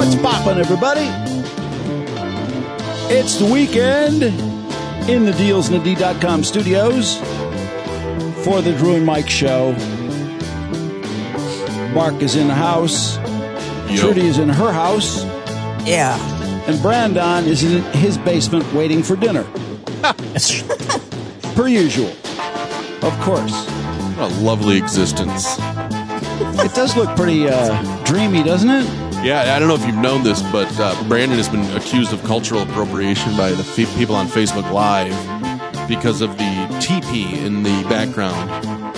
What's poppin', everybody? It's the weekend in the DealsND.com studios for the Drew and Mike show. Mark is in the house. Trudy is in her house. Yeah. And Brandon is in his basement waiting for dinner. Per usual. Of course. What a lovely existence. It does look pretty dreamy, doesn't it? Yeah, I don't know if you've known this, but Brandon has been accused of cultural appropriation by the people on Facebook Live because of the teepee in the background.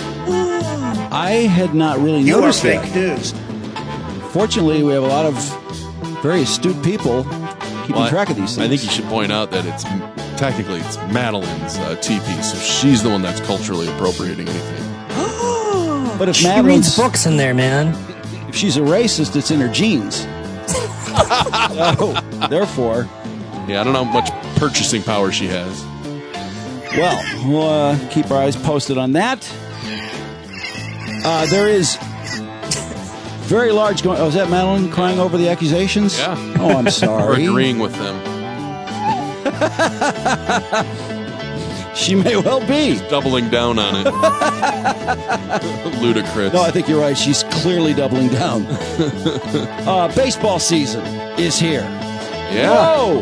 I had not really noticed that. Fake news. Fortunately, we have a lot of very astute people keeping track of these things. I think you should point out that it's Madeline's teepee, so she's the one that's culturally appropriating anything. But if She Madeline's reads books in there, man. If she's a racist, it's in her genes. So, therefore, Yeah, I don't know how much purchasing power she has. well, we'll keep our eyes posted on that. There is very large going. Oh, is that Madeline crying over the accusations? Yeah. Oh, I'm Or sorry. agreeing with them. She may well be. Doubling down on it. Ludicrous. No, I think you're right. She's clearly doubling down. Baseball season is here. Yeah. Whoa!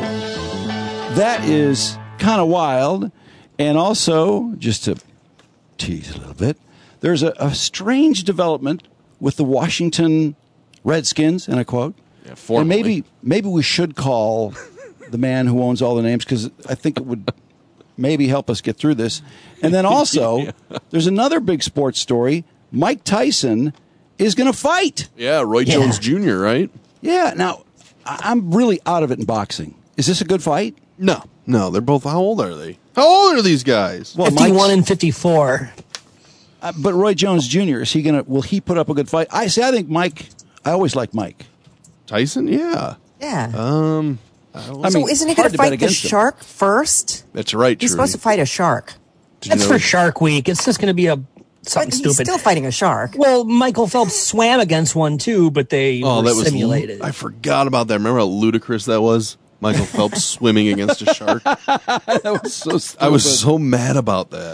That is kind of wild. And also, just to tease a little bit, there's a strange development with the Washington Redskins, and I quote. Yeah, And formally. maybe we should call the man who owns all the names, because I think it would maybe help us get through this. And then also, there's another big sports story. Mike Tyson is going to fight. Yeah, Roy Jones Jr., right? Yeah. Now, I'm really out of it in boxing. Is this a good fight? No, they're both. How old are they? How old are these guys? Well, 51 and 54. But Roy Jones Jr., will he put up a good fight? I think Mike, I always like Mike. Tyson? Yeah. Yeah. I So mean, isn't he hard going to bet fight the against him. shark first? That's right, He's Trudy. supposed to fight a shark. That's for Shark Week. It's just going to be something But he's stupid. still fighting a shark. Well, Michael Phelps swam against one too, but they Oh, were that was simulated. I forgot about that. Remember how ludicrous that was? Michael Phelps swimming against a shark. That was so stupid. I was so mad about that.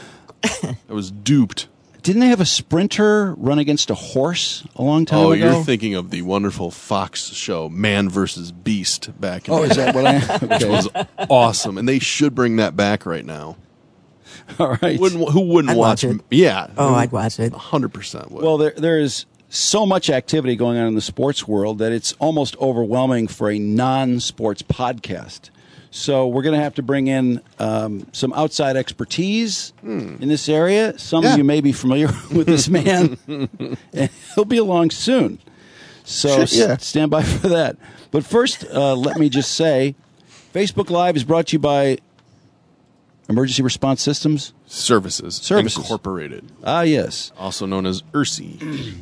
I was duped. Didn't they have a sprinter run against a horse a long time Oh, ago? you're thinking of the wonderful Fox show, Man vs. Beast, back in Oh, the is that what I... which Okay. was awesome. And they should bring that back right now. All right. Who wouldn't I'd watch it. Yeah. Oh, I'd watch it. 100% would. Well, there is so much activity going on in the sports world that it's almost overwhelming for a non-sports podcast. So we're going to have to bring in some outside expertise in this area. Some of you may be familiar with this man, and he'll be along soon. So stand by for that. But first, let me just say, Facebook Live is brought to you by Emergency Response Systems. Services. Incorporated. Ah, yes. Also known as ERSI.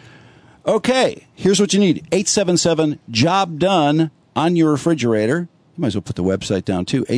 Okay, here's what you need. 877-JOB-DONE on your refrigerator. You might as well put the website down, too.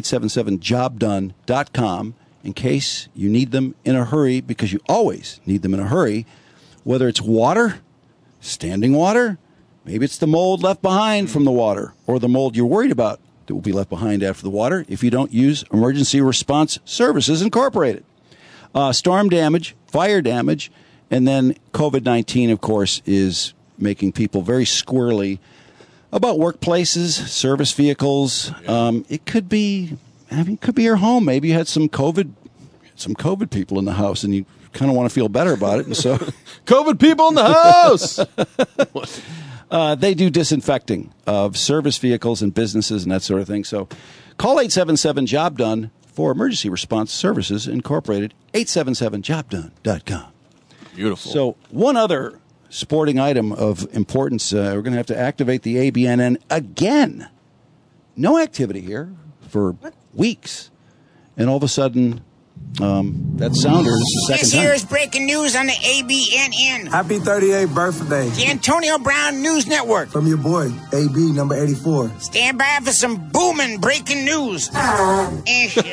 877jobdone.com in case you need them in a hurry, because you always need them in a hurry, whether it's water, standing water, maybe it's the mold left behind from the water, or the mold you're worried about that will be left behind after the water if you don't use Emergency Response Services Incorporated. Storm damage, fire damage, and then COVID-19, of course, is making people very squirrely about workplaces, service vehicles. It could be, it could be your home. Maybe you had some COVID people in the house, and you kind of want to feel better about it. And so, COVID people in the house! they do disinfecting of service vehicles and businesses and that sort of thing. So, call 877-JOB-DONE for Emergency Response Services Incorporated. 877jobdone.com. Beautiful. So, one other sporting item of importance, we're going to have to activate the ABNN again. No activity here for weeks. And all of a sudden, that sounder is the second This time. here is breaking news on the ABNN, Happy 38th birthday the Antonio Brown News Network. from your boy, AB number 84. Stand by for some booming breaking news. And shit.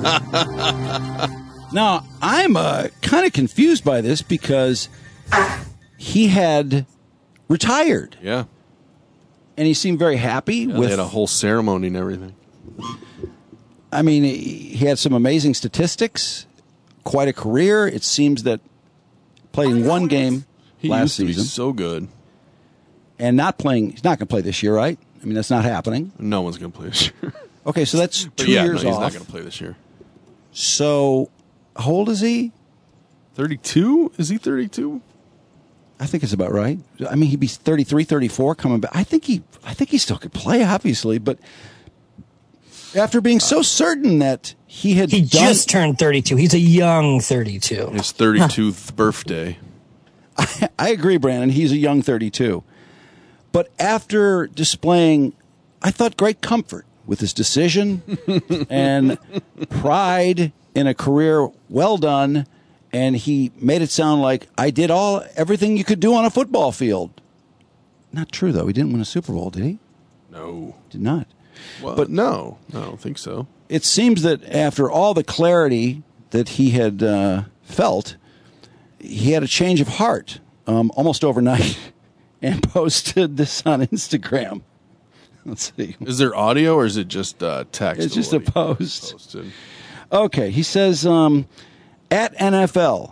Now, I'm kind of confused by this because he had retired. yeah. and he seemed very happy They with. had a whole ceremony and everything. I mean, he had some amazing statistics, quite a career. It seems that playing one game He last used to be season so good. and not playing. He's not going to play this year, right? I mean, that's not happening. No one's going to play this year. Okay, so that's 2 But yeah, years no, he's off. not going to play this year. So, how old is he? 32? Is he 32? I think it's about right. I mean, he'd be 33, 34 coming back. I think he still could play, obviously, but after being so certain that he had He done, just turned 32. He's a young 32. His 32th birthday. I agree, Brandon. He's a young 32. But after displaying, I thought, great comfort with his decision and pride in a career well done, and he made it sound like I did everything you could do on a football field. Not true, though. He didn't win a Super Bowl, did he? No. Did not. Well, But- no, I don't think so. It seems that after all the clarity that he had felt, he had a change of heart almost overnight and posted this on Instagram. Let's see. Is there audio or is it just text? It's of just a what he post. posted? Okay, he says, at NFL,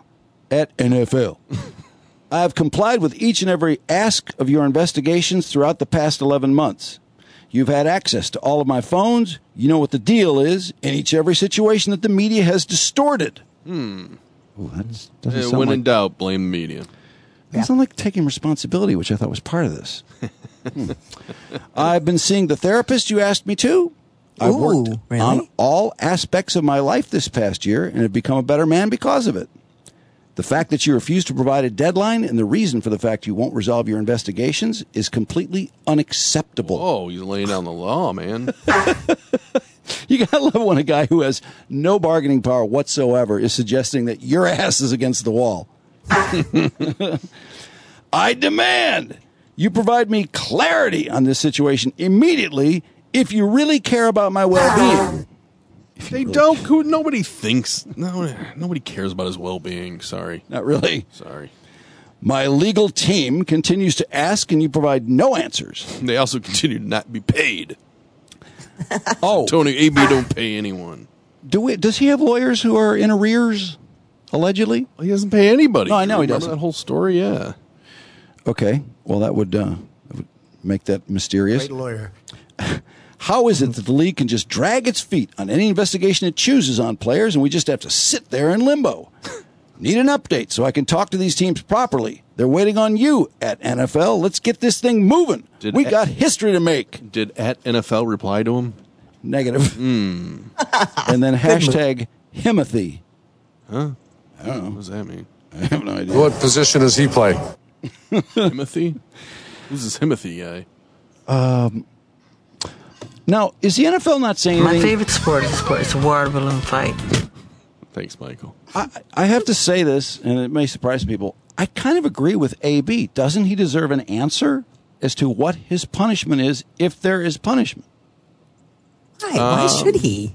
I have complied with each and every ask of your investigations throughout the past 11 months. You've had access to all of my phones. You know what the deal is in each and every situation that the media has distorted. Ooh, that doesn't sound When like, in doubt, blame the media. doesn't sound like taking responsibility, which I thought was part of this. I've been seeing the therapist you asked me to. I've worked Ooh, really? on all aspects of my life this past year and have become a better man because of it. The fact that you refuse to provide a deadline and the reason for the fact you won't resolve your investigations is completely unacceptable. Whoa, you're laying down the law, man. You gotta love when a guy who has no bargaining power whatsoever is suggesting that your ass is against the wall. I demand you provide me clarity on this situation immediately if you really care about my well-being. They don't. Nobody thinks. Nobody cares about his well-being. Sorry. Not really. Sorry. My legal team continues to ask and you provide no answers. They also continue to not be paid. Oh, Tony, AB don't pay anyone. does he have lawyers who are in arrears, allegedly? Well, he doesn't pay anybody. No, I know he Remember doesn't. that whole story? Yeah. Okay, well, that would make that mysterious. Great lawyer. How is it that the league can just drag its feet on any investigation it chooses on players and we just have to sit there in limbo? Need an update so I can talk to these teams properly. They're waiting on you at NFL. Let's get this thing moving. We got history to make. Did at NFL reply to him? Negative. And then hashtag Himothy. What does that mean? I have no idea. What position does he play? Timothy? Who's this Timothy guy? Now, is the NFL not saying My anything? favorite sport is a water balloon fight. Thanks, Michael. I have to say this, and it may surprise people. I kind of agree with AB. Doesn't he deserve an answer as to what his punishment is, if there is punishment? Why should he?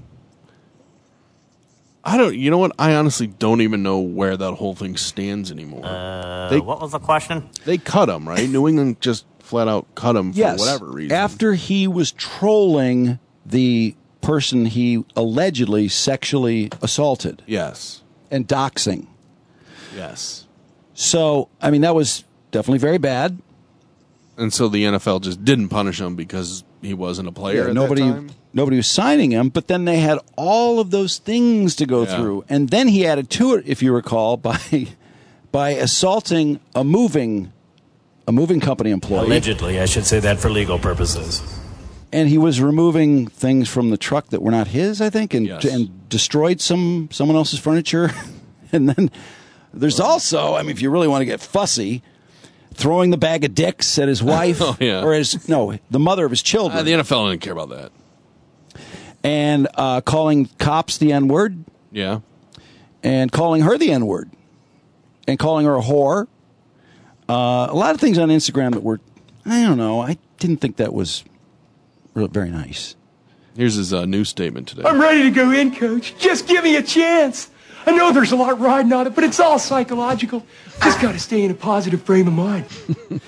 I don't. You know what? I honestly don't even know where that whole thing stands anymore. What was the question? They cut him, right? New England just flat out cut him for whatever reason. After he was trolling the person he allegedly sexually assaulted Yes. and doxing. Yes. So, I mean, that was definitely very bad. And so the NFL just didn't punish him because he wasn't a player at nobody, that time? nobody was signing him, but then they had all of those things to go Yeah. through. And then he added to it, if you recall, by assaulting a moving company employee. Allegedly, I should say that for legal purposes. And he was removing things from the truck that were not his, I think, and Yes. and destroyed someone else's furniture. And then there's also, I mean, if you really want to get fussy, throwing the bag of dicks at his wife Oh, yeah. or the mother of his children, The NFL didn't care about that. and calling cops the N-word, Yeah. and calling her the N-word, and calling her a whore. A lot of things on Instagram that were, I don't know, I didn't think that was really very nice. Here's his news statement today. I'm ready to go in, Coach. Just give me a chance. I know there's a lot riding on it, but it's all psychological. Just got to stay in a positive frame of mind.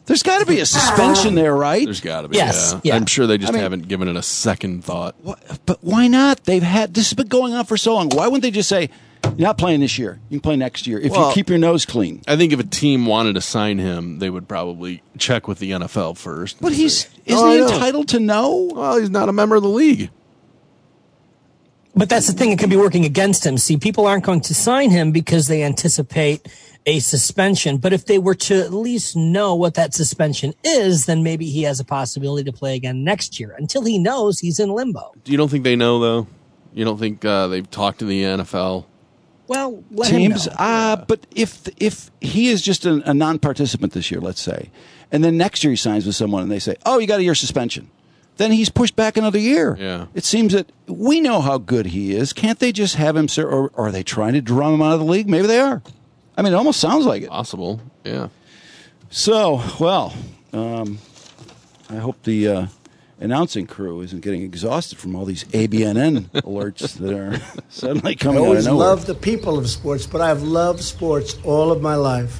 There's got to be a suspension there, right? There's got to be. Yes, Yeah. yeah. I'm sure they just haven't given it a second thought. But why not? This has been going on for so long. Why wouldn't they just say, you're not playing this year. You can play next year if you keep your nose clean. I think if a team wanted to sign him, they would probably check with the NFL first. But isn't he entitled to know? Well, he's not a member of the league. But that's the thing. It could be working against him. See, people aren't going to sign him because they anticipate a suspension. But if they were to at least know what that suspension is, then maybe he has a possibility to play again next year. Until he knows, he's in limbo. You don't think they know, though? You don't think they've talked to the NFL? Well, let teams, him know. But if he is just a non-participant this year, let's say, and then next year he signs with someone and they say, oh, you got a year suspension, then he's pushed back another year. Yeah. It seems that we know how good he is. Can't they just have him, or are they trying to drum him out of the league? Maybe they are. I mean, it almost sounds like it. Possible, yeah. So, well, I hope the announcing crew isn't getting exhausted from all these ABNN alerts that are suddenly coming out of always nowhere. love the people of sports, but I've loved sports all of my life.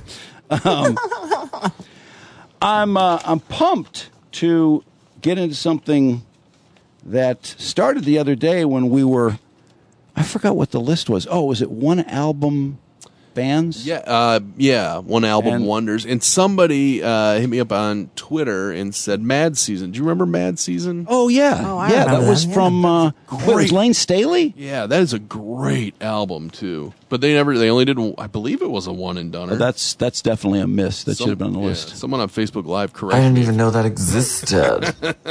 I'm pumped to get into something that started the other day when we were, I forgot what the list was. Oh, was it one album bands? Yeah, one album And- wonders. And somebody hit me up on Twitter and said Mad Season. Do you remember Mad Season? Oh, yeah. Oh, I yeah, remember that was that, yeah. from, wait, it was Lane Staley? Yeah, that is a great album, too. But they only did, I believe it was a one and done. Oh, that's definitely a miss. That should have been on the list. Someone on Facebook Live I corrected didn't me. even know that existed.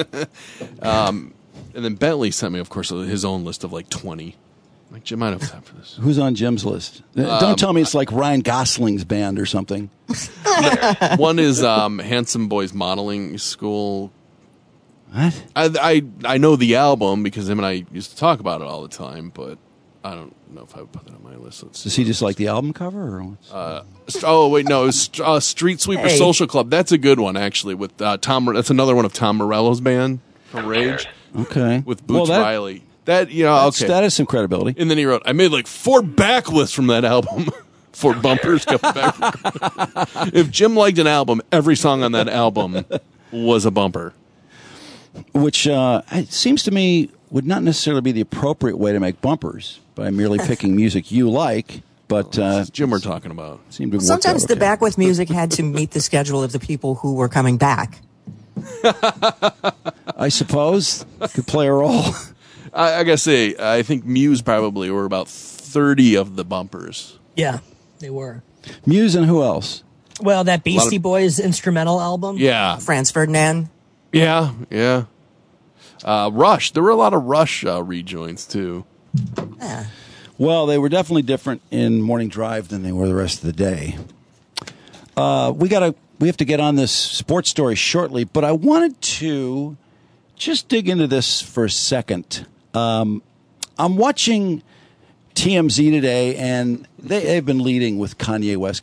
And then Bentley sent me, of course, his own list of like 20. Like, Jim, I don't have time for this. Who's on Jim's list? Don't tell me it's like Ryan Gosling's band or something. One is Handsome Boys Modeling School. What? I know the album because him and I used to talk about it all the time, but I don't know if I would put that on my list. Let's Does see. he just like the album cover? Or what's... Oh wait, no, it was Street Sweeper Hey. Social Club. That's a good one actually. With Tom, that's another one of Tom Morello's band from Rage Okay. with Boots that, Riley. That okay. That has some credibility. And then he wrote, I made like 4 backlists from that album. 4 bumpers coming back. If Jim liked an album, every song on that album was a bumper. Which it seems to me would not necessarily be the appropriate way to make bumpers by merely picking music you like, but It's Jim we're talking about. seemed to work Sometimes out the okay. back with music had to meet the schedule of the people who were coming back. I suppose could play a role. I gotta say, I think Muse probably were about 30 of the bumpers. Yeah, they were. Muse and who else? Well, that Beastie Boys instrumental album. Yeah. Franz Ferdinand. Yeah. Rush. There were a lot of Rush rejoins, too. Yeah. Well, they were definitely different in Morning Drive than they were the rest of the day. We have to get on this sports story shortly, but I wanted to just dig into this for a second. I'm watching TMZ today, and they've been leading with Kanye West.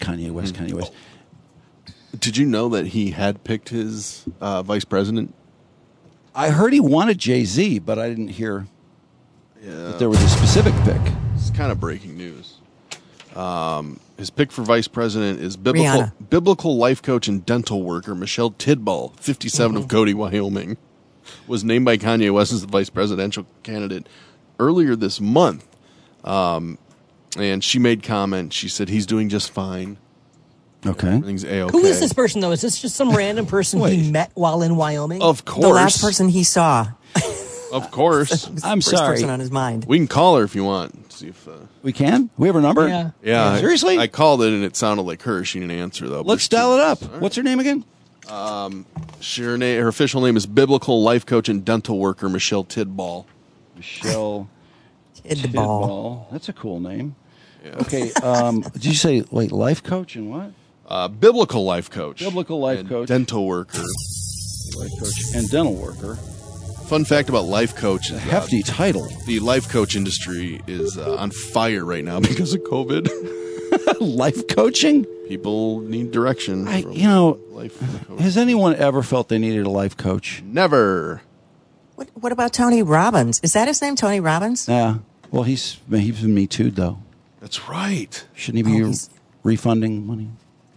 Did you know that he had picked his vice president? I heard he wanted Jay-Z, but I didn't hear that there was a specific pick. It's kind of breaking news. His pick for vice president is biblical life coach and dental worker Michelle Tidball, 57 of Cody, Wyoming, was named by Kanye West as the vice presidential candidate earlier this month. And she made comment. She said he's doing just fine. Okay. Everything's A-okay. Who is this person, though? Is this just some random person he met while in Wyoming? Of course. The last person he saw. Of course. I'm First sorry. person on his mind. We can call her if you want. See if. We can? We have her number? Yeah. Yeah. Seriously? I called it and it sounded like her. She didn't answer though. Let's dial it up. What's her name again? Her official name is biblical life coach and dental worker Michelle Tidball. Michelle Tidball. Tidball. That's a cool name. Yeah. Okay. Did you say, life coach and what? Biblical life coach. Biblical life and coach. Dental worker. Life coach and dental worker. Fun fact about life coach is Hefty title. the life coach industry is on fire right now because of COVID. Life coaching? People need direction. from life coach. Has anyone ever felt they needed a life coach? Never. What about Tony Robbins? Is that his name, Tony Robbins? Yeah. Well, he's been Me Too'd, though. That's right. Shouldn't he be he's- refunding money?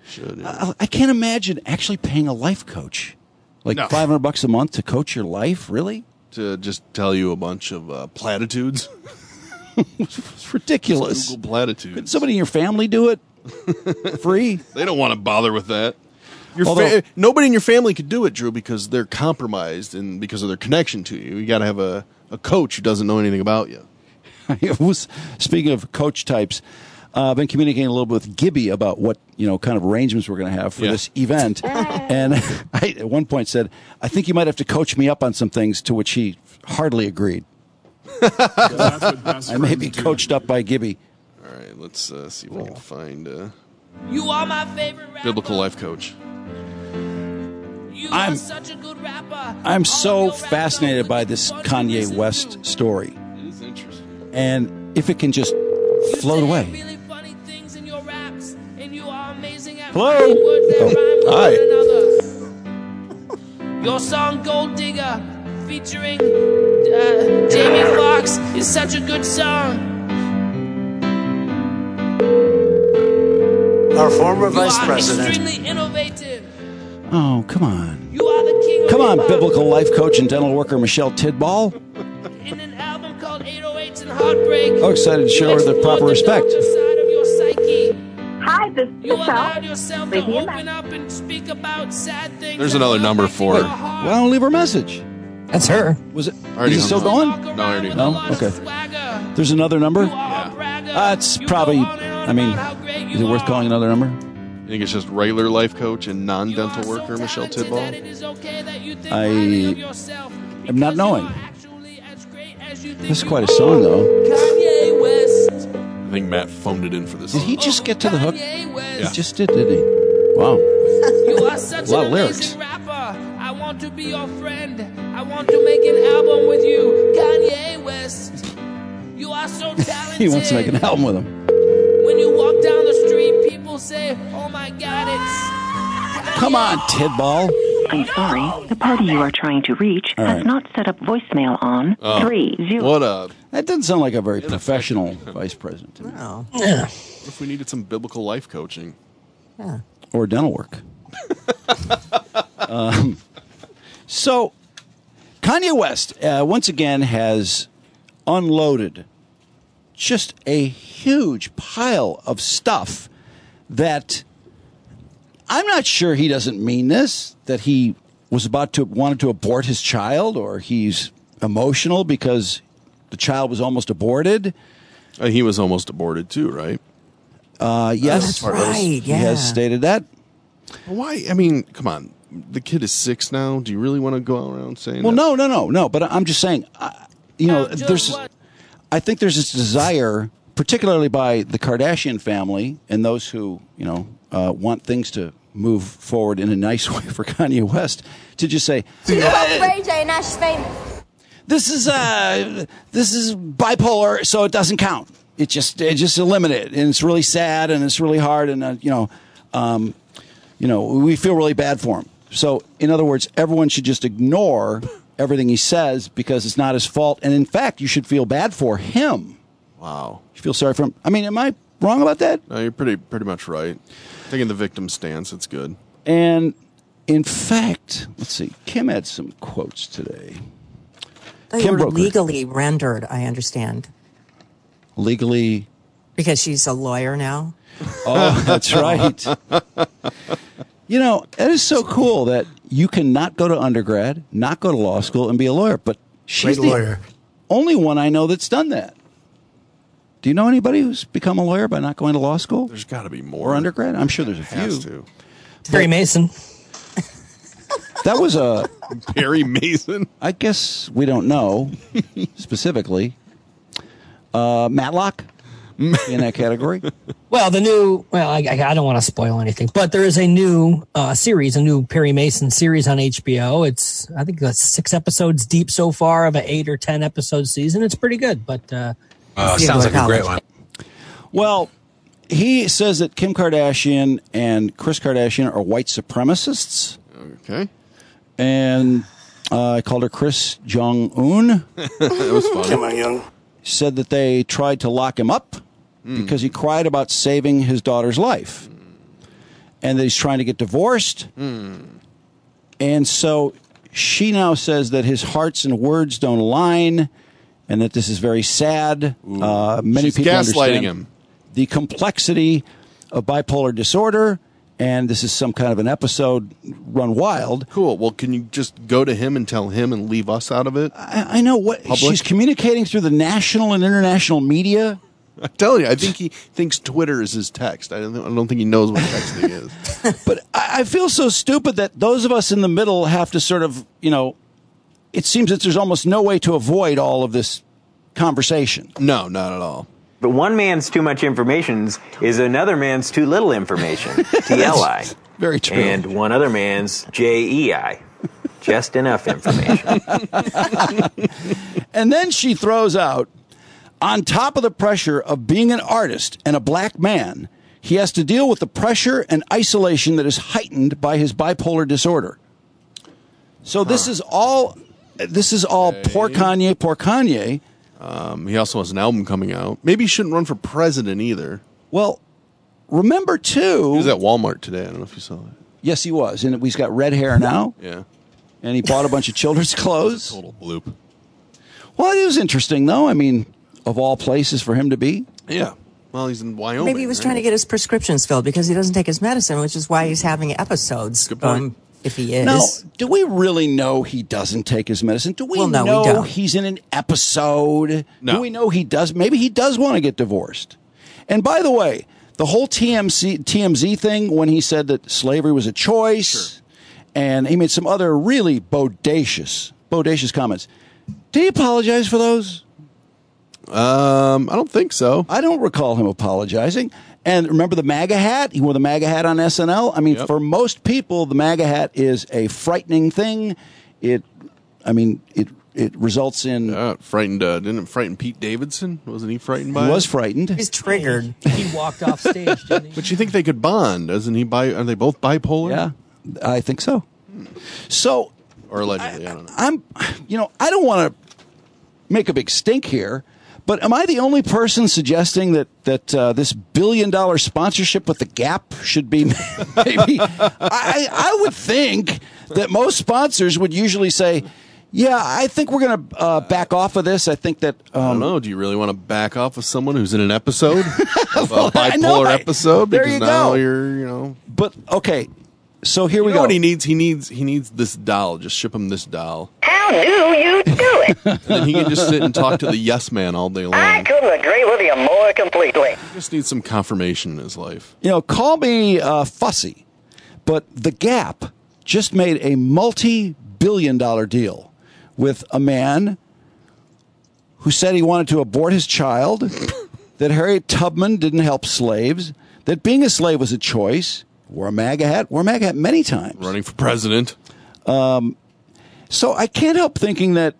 Should. Yeah. I can't imagine actually paying a life coach like $500 a month to coach your life. Really? To just tell you a bunch of platitudes. It's ridiculous. Google platitudes. Could somebody in your family do it free? They don't want to bother with that. Nobody in your family could do it, Drew, because they're compromised and because of their connection to you. You got to have a coach who doesn't know anything about you. Speaking of coach types, I've been communicating a little bit with Gibby about what kind of arrangements we're going to have for this event, and I at one point said, "I think you might have to coach me up on some things," to which he hardly agreed. I may be coached up by Gibby. All right, let's see if we can find You are my favorite rapper. Biblical Life Coach. You are such a good rapper. I'm so fascinated by this Kanye West story. It is interesting. And if it can just float away. Really funny things in your raps, and you are amazing at Hello. writing words that rhyme with Hi. one another. Your song Gold Digger featuring Jamie Foxx is such a good song. Our former You vice are president. extremely innovative. Oh, come on. You are the king of Come on, hip-hop. biblical life coach and dental worker Michelle Tidball. In an album called 808s and Heartbreak. Oh, excited to show her the proper respect. Side of your psyche. Hi, this is You allowed Michelle. yourself to open up and speak about sad things. There's another number for her. Why don't leave her a message? That's her. Was it? Already Is it still going? No, I already No? Okay. There's another number? Yeah. It's probably, is it worth calling another number? I think it's just regular life coach and non-dental worker Michelle Tidball. I am not knowing. This is quite a song, though. Kanye West. I think Matt phoned it in for this. Did he just get to the hook? Yeah. He just did, didn't he? Wow. You are such A lot an of lyrics. amazing rapper. I want to be your friend. I want to make an album with you, Kanye West. You are so talented. He wants to make an album with him. When you walk down the street, people say, "Oh my God, it's." Come on, Tidball. I'm sorry. The party you are trying to reach has not set up voicemail on 30. What a... That doesn't sound like a very professional vice president to me. No. Yeah. What if we needed some biblical life coaching? Yeah. Or dental work. So, Kanye West, once again, has unloaded just a huge pile of stuff that I'm not sure he doesn't mean this, that he was wanted to abort his child, or he's emotional because the child was almost aborted. He was almost aborted too, right? Yes. That's right, He has stated that. Why? I mean, come on. The kid is 6 now. Do you really want to go around saying Well, that? no. But I'm just saying, I think there's this desire, particularly by the Kardashian family and those who, want things to move forward in a nice way for Kanye West, to just say, Ray J, and that's famous. this is bipolar, so it doesn't count. It just eliminate it, and it's really sad and it's really hard, and we feel really bad for him. So, in other words, everyone should just ignore everything he says because it's not his fault, and in fact, you should feel bad for him. Wow. You feel sorry for him. I mean, am I wrong about that? No, you're pretty much right. Taking the victim stance, it's good. And in fact, let's see. Kim had some quotes today. They were Broker. legally rendered, I understand. Legally. Because she's a lawyer now. Oh, that's right. It is so cool that you can not go to undergrad, not go to law school, and be a lawyer. But she's Great lawyer. only one I know that's done that. Do you know anybody who's become a lawyer by not going to law school? There's got to be more. Or undergrad? I'm sure there's a Has few. to. Perry Mason. That was a... Perry Mason? I guess we don't know specifically. Matlock in that category. Well, I don't want to spoil anything, but there is a new series, a new Perry Mason series on HBO. It's, I think that's 6 episodes deep so far of an 8 or 10 episode season. It's pretty good, but sounds like a great one. Well, he says that Kim Kardashian and Kris Kardashian are white supremacists. Okay. And I called her Kris Jong-un. That was funny. Kim Jong-un. Said that they tried to lock him up because he cried about saving his daughter's life. and that he's trying to get divorced. And so she now says that his hearts and words don't align, and that this is very sad. Many people gaslighting understand him. The complexity of bipolar disorder, and this is some kind of an episode run wild. Cool. Well, can you just go to him and tell him and leave us out of it? I know what she's communicating through the national and international media. I tell you, I think he thinks Twitter is his text. I don't think he knows what texting is. But I feel so stupid that those of us in the middle have to sort of, it seems that there's almost no way to avoid all of this conversation. No, not at all. But one man's too much information is another man's too little information, TLI. Very true. And one other man's JEI, just enough information. And then she throws out, on top of the pressure of being an artist and a black man, he has to deal with the pressure and isolation that is heightened by his bipolar disorder. So this is all poor Kanye. He also has an album coming out. Maybe he shouldn't run for president either. Well, remember too, he was at Walmart today. I don't know if you saw it. Yes, he was, and he's got red hair now. Yeah, and he bought a bunch of children's clothes. Total bloop. Well, it was interesting, though. I mean, of all places for him to be. Yeah. Well, he's in Wyoming. Maybe he was trying to get his prescriptions filled because he doesn't take his medicine, which is why he's having episodes. Good point. If he is. Now, do we really know he doesn't take his medicine? Do we no, know we don't. He's in an episode? No. Do we know he does? Maybe he does want to get divorced. And by the way, the whole TMZ thing, when he said that slavery was a choice, and he made some other really bodacious comments. Did he apologize for those? I don't think so. I don't recall him apologizing. And remember the MAGA hat? He wore the MAGA hat on SNL. I mean, for most people, the MAGA hat is a frightening thing. It results in frightened. Didn't it frighten Pete Davidson? Wasn't he frightened by it? He was frightened. He's triggered. He walked off stage, didn't he? But you think they could bond? Doesn't he? Are they both bipolar? Yeah, I think so. So, or allegedly, I don't know. I don't want to make a big stink here. But am I the only person suggesting that this $1 billion sponsorship with the Gap should be maybe? I would think that most sponsors would usually say, "Yeah, I think we're going to back off of this." I think that I don't know. Do you really want to back off of someone who's in an episode, a bipolar episode? There because you now go. You're. But okay, so here we know go. What he needs? He needs this doll. Just ship him this doll. How do you do it? And then he can just sit and talk to the yes man all day long. I couldn't agree with you more completely. He just needs some confirmation in his life. Call me fussy, but the Gap just made a multi-billion-dollar deal with a man who said he wanted to abort his child, that Harriet Tubman didn't help slaves, that being a slave was a choice, wore a MAGA hat many times. Running for president. So I can't help thinking that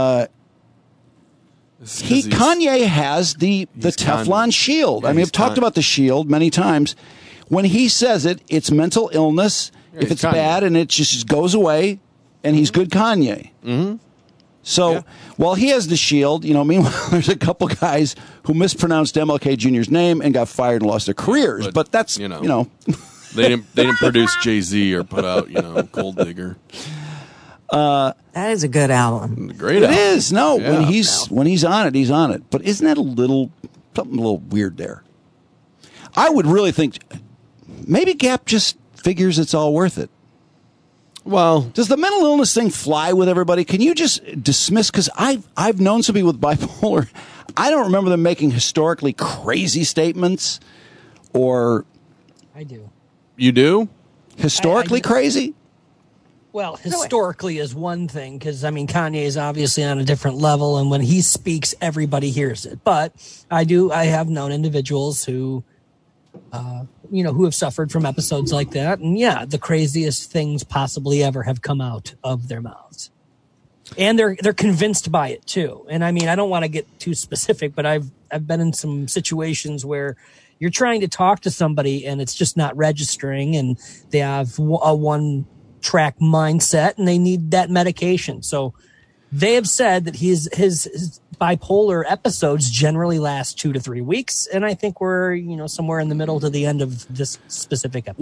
Kanye has the Teflon Kanye. shield. Yeah, I mean, I've talked about the shield many times. When he says it, it's mental illness. Yeah, if it's Kanye. bad and it just goes away, and he's good Kanye. Mm-hmm. So while he has the shield, meanwhile, there's a couple guys who mispronounced MLK Jr.'s name and got fired and lost their careers. But that's, they didn't produce Jay-Z or put out, Gold Digger. That is a good album. Great It album. is. No, Yeah. when he's on it, he's on it. But isn't that something a little weird there? I would really think maybe Gap just figures it's all worth it. Well, does the mental illness thing fly with everybody? Can you just dismiss? Because I've known some people with bipolar. I don't remember them making historically crazy statements, or I do. You do? Historically crazy? Well, historically is one thing, because, Kanye is obviously on a different level, and when he speaks, everybody hears it. But I have known individuals who, who have suffered from episodes like that. And yeah, the craziest things possibly ever have come out of their mouths. And they're convinced by it too. And I don't want to get too specific, but I've been in some situations where you're trying to talk to somebody and it's just not registering, and they have a one-track mindset and they need that medication. So they have said that his bipolar episodes generally last 2 to 3 weeks, and I think we're somewhere in the middle to the end of this specific episode. Well,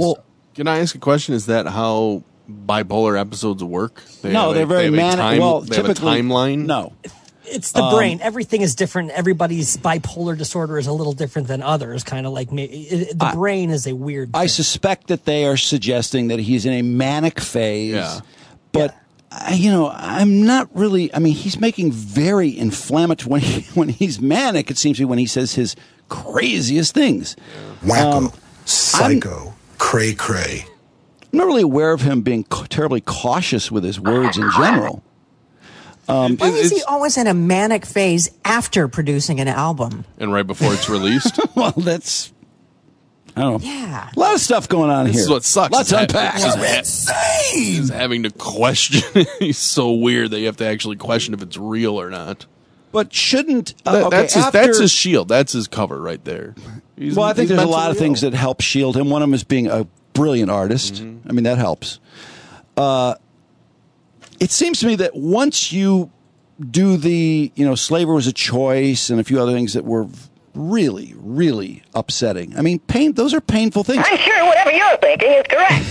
Can I ask a question? Is that how bipolar episodes work? They're very manic. Well, typically, have a timeline? No. It's the brain. Everything is different. Everybody's bipolar disorder is a little different than others. Kind of like me. The brain is a weird thing. I suspect that they are suggesting that he's in a manic phase. Yeah. But, I'm not really. I mean, he's making very inflammatory. When he's manic, it seems to me when he says his craziest things. Wacko. Psycho. Cray-cray. I'm not really aware of him being terribly cautious with his words in general. Why is he always in a manic phase after producing an album? And right before it's released? Well, that's... I don't know. Yeah. A lot of stuff going on here. This is what sucks. Let's unpack. He's having to question. He's so weird that you have to actually question if it's real or not. But shouldn't... that's his shield. That's his cover right there. I think there's a lot of things that help shield him. One of them is being a brilliant artist. Mm-hmm. I mean, that helps. It seems to me that once you do the, slavery was a choice and a few other things that were really, really upsetting. I mean, those are painful things. I'm sure whatever you're thinking is correct.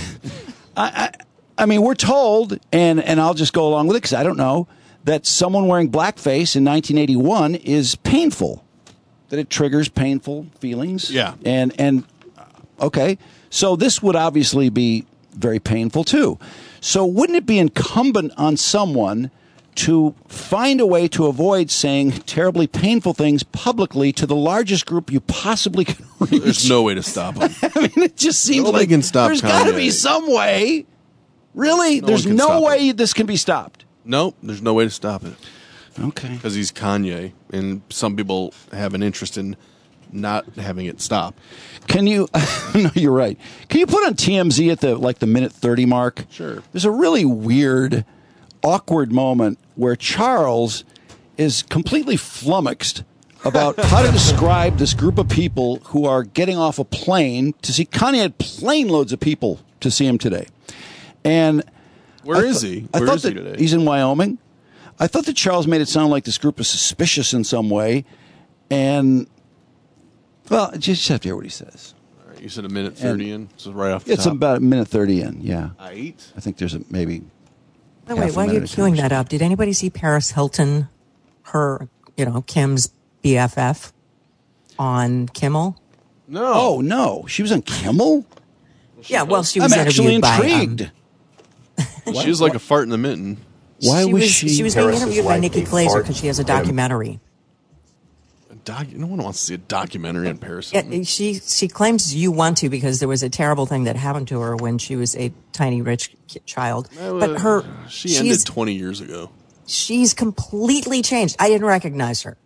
I mean, we're told, and I'll just go along with it because I don't know, that someone wearing blackface in 1981 is painful, that it triggers painful feelings. Yeah. And okay, so this would obviously be very painful too. So wouldn't it be incumbent on someone to find a way to avoid saying terribly painful things publicly to the largest group you possibly can reach? There's no way to stop him. I mean, it just seems like there's got to be some way. Really? There's no way this can be stopped. Nope, there's no way to stop it. Okay. Because he's Kanye, and some people have an interest in not having it stop. Can you? No, you're right. Can you put on TMZ at the minute 30 mark? Sure. There's a really weird, awkward moment where Charles is completely flummoxed about how to describe this group of people who are getting off a plane to see Kanye. Had plane loads of people to see him today, and where is he? Where is he today? He's in Wyoming. I thought that Charles made it sound like this group was suspicious in some way, and. Well, just have to hear what he says. All right, you said a minute 30 in, so right off the top. It's about a minute 30 in, yeah. I think there's maybe. By the way, while you're queuing that up, did anybody see Paris Hilton, her, Kim's BFF, on Kimmel? No. Oh, no. She was on Kimmel? Yeah, well, she was actually intrigued. She was like a fart in the mitten. Why was she? She was being interviewed by Nikki Glaser because she has a documentary. No one wants to see a documentary on Paris. Yeah, she claims you want to because there was a terrible thing that happened to her when she was a tiny rich child. But she ended 20 years ago. She's completely changed. I didn't recognize her.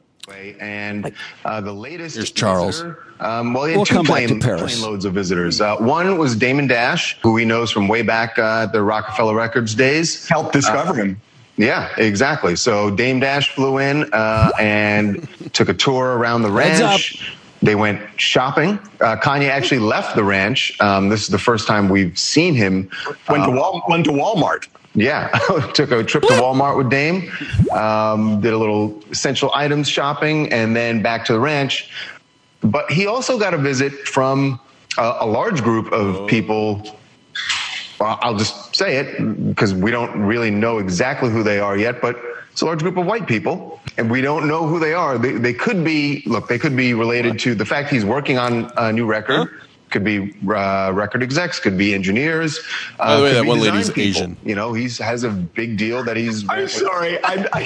And the latest. Here's Charles. We'll come back to Paris. Loads of visitors. One was Damon Dash, who he knows from way back at the Rockefeller Records days. Helped discover him. Yeah, exactly. So Dame Dash flew in and took a tour around the ranch. They went shopping. Kanye actually left the ranch. This is the first time we've seen him. Went to Walmart. Yeah, took a trip to Walmart with Dame. Did a little essential items shopping and then back to the ranch. But he also got a visit from a large group of people. I'll just say it because we don't really know exactly who they are yet, but it's a large group of white people, and we don't know who they are. They could be, they could be related to the fact he's working on a new record. Could be record execs, could be engineers. By the way, that one lady's Asian. He has a big deal that he's. I'm sorry.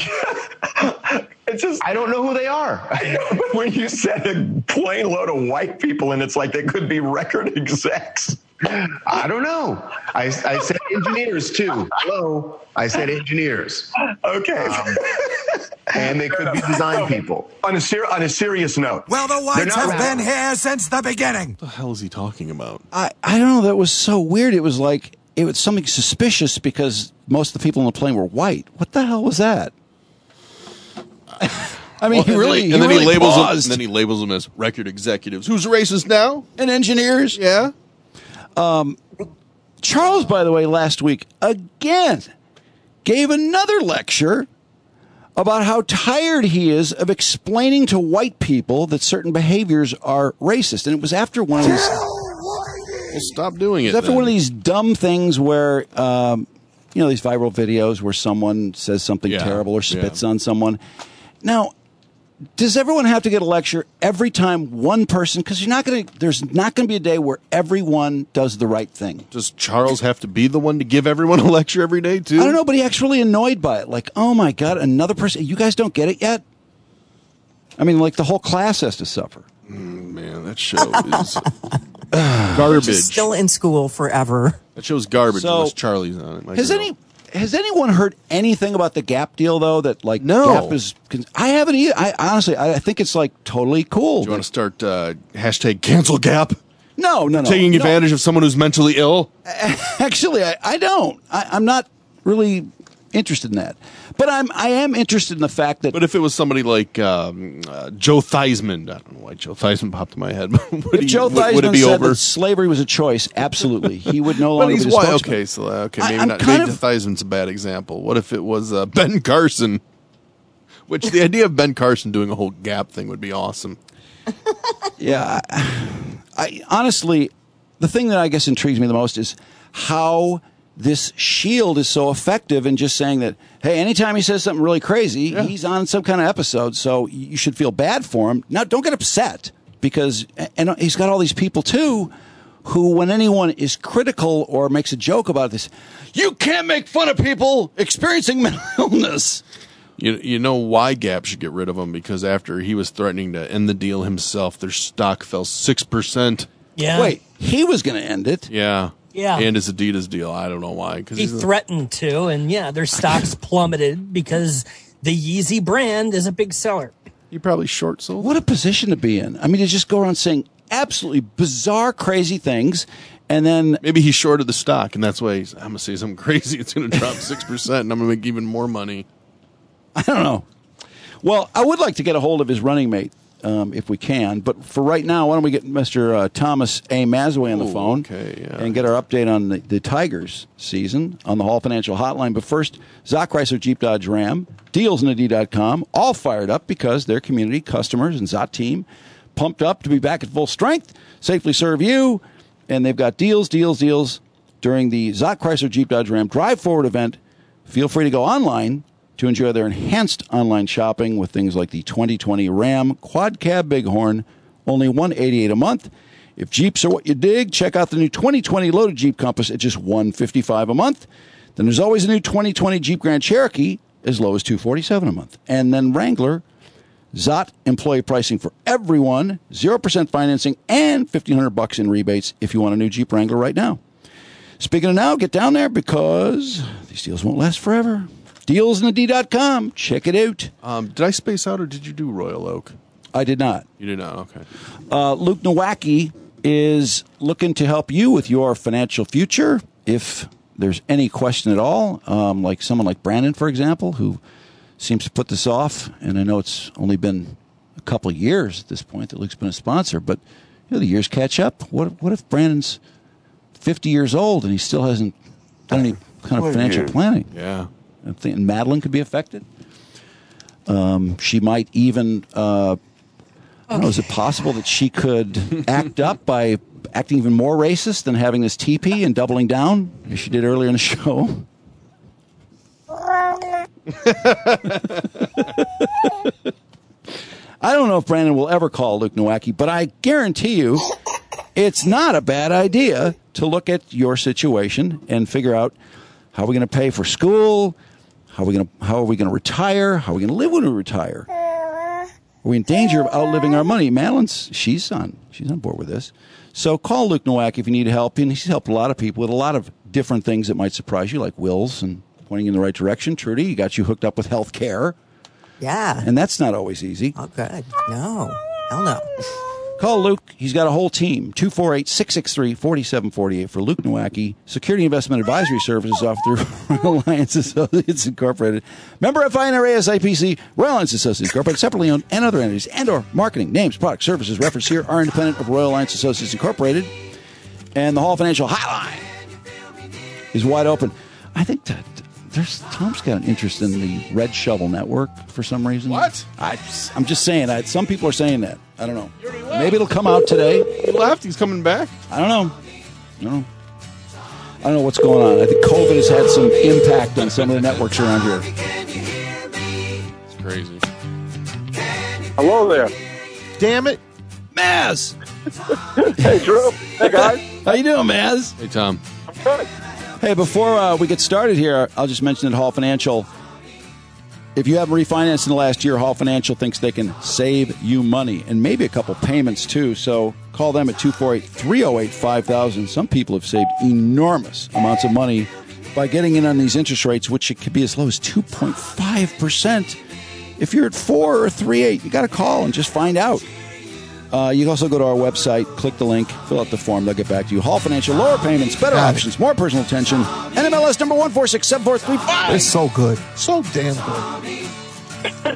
It's just I don't know who they are. But when you said a plane load of white people, and it's like they could be record execs. I don't know. I said engineers too. Hello. I said engineers. Okay. And they could be design people. On a serious note. Well, the whites have been here since the beginning. What the hell is he talking about? I don't know. That was so weird. It was like it was something suspicious because most of the people on the plane were white. What the hell was that? I mean, he labels them as record executives. Who's racist now? And engineers. Yeah. Charles, by the way, last week again gave another lecture about how tired he is of explaining to white people that certain behaviors are racist. And it was after one of these... Well, stop doing it. After one of these dumb things where, these viral videos where someone says something terrible or spits on someone. Now, does everyone have to get a lecture every time one person? Because there's not going to be a day where everyone does the right thing. Does Charles have to be the one to give everyone a lecture every day, too? I don't know, but he acts really annoyed by it. Like, oh, my God, another person. You guys don't get it yet? I mean, like, the whole class has to suffer. Man, that show is garbage. Just still in school forever. That show's garbage unless Charlie's on it. Has anyone heard anything about the Gap deal, though? That, like, no. Gap is... I haven't either. I think it's, like, totally cool. Do you want to start hashtag cancel Gap? No. Taking advantage of someone who's mentally ill? Actually, I don't. I'm not really interested in that. But I am interested in the fact that... But if it was somebody like Joe Theismann, I don't know why Joe Theismann popped in my head. If Joe Theismann said that slavery was a choice, absolutely. He would no longer be the spokesman. Okay, maybe not. Maybe Theismann's a bad example. What if it was Ben Carson? Which the idea of Ben Carson doing a whole Gap thing would be awesome. Yeah. I honestly, the thing that I guess intrigues me the most is how this shield is so effective in just saying that, hey, anytime he says something really crazy, he's on some kind of episode, so you should feel bad for him. Now, don't get upset, because and he's got all these people, too, who, when anyone is critical or makes a joke about this, you can't make fun of people experiencing mental illness. You know why Gap should get rid of him? Because after he was threatening to end the deal himself, their stock fell 6%. Yeah. Wait, he was going to end it? Yeah. Yeah. And his Adidas deal. I don't know why. He threatened to, and their stocks plummeted because the Yeezy brand is a big seller. You probably short sold. What a position to be in. I mean, to just go around saying absolutely bizarre, crazy things, and then... Maybe he shorted the stock, and that's why I'm going to say something crazy. It's going to drop 6%, and I'm going to make even more money. I don't know. Well, I would like to get a hold of his running mate, if we can. But for right now, why don't we get Mr. Thomas A. Mazaway on the phone and get our update on the Tigers season on the Hall Financial Hotline. But first, Zoc Chrysler Jeep Dodge Ram, dealsnad.com, all fired up because their community, customers, and Zot team pumped up to be back at full strength, safely serve you, and they've got deals during the Zoc Chrysler Jeep Dodge Ram Drive Forward event. Feel free to go online to enjoy their enhanced online shopping with things like the 2020 Ram Quad Cab Bighorn, only $188 a month. If Jeeps are what you dig, check out the new 2020 Loaded Jeep Compass at just $155 a month. Then there's always a new 2020 Jeep Grand Cherokee as low as $247 a month. And then Wrangler, Zot employee pricing for everyone, 0% financing, and $1,500 in rebates if you want a new Jeep Wrangler right now. Speaking of now, get down there because these deals won't last forever. Dealsnad.com. Check it out. Did I space out, or did you do Royal Oak? I did not. You did not, okay. Luke Nowacki is looking to help you with your financial future. If there's any question at all, like someone like Brandon, for example, who seems to put this off, and I know it's only been a couple of years at this point that Luke's been a sponsor, but the years catch up. What if Brandon's 50 years old and he still hasn't done any kind of financial planning? Yeah. I think Madeline could be affected. She might even, I don't know, is it possible that she could act up by acting even more racist than having this TP and doubling down, as she did earlier in the show? I don't know if Brandon will ever call Luke Nowacki, but I guarantee you it's not a bad idea to look at your situation and figure out how are we going to pay for school, how are we going to retire, how are we going to live when we retire. Are we in danger of outliving our money? Madeline's, she's on board with this. So call Luke Nowacki if you need help. And he's helped a lot of people with a lot of different things that might surprise you, like wills and pointing in the right direction. Trudy, he got you hooked up with health care. Yeah. And that's not always easy. Oh, good. No. Hell no. Call Luke. He's got a whole team. 248-663-4748 for Luke Nowacki. Security Investment Advisory Services offered through Royal Alliance Associates Incorporated. Member FINRA SIPC. Royal Alliance Associates Incorporated. Separately owned, and other entities and or marketing names, products, services referenced here are independent of Royal Alliance Associates Incorporated. And the Hall Financial Hotline is wide open. I think that Tom's got an interest in the Red Shovel Network for some reason. What? I'm just saying. Some people are saying that. I don't know. Maybe it'll come out today. He left. He's coming back. I don't know. No. I don't know what's going on. I think COVID has had some impact on some of the networks around here. It's crazy. Hello there. Damn it. Maz! Hey, Drew. Hey, guys. How you doing, Maz? Hey, Tom. I'm good. Hey, before we get started here, I'll just mention that Hall Financial, if you haven't refinanced in the last year, Hall Financial thinks they can save you money and maybe a couple payments, too. So call them at 248-308-5000. Some people have saved enormous amounts of money by getting in on these interest rates, which it could be as low as 2.5%. If you're at 4 or 3.8, you got to call and just find out. You can also go to our website, click the link, fill out the form. They'll get back to you. Hall Financial, lower payments, better options, more personal attention. NMLS number 1467435. It's so good. So damn good.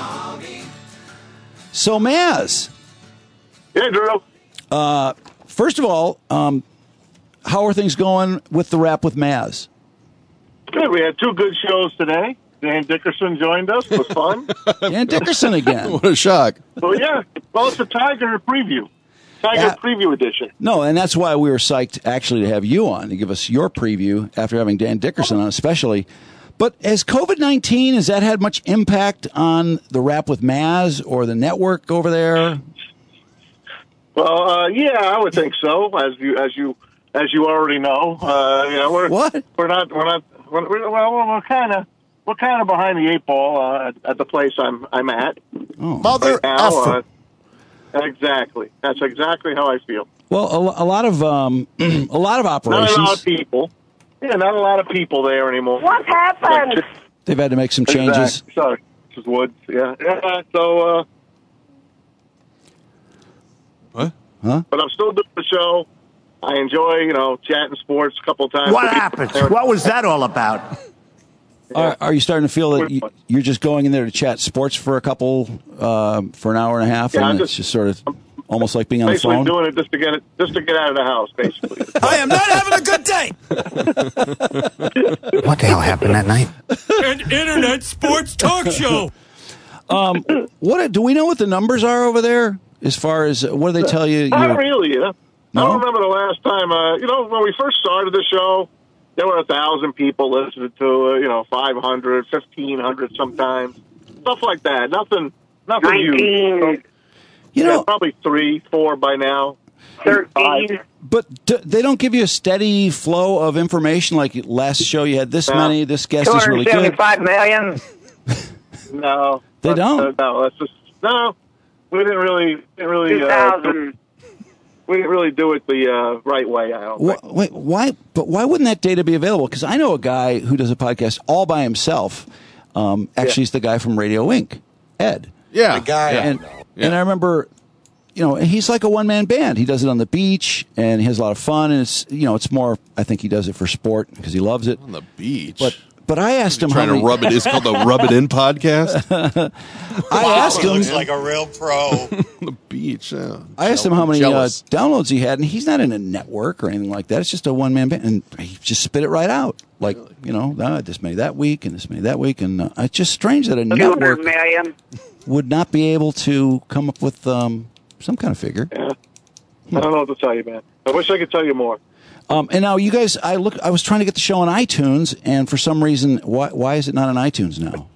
So, Maz. Yeah, Drew. First of all, how are things going with the Rap with Maz? Good. We had 2 good shows today. Dan Dickerson joined us. It was fun. Dan Dickerson again. What a shock. Well, yeah. Well, it's a Tiger preview. Tiger preview edition. No, and that's why we were psyched actually to have you on to give us your preview after having Dan Dickerson on especially. But has COVID-19, has that had much impact on the Rap with Maz or the network over there? Well, yeah, I would think so. As you already know, we're kind of behind the 8 ball at the place I'm at. Oh. Mother right now, effer. Exactly. That's exactly how I feel. Well, a lot of operations. Not a lot of people. Yeah, not a lot of people there anymore. What happened? They've had to make some changes. Exactly. Sorry, this is Woods. Yeah. So. What? Huh? But I'm still doing the show. I enjoy, chatting sports a couple of times. What happened? What was that all about? Are you starting to feel that you're just going in there to chat sports for for an hour and a half, and it's just sort of almost like being on the phone? Basically doing it just to get out of the house, basically. I am not having a good day. What the hell happened that night? An internet sports talk show. What do we know what the numbers are over there? As far as what do they tell you? Not really. No? I don't remember the last time. When we first started the show, there were 1,000 people listening to 500, 1,500 sometimes, stuff like that. Nothing huge. Probably 3, 4 by now. 13. But they don't give you a steady flow of information like last show. You had this many. This guest is really good. 275 million. No, they don't. No, that's just no. We didn't really. 2,000. We didn't really do it the right way, I don't think. Wait, why? But why wouldn't that data be available? Because I know a guy who does a podcast all by himself. Actually, he's the guy from Radio Inc., Ed. Yeah. The guy. And I remember, he's like a one-man band. He does it on the beach, and he has a lot of fun. And it's more, I think he does it for sport because he loves it. On the beach. But I asked him trying to rub it. It's called the Rub It In podcast. I asked him. Looks like a real pro. The beach. Yeah. I asked him how many downloads he had, and he's not in a network or anything like that. It's just a one-man band, and he just spit it right out. Like, this many that week, and this many that week, and it's just strange that a network would not be able to come up with some kind of figure. Yeah. I don't know what to tell you, man. I wish I could tell you more. And now you guys, I was trying to get the show on iTunes, and for some reason, why is it not on iTunes now?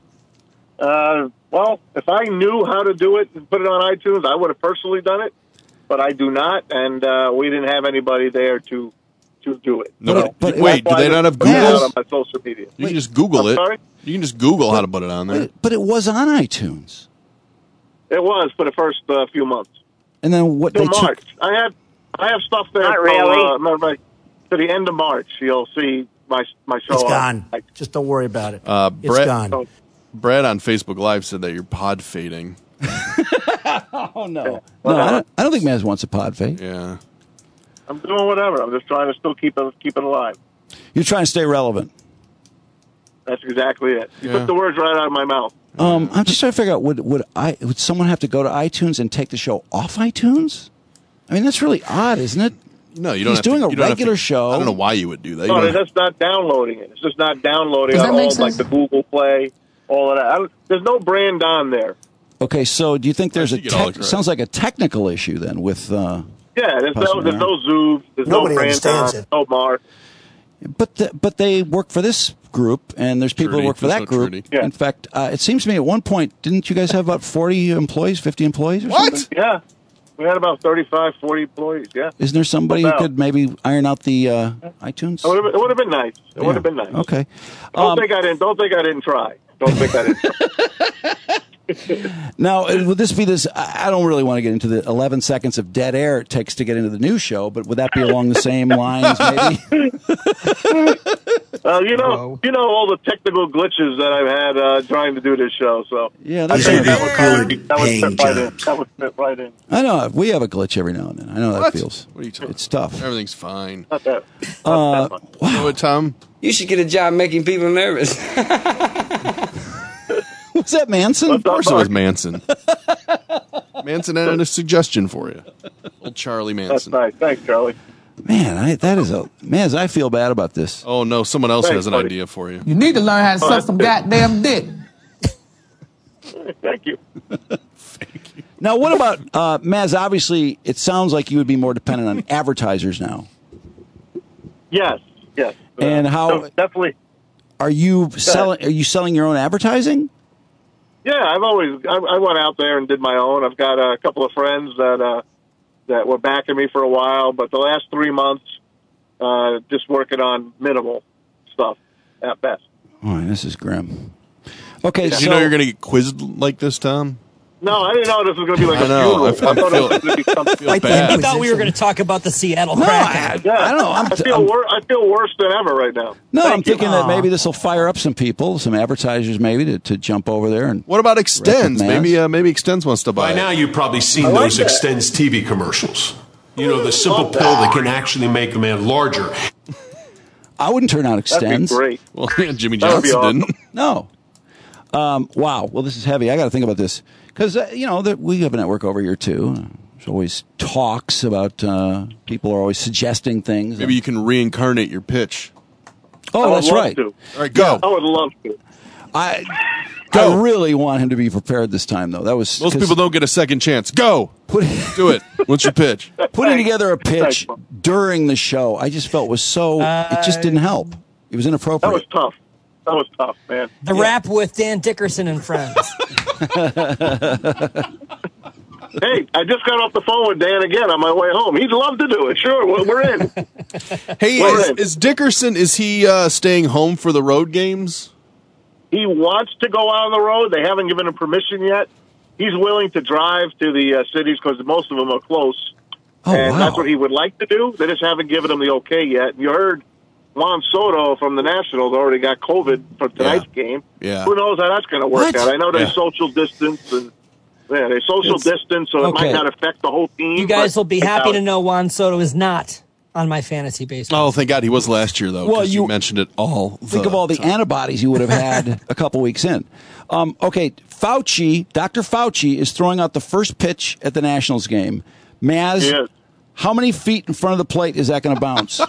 Well, if I knew how to do it and put it on iTunes, I would have personally done it, but I do not, and we didn't have anybody there to do it. No, but wait, do they not have Google? On my social media. You can just Google it. Sorry? You can just Google how to put it on there. But it was on iTunes. It was for the first few months. And then what? Till March. I have stuff there. Not really. To the end of March, you'll see my show. It's gone. Just don't worry about it. It's gone. Brad on Facebook Live said that you're pod fading. Oh no! No, I don't think Maz wants a pod fade. Yeah. I'm doing whatever. I'm just trying to still keep it alive. You're trying to stay relevant. That's exactly it. You took the words right out of my mouth. I'm just trying to figure out would someone have to go to iTunes and take the show off iTunes? I mean, that's really odd, isn't it? No, you don't. He's doing a regular show. I don't know why you would do that. No, that's not downloading it. It's just not downloading on all like the Google Play, all of that. There's no brand on there. Okay, so do you think there's sounds like a technical issue then with? Yeah, Yeah, there's no Zoom, there's Nobody no understands Brandon, it. no Mark. But they work for this group, and there's people who work for that group. Yeah. In fact, it seems to me at one point, didn't you guys have about 40 employees, 50 employees or something? Yeah. We had about 35, 40 employees, yeah. Isn't there somebody who could maybe iron out the iTunes? It would have been nice. It would have been nice. Okay. Don't think I didn't try. Don't think I didn't try. Now, would this be this? I don't really want to get into the 11 seconds of dead air it takes to get into the news show, but would that be along the same lines, maybe? You know all the technical glitches that I've had trying to do this show. So yeah, that would fit right in. I know we have a glitch every now and then. I know how that feels. What are you talking? It's tough. Everything's fine. Not that. Wow. You know what, Tom? You should get a job making people nervous. Was that Manson? Of course it was Manson. Manson had a suggestion for you. Old Charlie Manson. That's nice. Thanks, Charlie. Man, I feel bad about this. Oh, no, someone else has an idea for you. You need to learn how to suck some goddamn dick. Thank you. Now, what about, Maz, obviously, it sounds like you would be more dependent on advertisers now. Yes. And how... So definitely. Are you selling your own advertising? Yeah, I went out there and did my own. I've got a couple of friends that were backing me for a while, but the last 3 months, just working on minimal stuff at best. Oh, this is grim. Okay, Did you know you're going to get quizzed like this, Tom? No, I didn't know this was going to be like I know. a funeral. I thought we were going to talk about the Seattle Kraken. I don't know. I feel worse than ever right now. No, Thank I'm you. thinking that maybe this will fire up some people, some advertisers maybe to jump over there. And what about Extends? Maybe Extends wants to buy By now, you've probably seen I like those that. Extends TV commercials. You know, the simple pill that can actually make a man larger. I wouldn't turn out Extends. That'd be great. Well, yeah, Jimmy That would be Johnson awesome. didn't. No. Wow. Well, this is heavy. I got to think about this because we have a network over here too. There's always talks about people are always suggesting things. Maybe you can reincarnate your pitch. Oh, that's right. To. All right, go. I would love to. I really want him to be prepared this time, though. Most people don't get a second chance. Go. Do it. What's your pitch? Putting together a pitch during the show, I just felt was so. It just didn't help. It was inappropriate. That was tough, man. The rap with Dan Dickerson and friends. Hey, I just got off the phone with Dan again on my way home. He'd love to do it. Sure, we're in. Hey, is Dickerson, is he staying home for the road games? He wants to go out on the road. They haven't given him permission yet. He's willing to drive to the cities because most of them are close. That's what he would like to do. They just haven't given him the okay yet. You heard Juan Soto from the Nationals already got COVID for tonight's game. Yeah. Who knows how that's going to work out? I know they social distance and they social distance, so it might not affect the whole team. You guys will be happy to know Juan Soto is not on my fantasy baseball. Oh, thank God he was last year, though. Well, you mentioned it all. Think of all the antibodies you would have had a couple weeks in. Okay, Dr. Fauci is throwing out the first pitch at the Nationals game. Maz, how many feet in front of the plate is that going to bounce?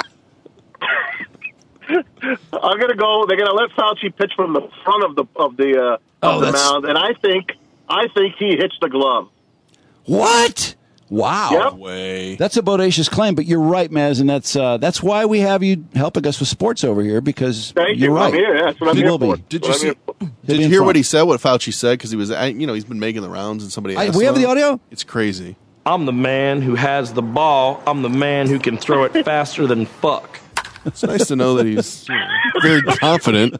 I'm going to go. They're going to let Fauci pitch from the front of the mound, and I think he hits the glove. What? Wow. Yep. Way. That's a bodacious claim, but you're right, Maz, and that's why we have you helping us with sports over here because you're right. I'm here. That's what I'm here for. Did you hear what he said? What Fauci said? Because he was, he's been making the rounds, and somebody asked we have him. the audio. It's crazy. I'm the man who has the ball. I'm the man who can throw it faster than fuck. It's nice to know that he's very confident.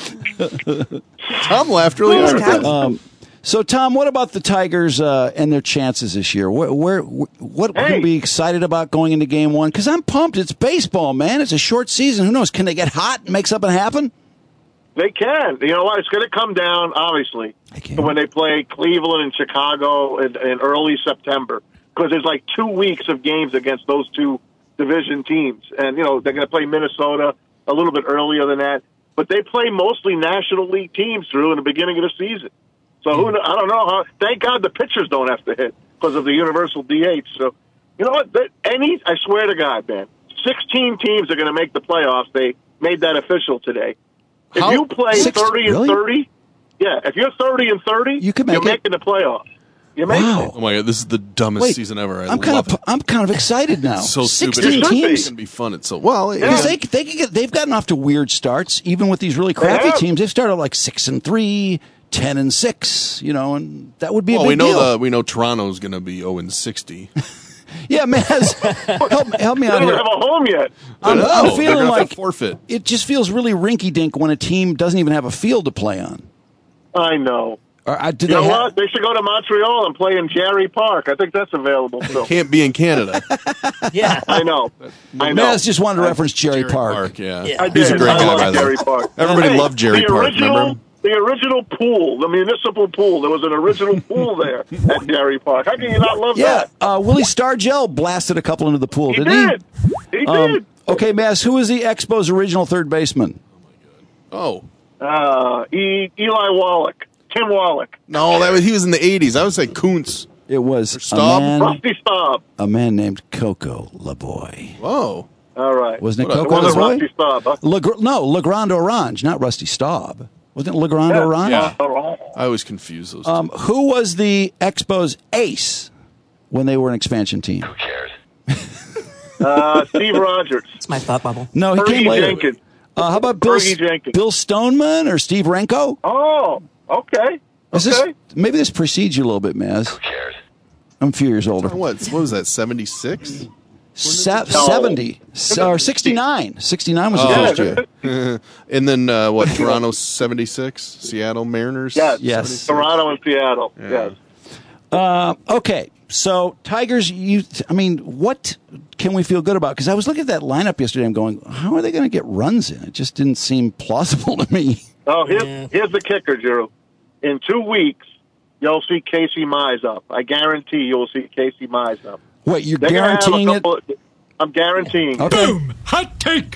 Tom laughed really hard. So, Tom, what about the Tigers and their chances this year? What can we be excited about going into Game 1? Because I'm pumped. It's baseball, man. It's a short season. Who knows? Can they get hot and make something happen? They can. You know what? It's going to come down, obviously, when they play Cleveland and Chicago in early September. Because there's like 2 weeks of games against those two division teams. And, they're going to play Minnesota a little bit earlier than that. But they play mostly National League teams through in the beginning of the season. So I don't know how. Thank God the pitchers don't have to hit because of the universal DH. So you know what? I swear to God, man, 16 teams are going to make the playoffs. They made that official today. If you play 30 and 30, if you're 30 and 30, you're making the playoffs. You make Wow. Oh my god, this is the dumbest Wait, season ever. I'm kind of excited now. So stupid. 16 It's teams. gonna be fun. It's so well. Because they've gotten off to weird starts, even with these really crappy teams. They've started like 6-3, 10-6, and that would be a big deal. We know Toronto's going to be 0-60. Yeah, Maz, help me out They here. don't have a home yet. I'm feeling like forfeit. It just feels really rinky-dink when a team doesn't even have a field to play on. I know. Do you know what? They should go to Montreal and play in Jerry Park. I think that's available still. Can't be in Canada. Yeah, I know. Maz just wanted to reference Jerry Park. Yeah. I He's did. a great I guy, love by the way. Jerry Park. Everybody loved Jerry Park, remember? The original pool, the municipal pool. There was an original pool there at Jerry Park. How can you not love that? Willie Stargell blasted a couple into the pool, He didn't did. He did. Okay, Maz, who is the Expos' original third baseman? Oh. Eli Wallach. Tim Wallach. No, he was in the 80s. I would say Kuntz. It was Rusty Staub. a man named Coco Lavoie. Whoa. All right. Wasn't it It Coco wasn't Lavoie? Rusty Staub, huh? Legrand Orange, not Rusty Staub. Wasn't it Legrand Orange? Yeah. I always confuse those two. Who was the Expos' ace when they were an expansion team? Who cares? Steve Rogers. It's my thought bubble. No, he Fergie came later. Jenkins. How about Fergie Jenkins. Bill Stoneman or Steve Renko? Oh, okay. Maybe this precedes you a little bit, Maz. Who cares? I'm a few years older. What was that, 76? 70 or 69. 69 was the first year. And then, Toronto 76? Seattle Mariners? Yes. Toronto and Seattle. Yeah. Yes. Okay, so Tigers, what can we feel good about? Because I was looking at that lineup yesterday and going, how are they going to get runs in? It just didn't seem plausible to me. Oh, here's the kicker, Drew. In 2 weeks, you'll see Casey Mize up. I guarantee you'll see Casey Mize up. Wait, you're They're gonna have guaranteeing a it? couple I'm guaranteeing. Okay. Boom! Hot take.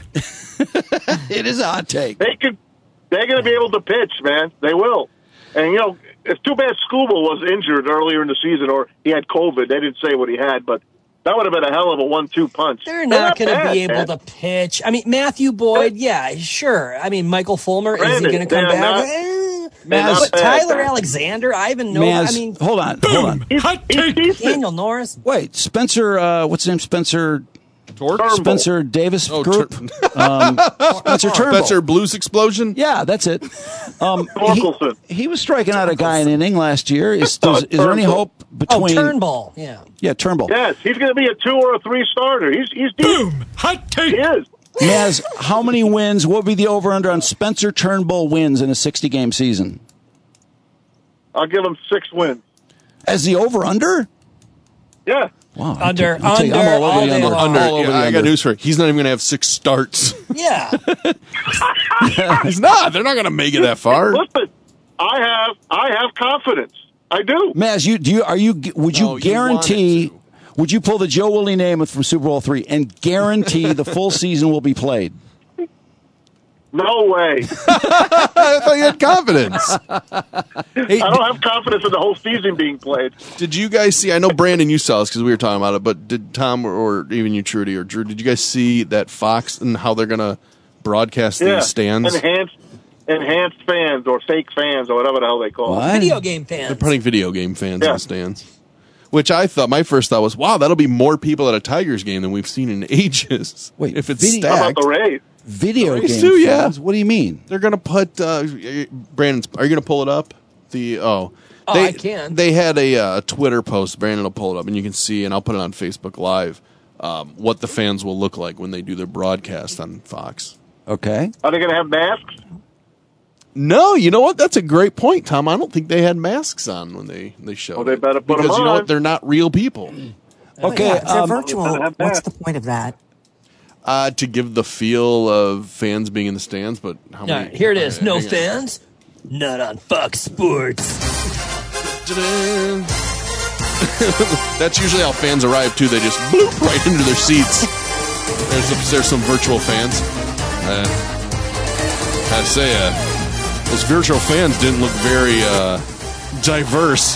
It is a hot take. They're going to be able to pitch, man. They will. And, it's too bad Skubal was injured earlier in the season, or he had COVID. They didn't say what he had, but that would have been a hell of a 1-2 punch. They're not going to be able to pitch. Matthew Boyd, yeah, sure. Michael Fulmer, is he going to come back? But Tyler Alexander, Ivan Nova, hold on. Hot take. Daniel Norris. Wait, Spencer, what's his name? Spencer Spencer Davis Group. Spencer Turnbull. Spencer Blues Explosion? Yeah, that's it. He was striking out a guy in an inning last year. Is there any hope between... Turnbull, yeah. Yeah, Turnbull. Yes, he's going to be a 2 or a 3 starter. He's deep. Boom! Hot take. He is. Maz, how many wins? What would be the over-under on Spencer Turnbull wins in a 60-game season? I'll give him 6 wins. As the over-under? Yeah. Wow. Under. I got news for you. He's not even going to have 6 starts. Yeah. He's not. They're not going to make it that far. Listen, I have confidence. I do. Maz, would you guarantee... Would you pull the Joe Willie Namath from Super Bowl III and guarantee the full season will be played? No way. I thought you had confidence. I don't have confidence in the whole season being played. Did you guys see? I know, Brandon, you saw this because we were talking about it, but did Tom or even you, Trudy or Drew, did you guys see that Fox and how they're going to broadcast these stands? Enhanced fans or fake fans or whatever the hell they call it. Video game fans. They're putting video game fans in the stands. Which my first thought was, wow, that'll be more people at a Tigers game than we've seen in ages. Wait, if it's stacked. How about the Rays? Video game too, yeah. fans? What do you mean? They're going to put, Brandon, are you going to pull it up? I can. They had a Twitter post. Brandon will pull it up, and you can see, and I'll put it on Facebook Live, what the fans will look like when they do their broadcast on Fox. Okay. Are they going to have masks? No, you know what? That's a great point, Tom. I don't think they had masks on when they showed. Well, they better put them because you know on. what? They're not real people. Okay, if they're virtual, what's the point of that? To give the feel of fans being in the stands, but how many? Right, here it is. No fans, not on Fox Sports. That's usually how fans arrive too. They just bloop right into their seats. There's some virtual fans. I say, those virtual fans didn't look very diverse.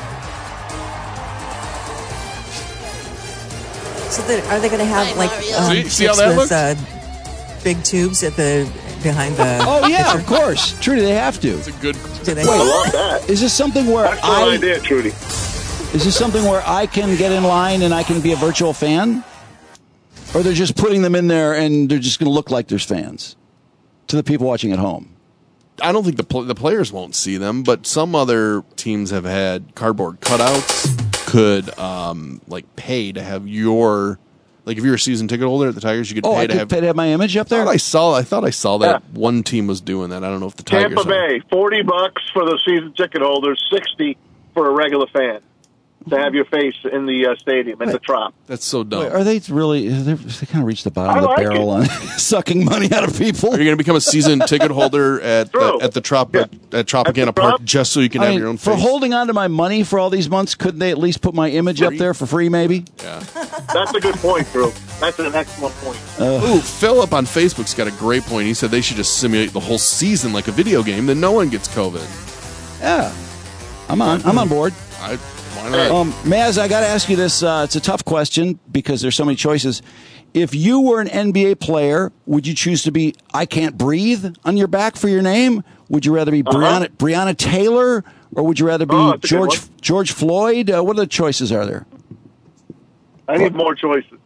So are they going to have see how that looks? Big tubes at behind the? Oh yeah, picture? of course. Trudy, they have to. It's a good. Do they? I love that. Is this something where That's my idea, Trudy. Is this something where I can get in line and I can be a virtual fan? Or they're just putting them in there and they're just going to look like there's fans to the people watching at home? I don't think the players won't see them, but some other teams have had cardboard cutouts. Could pay to have your, like, if you're a season ticket holder at the Tigers, you could pay to have my image up there. I thought I saw that one team was doing that. I don't know if the Tigers. Tampa Bay, $40 for the season ticket holders, $60 for a regular fan to have your face in the stadium at the Trop. That's so dumb. Wait, are they really? They kind of reached the bottom of the barrel on sucking money out of people. Are you going to become a season ticket holder at the Trop at Tropicana Park just so you can have your own face? For holding on to my money for all these months, couldn't they at least put my image up there for free? Maybe. Yeah, that's a good point, Drew. That's an excellent point. Ooh, Philip on Facebook's got a great point. He said they should just simulate the whole season like a video game, then no one gets COVID. Yeah, I'm on board. Why not? Maz, I got to ask you this. It's a tough question because there's so many choices. If you were an NBA player, would you choose to be I Can't Breathe on your back for your name? Would you rather be Breonna Taylor, or would you rather be George Floyd? What other choices are there? I need more choices.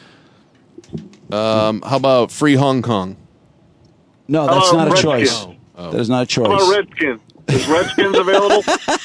How about Free Hong Kong? No, that's not a Redskins. choice. Oh. That is not a choice. How about Redskins? Is Redskins available?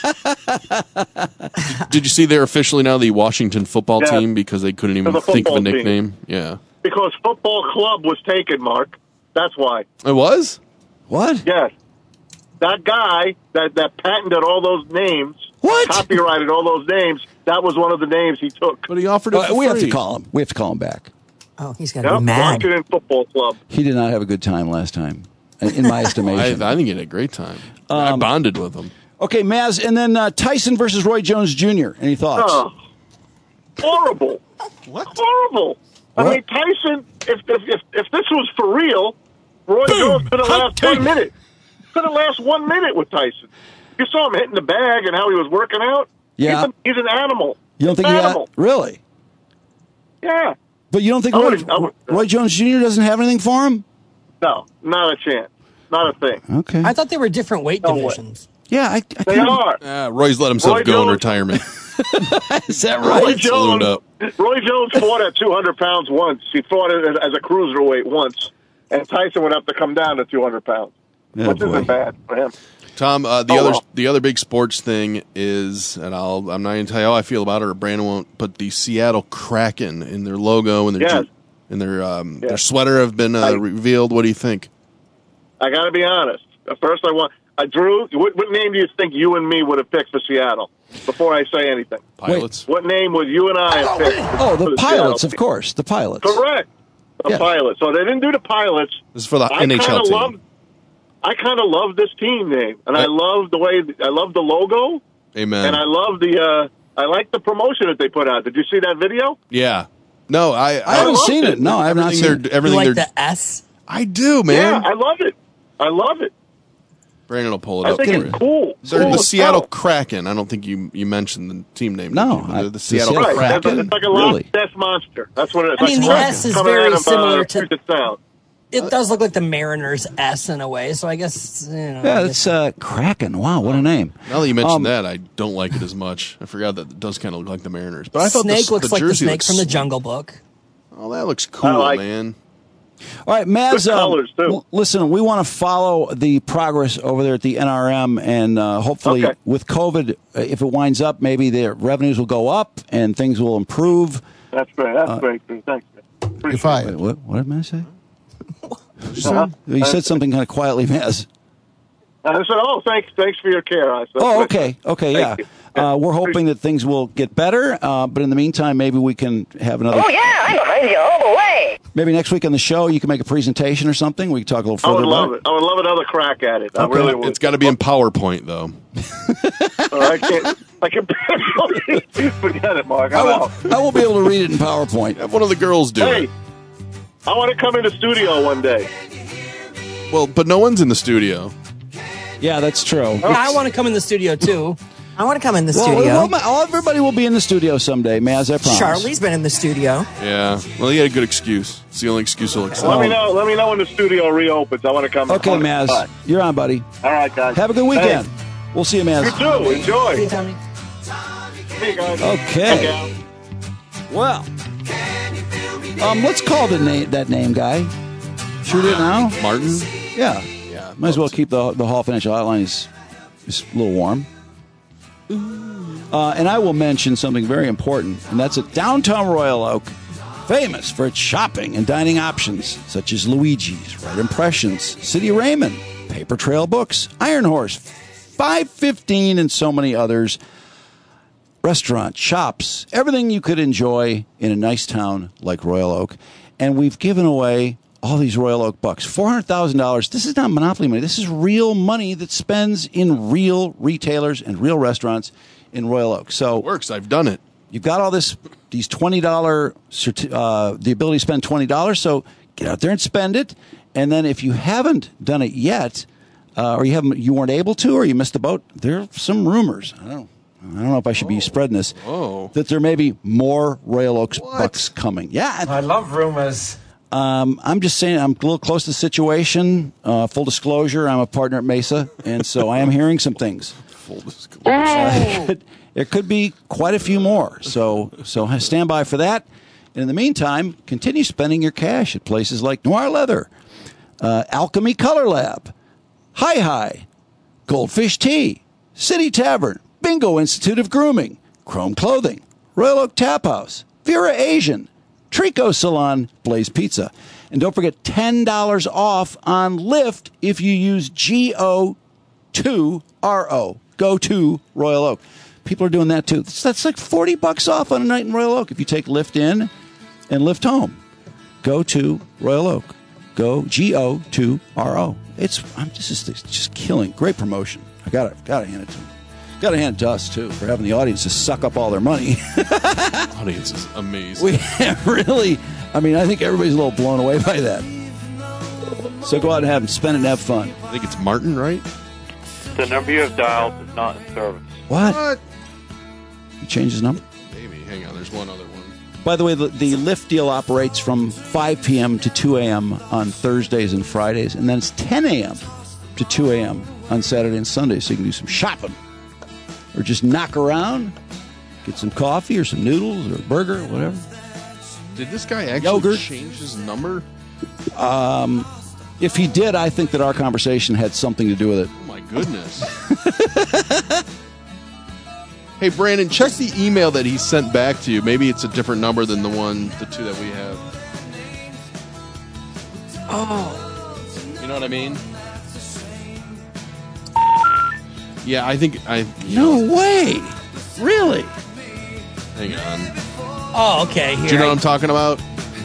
Did you see they're officially now the Washington football team because they couldn't even think of a nickname? Team. Yeah. Because football club was taken, Mark. That's why. It was? What? Yes. That guy that patented all those names, what? Copyrighted all those names, that was one of the names he took. But he offered it for we free. have to call him. We have to call him back. Oh, he's got to be mad. Washington Football Club. He did not have a good time last time, in my estimation. I think he had a great time. I bonded with him. Okay, Maz, and then Tyson versus Roy Jones Jr. Any thoughts? Oh, horrible. What? Horrible. What? I mean, Tyson, if this was for real, Roy Jones could have last 1 minute. Could have last 1 minute with Tyson. You saw him hitting the bag and how he was working out. Yeah. He's an animal. You don't think really? Yeah. But you don't think Roy Jones Jr. doesn't have anything for him? No, not a chance. Not a thing. Okay. I thought they were different weight divisions. Yeah, they are. Roy's let himself go in retirement. Is that right? Roy Jones fought at 200 pounds once. He fought as a cruiserweight once, and Tyson would have to come down to 200 pounds, which isn't bad for him. Tom, the other big sports thing is, and I'm not going to tell you how I feel about it, or Brandon won't, but the Seattle Kraken in their logo and their sweater have been revealed. What do you think? I got to be honest. First, Drew, what name do you think you and me would have picked for Seattle? Before I say anything, Pilots. What name would you and I have picked? The Pilots, of course. The Pilots. Correct. The Pilots. So they didn't do the Pilots. This is for the NHL team. I kind of love this team name, and I love the way I love the logo. Amen. And I love I like the promotion that they put out. Did you see that video? Yeah. No, I haven't seen it. No, I have not seen it. Everything you like the S? I do, man. Yeah, I love it. I love it. Brandon will pull it up. I think it's cool. They're the Seattle Kraken. I don't think you mentioned the team name. No, the Seattle Kraken. It's like a Loch Ness monster. That's what it is. I mean, the S is very similar to. Puget Sound. It does look like the Mariners' S in a way, so I guess, Yeah, it's Kraken. Wow, what a name. Now that you mentioned that, I don't like it as much. I forgot that it does kind of look like the Mariners. But I thought Snake looks like the snake looks, from the Jungle Book. Oh, that looks cool, man. All right, Maz, listen, we want to follow the progress over there at the NRM, and hopefully with COVID, if it winds up, maybe their revenues will go up and things will improve. That's great. That's great. Thanks. You're fired. What did Maz say? You said something kind of quietly, Maz. I said, thanks for your care. Okay, yeah. We're hoping that things will get better, but in the meantime, maybe we can have another... Oh, yeah, I'm behind you all the way. Maybe next week on the show, you can make a presentation or something. We can talk a little further about it. I would love another crack at it. I really would. It's got to be in PowerPoint, though. I can't forget it, Mark. I won't be able to read it in PowerPoint. Have one of the girls do it. I want to come in the studio one day. Well, but no one's in the studio. Yeah, that's true. I want to come in the studio, too. I want to come in the studio. Everybody will be in the studio someday, Maz, I promise. Charlie's been in the studio. Yeah. Well, he had a good excuse. It's the only excuse he'll accept. Let me know when the studio reopens. I want to come. Okay, Maz. You're on, buddy. All right, guys. Have a good weekend. We'll see you, Maz. You too. Enjoy. See you, Tommy. See you guys. Okay. Well, let's call that name guy. Shoot it now? Martin? Yeah. Might as well keep the Hall Financial Hotline is a little warm. And I will mention something very important, and that's at downtown Royal Oak, famous for its shopping and dining options, such as Luigi's, Right Impressions, City Raymond, Paper Trail Books, Iron Horse, 515, and so many others. Restaurants, shops, everything you could enjoy in a nice town like Royal Oak. And we've given away all these Royal Oak bucks. $400,000. This is not Monopoly money. This is real money that spends in real retailers and real restaurants in Royal Oak. So it works. I've done it. You've got all these $20, the ability to spend $20. So get out there and spend it. And then if you haven't done it yet, or you weren't able to, or you missed the boat, there are some rumors. I don't know if I should be spreading this. That there may be more Royal Oaks bucks coming. Yeah. I love rumors. I'm just saying I'm a little close to the situation. Full disclosure, I'm a partner at Mesa, and so I am hearing some things. Full disclosure. There could be quite a few more. So stand by for that. And in the meantime, continue spending your cash at places like Noir Leather, Alchemy Color Lab, Hi, Goldfish Tea, City Tavern, Bingo Institute of Grooming, Chrome Clothing, Royal Oak Tap House, Vera Asian, Trico Salon, Blaze Pizza. And don't forget $10 off on Lyft if you use GO2RO. Go to Royal Oak. People are doing that too. That's like $40 off on a night in Royal Oak if you take Lyft in and Lyft home. Go to Royal Oak. Go GO2RO. This is just killing. Great promotion. I gotta hand it to them. Got to hand it to us, too, for having the audience to suck up all their money. Audience is amazing. We really, I think everybody's a little blown away by that. So go out and spend it and have fun. I think it's Martin, right? The number you have dialed is not in service. What? You changed his number? Maybe. Hang on, there's one other one. By the way, the Lyft deal operates from 5 p.m. to 2 a.m. on Thursdays and Fridays, and then it's 10 a.m. to 2 a.m. on Saturday and Sunday, so you can do some shopping. Or just knock around, get some coffee or some noodles or a burger or whatever. Did this guy actually change his number? If he did, I think that our conversation had something to do with it. Oh, my goodness. Hey, Brandon, check the email that he sent back to you. Maybe it's a different number than the two that we have. Oh. You know what I mean? Yeah, I think No way! Really? Hang on. Oh, okay. Here Do you know what I'm talking about?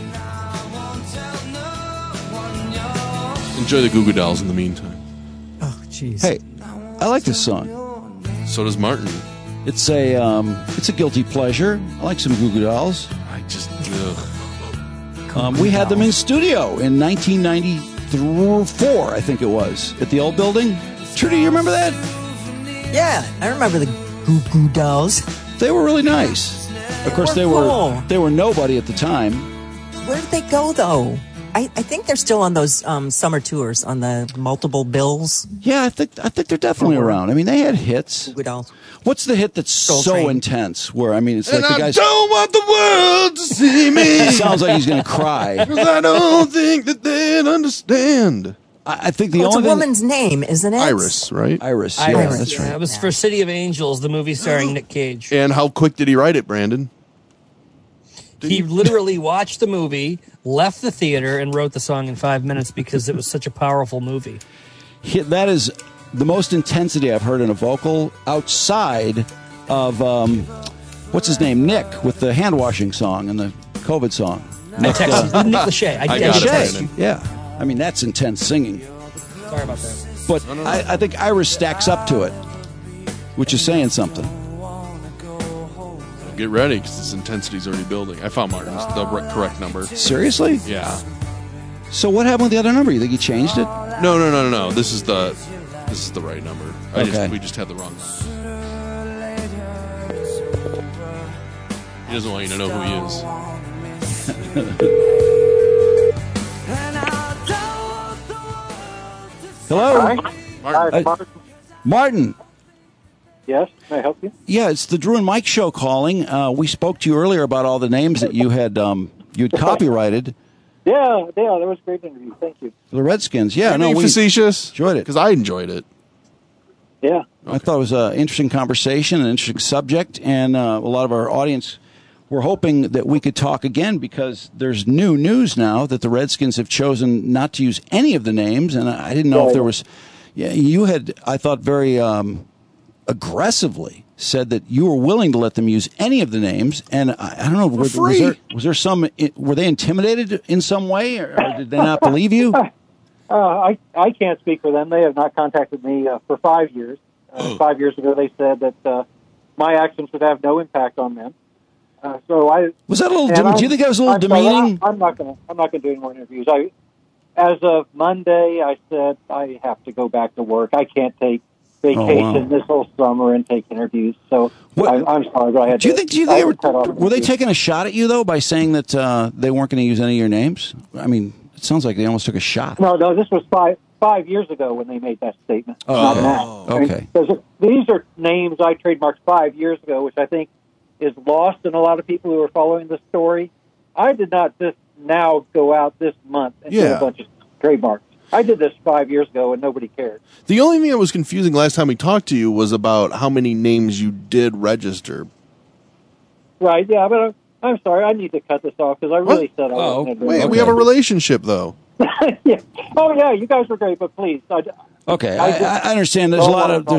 Enjoy the Goo Goo Dolls in the meantime. Oh, jeez. Hey, I like this song. So does Martin. It's a guilty pleasure. I like some Goo Goo Dolls. I just we had them in studio in 1994, I think it was, at the old building. Trudy, you remember that? Yeah, I remember the Goo Goo Dolls. They were really nice. Of course, they were nobody at the time. Where did they go, though? I think they're still on those summer tours on the multiple bills. Yeah, I think they're definitely around. They had hits. Goo Goo Dolls. What's the hit that's so intense? Where it's and like the guy's. I don't want the world to see me. It sounds like he's going to cry. Because I don't think that they'd understand. I think the it's only a woman's name, isn't it? Iris, right? Iris. Yeah, Iris. that's right. It was for City of Angels, the movie starring Nick Cage. And how quick did he write it, Brandon? He literally watched the movie, left the theater, and wrote the song in 5 minutes because it was such a powerful movie. That is the most intensity I've heard in a vocal outside of, what's his name? Nick, with the hand-washing song and the COVID song. Nick Lachey. I got it. Yeah. That's intense singing. Sorry about that. But I think Iris stacks up to it, which is saying something. Get ready, because this intensity's already building. I found Martin's the correct number. Seriously? Yeah. So what happened with the other number? You think he changed it? No. This is the right number. Okay. We just had the wrong number. He doesn't want you to know who he is. Hello? Hi. Martin. Yes, may I help you? Yeah, it's the Drew and Mike show calling. We spoke to you earlier about all the names that you had you'd copyrighted. Yeah, that was a great interview. Thank you. The Redskins. Yeah, no, we facetious. Enjoyed it because I enjoyed it. Yeah, I thought it was an interesting conversation, an interesting subject, and a lot of our audience were hoping that we could talk again because there's new news now that the Redskins have chosen not to use any of the names, and I didn't know if there was. Yeah, you had, I thought, very aggressively said that you were willing to let them use any of the names, and I don't know, was there some? Were they intimidated in some way, or did they not believe you? I can't speak for them. They have not contacted me for 5 years. 5 years ago, they said that my actions would have no impact on them. So I was that a little. Do you think that was a little demeaning? I'm not going to do any more interviews. As of Monday, I said I have to go back to work. I can't take vacation this whole summer and take interviews. So I'm sorry, but I had. Do you think were they taking a shot at you though by saying that they weren't going to use any of your names? I mean, it sounds like they almost took a shot. No, this was five years ago when they made that statement. Not now. Okay. These are names I trademarked 5 years ago, which I think is lost in a lot of people who are following the story. I did not just now go out this month and get a bunch of trademarks. I did this 5 years ago, and nobody cared. The only thing that was confusing last time we talked to you was about how many names you did register. Right, yeah, but I'm sorry. I need to cut this off because I really said I wasn't going to do it. We have a relationship, though. Yeah. Oh, yeah, you guys were great, but please. Okay, I understand. There's a lot of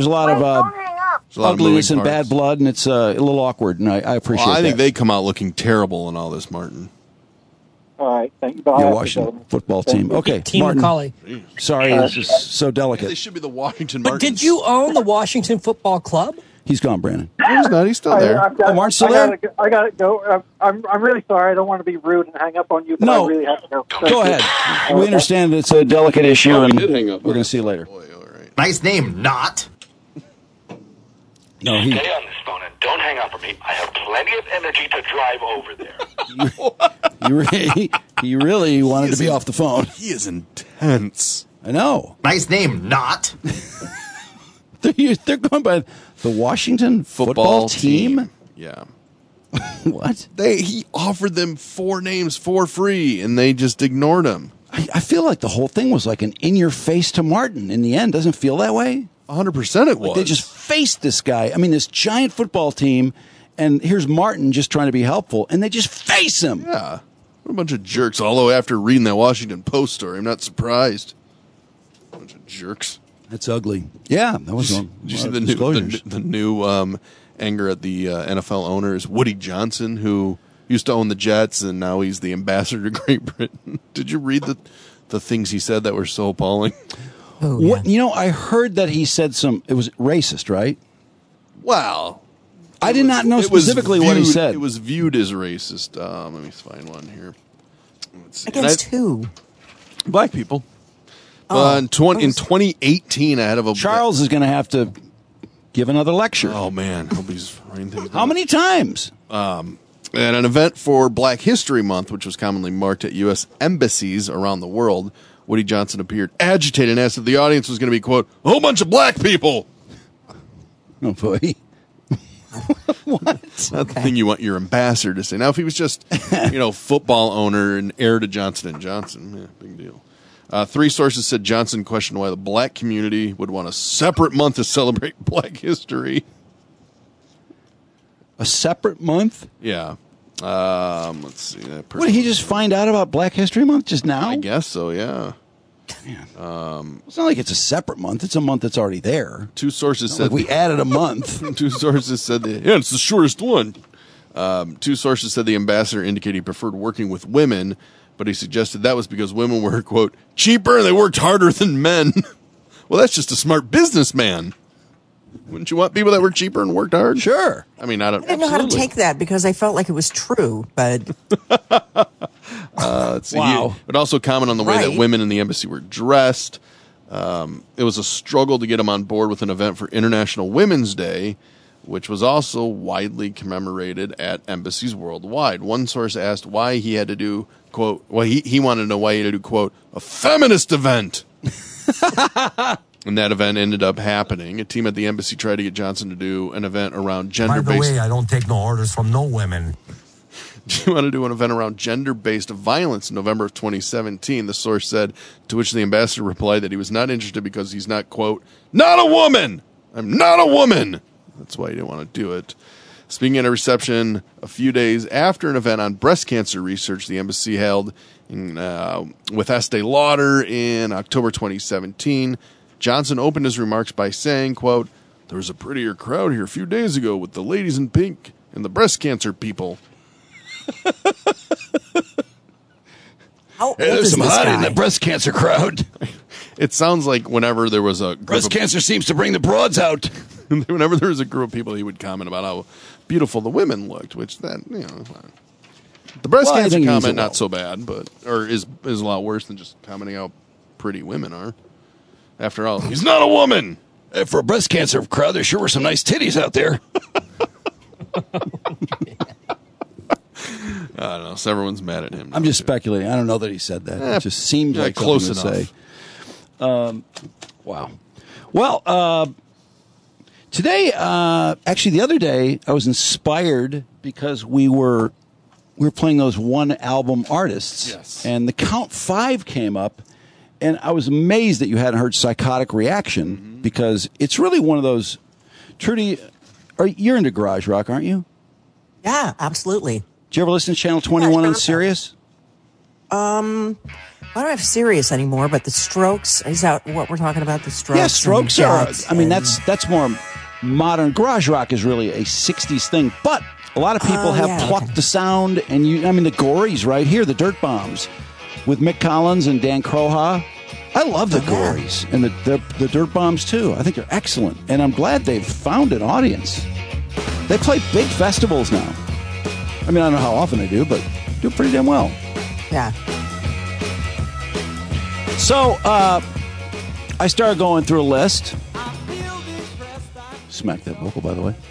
ugliness and bad blood, and it's a little awkward, and I appreciate that. I think they come out looking terrible in all this, Martin. All right, thank you. Your Washington football team. Okay, Team Martin. Collie. Sorry, this is so delicate. Yeah, they should be the Washington But Martins. did you own the Washington Football Club? He's gone, Brandon. No, he's not. He's still there. Martin's still there? I got to go. I'm really sorry. I don't want to be rude and hang up on you, but I really have to go. Go ahead. We understand it's a delicate issue, and we're going to see you later. Nice name, not. No, Stay on this phone and don't hang up on me. I have plenty of energy to drive over there. He really wanted to be off the phone. He is intense. I know. Nice name, not. They're going by the Washington football team? Yeah. What? He offered them 4 names for free, and they just ignored him. I feel like the whole thing was like an in-your-face to Martin in the end. Doesn't it feel that way? 100% it was. They just faced this guy. I mean, this giant football team, and here's Martin just trying to be helpful, and they just face him. Yeah. What a bunch of jerks. Although after reading that Washington Post story, I'm not surprised. A bunch of jerks. That's ugly. Yeah, that was one. Did you see the new anger at the NFL owners? Woody Johnson, who used to own the Jets, and now he's the ambassador to Great Britain. Did you read the things he said that were so appalling? Oh, yeah. What, I heard that he said it was racist, right? Wow. I did not know specifically what he said. It was viewed as racist. Let me find one here. Let's see. Against who? Black people. In 2018, ahead of a... Charles is going to have to give another lecture. Oh, man. Hope he's writing things How many times? At an event for Black History Month, which was commonly marked at U.S. embassies around the world, Woody Johnson appeared agitated and asked if the audience was going to be, quote, a whole bunch of black people. Oh, boy. What? That's the thing you want your ambassador to say. Now, if he was just, football owner and heir to Johnson & Johnson, big deal. 3 sources said Johnson questioned why the black community would want a separate month to celebrate black history. A separate month? Yeah. Let's see. What, did he just find out about Black History Month just now? I guess so, yeah. It's not like it's a separate month. It's a month that's already there. 2 sources said... we added a month. 2 sources said... it's the shortest one. 2 sources said the ambassador indicated he preferred working with women, but he suggested that was because women were, quote, cheaper and they worked harder than men. Well, that's just a smart businessman. Wouldn't you want people that work cheaper and worked hard? Sure. I mean, I didn't know how to take that because I felt like it was true, but... Let's see. Wow. But also comment on the way that women in the embassy were dressed. It was a struggle to get them on board with an event for International Women's Day, which was also widely commemorated at embassies worldwide. One source asked why he had to do, quote, he wanted to know why he had to do, quote, a feminist event. And that event ended up happening. A team at the embassy tried to get Johnson to do an event around gender-based... By the way, I don't take no orders from no women. You want to do an event around gender-based violence in November of 2017, the source said, to which the ambassador replied that he was not interested because he's not, quote, not a woman! I'm not a woman! That's why he didn't want to do it. Speaking at a reception a few days after an event on breast cancer research the embassy held with Estee Lauder in October 2017, Johnson opened his remarks by saying, quote, there was a prettier crowd here a few days ago with the ladies in pink and the breast cancer people. How old there's is some this hot guy? in the breast cancer crowd. It sounds like whenever there was a group breast cancer seems to bring the broads out. Whenever there was a group of people, he would comment about how beautiful the women looked, which that, you know, the breast cancer comment not so bad, but is a lot worse than just commenting how pretty women are. After all, he's not a woman. For a breast cancer crowd, there sure were some nice titties out there. I don't know. So everyone's mad at him. I'm just speculating. I don't know that he said that. It just seemed like close something enough. to say. Wow. Well, today, actually, the other day, I was inspired because we were playing those one album artists. Yes. And the Count 5 came up, and I was amazed that you hadn't heard Psychotic Reaction because it's really one of those. Trudy, you're into garage rock, aren't you? Yeah, absolutely. Did you ever listen to Channel 21 on Sirius? I don't have Sirius anymore, but the Strokes, is that what we're talking about? The Strokes? Yeah, Strokes are, I mean, that's more modern. Garage rock is really a 60s thing, but a lot of people have plucked the sound, and the Gories right here, the Dirt Bombs, with Mick Collins and Dan Croha. I love the Gories and the Dirt Bombs, too. I think they're excellent, and I'm glad they've found an audience. They play big festivals now. I mean, I don't know how often they do, but do pretty damn well. Yeah. So, I started going through a list. Smack that vocal, by the way.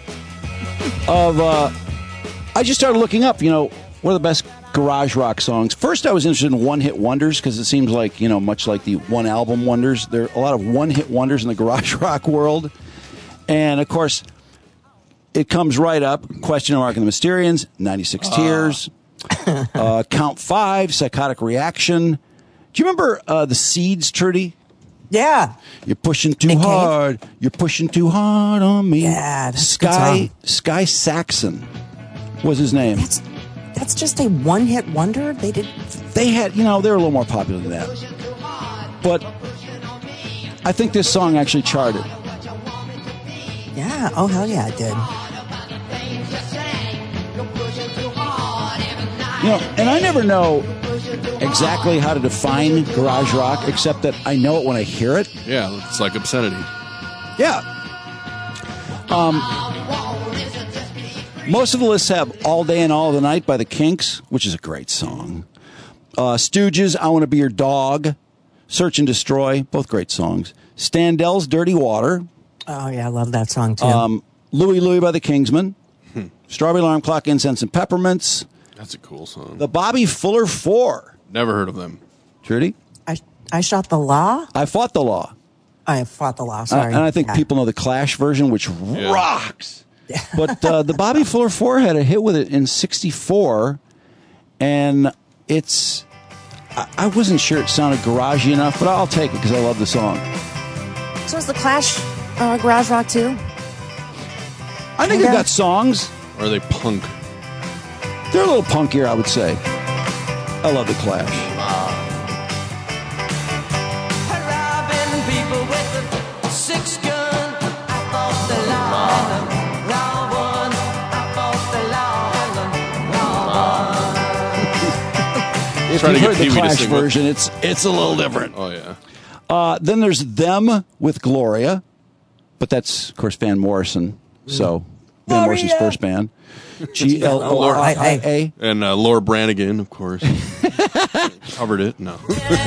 I just started looking up, what are the best garage rock songs. First, I was interested in one-hit wonders because it seems like, much like the one-album wonders, there are a lot of one-hit wonders in the garage rock world. And, of course, it comes right up. Question Mark and the Mysterians, 96 Tears, Count 5, Psychotic Reaction. Do you remember the Seeds, Trudy? Yeah. You're pushing too hard. You're pushing too hard on me. Yeah, that's Sky Saxon was his name. That's just a one-hit wonder? They had, they were a little more popular than that. But I think this song actually charted. Yeah. Oh, hell yeah, it did. And I never know exactly how to define garage rock, except that I know it when I hear it. Yeah, it's like obscenity. Yeah. Most of the lists have All Day and All of the Night by the Kinks, which is a great song. Stooges, I Want to Be Your Dog. Search and Destroy, both great songs. Standell's Dirty Water. Oh, yeah, I love that song, too. Louie Louie by the Kingsmen. Strawberry Alarm Clock, Incense and Peppermints. That's a cool song. The Bobby Fuller Four. Never heard of them. Trudy? I Shot the Law? I Fought the Law. I Fought the Law, sorry. And I think people know the Clash version, which rocks. Yeah. But the Bobby Fuller Four had a hit with it in 64, and it's... I wasn't sure it sounded garagey enough, but I'll take it because I love the song. So is the Clash garage rock, too? I think they've got songs. Or are they punk? They're a little punkier, I would say. I love the Clash. If you heard the Clash version, it's a little different. Oh, yeah. Then there's Them with Gloria, but that's, of course, Van Morrison. So, Van Morrison's first band. Gloria. And Laura Branigan, of course. Covered it. No.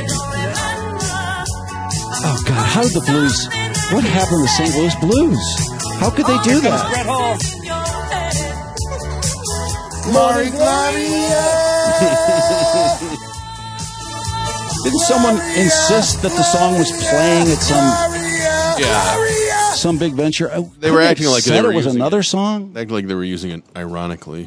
Oh, God. How did the Blues... What happened to the St. Louis Blues? How could they do that? Glory, Gloria! Didn't someone insist that the song was playing at some Yeah. Some Big Venture. They were acting like said they were it was using another it. song. Acting like they were using it ironically.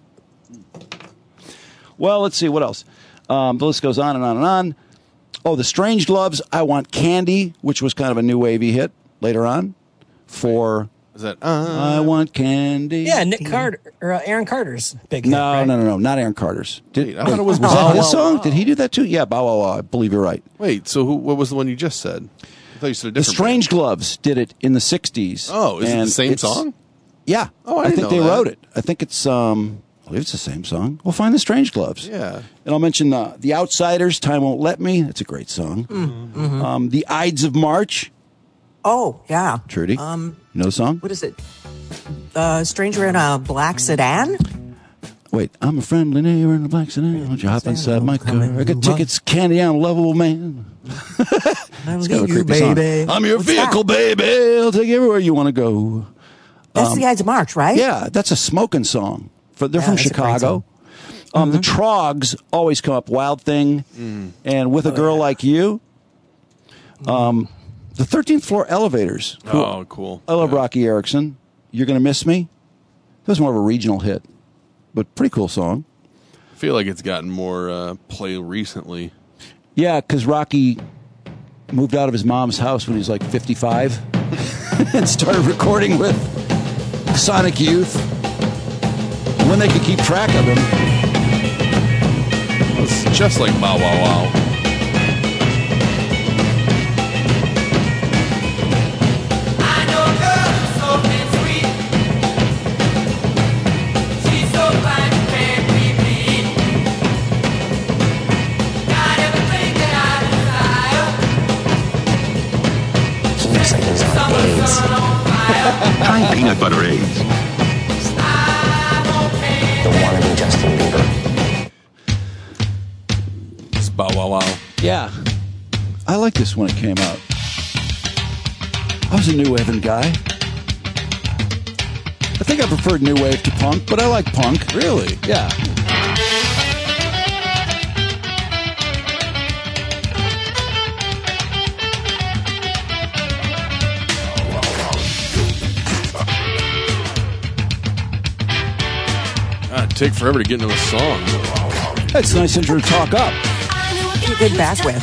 Well, let's see what else. The list goes on and on and on. Oh, the Strange Loves, I Want Candy, which was kind of a new wavy hit later on. For is that I Want Candy? Yeah, Nick Carter or Aaron Carter's big hit. No, right? no, not Aaron Carter's. I thought it was that his song? Did he do that too? Yeah, Bow Wow Wow. I believe you're right. Wait, so what was the one you just said? I thought you said a The different. Strange Gloves did it in the 60s. Oh, is it the same song? Yeah. Oh, I think didn't they know that. wrote it. I think it's I believe it's the same song. We'll find the Strange Gloves. Yeah. And I'll mention The Outsiders, Time Won't Let Me. That's a great song. Mm-hmm. The Ides of March. Oh, yeah. Trudy, you know the song? What is it? Stranger in a Black Sedan? Wait, I'm a friendly neighbor in a black sedan. Won't you hop inside my car? I got tickets, candy, I'm a lovable man. I'll It's kind of get a you, creepy song. baby. I'm your What's vehicle, that? baby. I'll take you everywhere you want to go. That's the Ides of March, right? Yeah, that's a smoking song. They're from that's a great Chicago. The Trogs always come up. Wild Thing and With a Girl Like You. The 13th Floor Elevators. Oh, cool. I love Rocky Erickson. You're Gonna Miss Me. That was more of a regional hit, but pretty cool song. I feel like it's gotten more play recently. Yeah, because Rocky moved out of his mom's house when he was like 55 and started recording with Sonic Youth. When they could keep track of him. It's just like Bow Wow Wow. Looks like he's on AIDS. Try peanut butter AIDS. The wannabe Justin Bieber. It's Bow Wow Wow. Yeah. I like this when it came out. I was a New Wave guy. I think I preferred New Wave to punk, but I like punk. Really? Yeah. It'd take forever to get into the song. That's a nice intro to talk up. You good back with.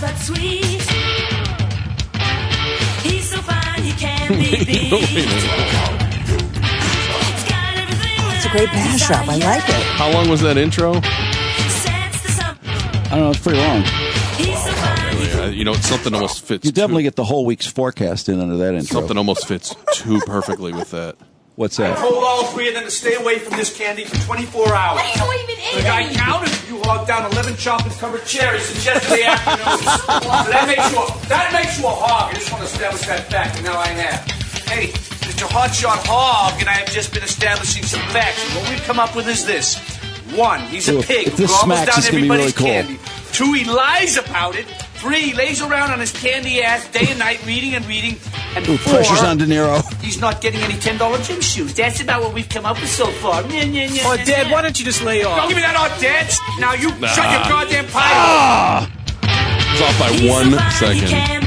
It's a great mashup. I like it. How long was that intro? I don't know, it's pretty long. You know, something almost fits. You definitely get the whole week's forecast in under that intro. Something almost fits too perfectly with that. What's I that? told all three of them to stay away from this candy for 24 hours. What are you even eating? The guy counted. You hogged down 11 chocolate-covered cherries in yesterday afternoon. that makes you a hog. I just want to establish that fact, and now I have. Hey, Mr. Hotshot Hog and I have just been establishing some facts. And what we've come up with is this. 1, he's a pig if who this gobbles smacks, down it's gonna be everybody's really cool. candy. 2, he lies about it. 3, he lays around on his candy ass day and night reading and reading. And Ooh, 4, pressure's on De Niro. he's not getting any $10 gym shoes. That's about what we've come up with so far. Oh, Dad, why don't you just lay off? Don't give me that odd Dad. Now you shut your goddamn pipe. It's off by 1 second.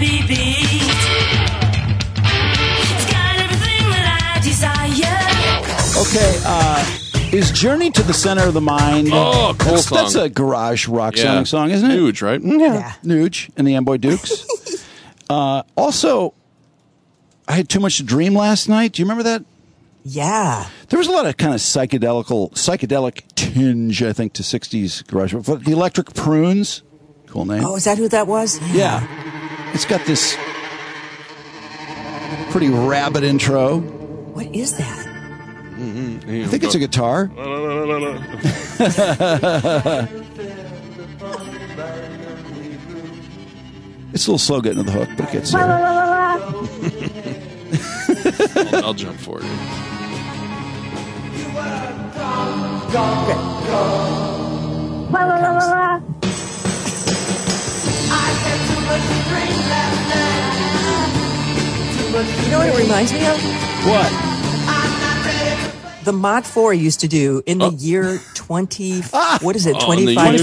Okay, is Journey to the Center of the Mind? Oh, cool song. That's a garage rock sounding song, isn't it? Huge, right? Yeah. Nuge and the Amboy Dukes. Also, I had Too Much to Dream last night. Do you remember that? Yeah. There was a lot of kind of psychedelic tinge, I think, to 60s garage rock. The Electric Prunes. Cool name. Oh, is that who that was? Yeah. It's got this pretty rabid intro. What is that? I think it's a guitar. It's a little slow getting to the hook, but it gets there. I'll jump for it. You know what it reminds me of? What? The Mach 4 used to do in the year 20. What is it? 25?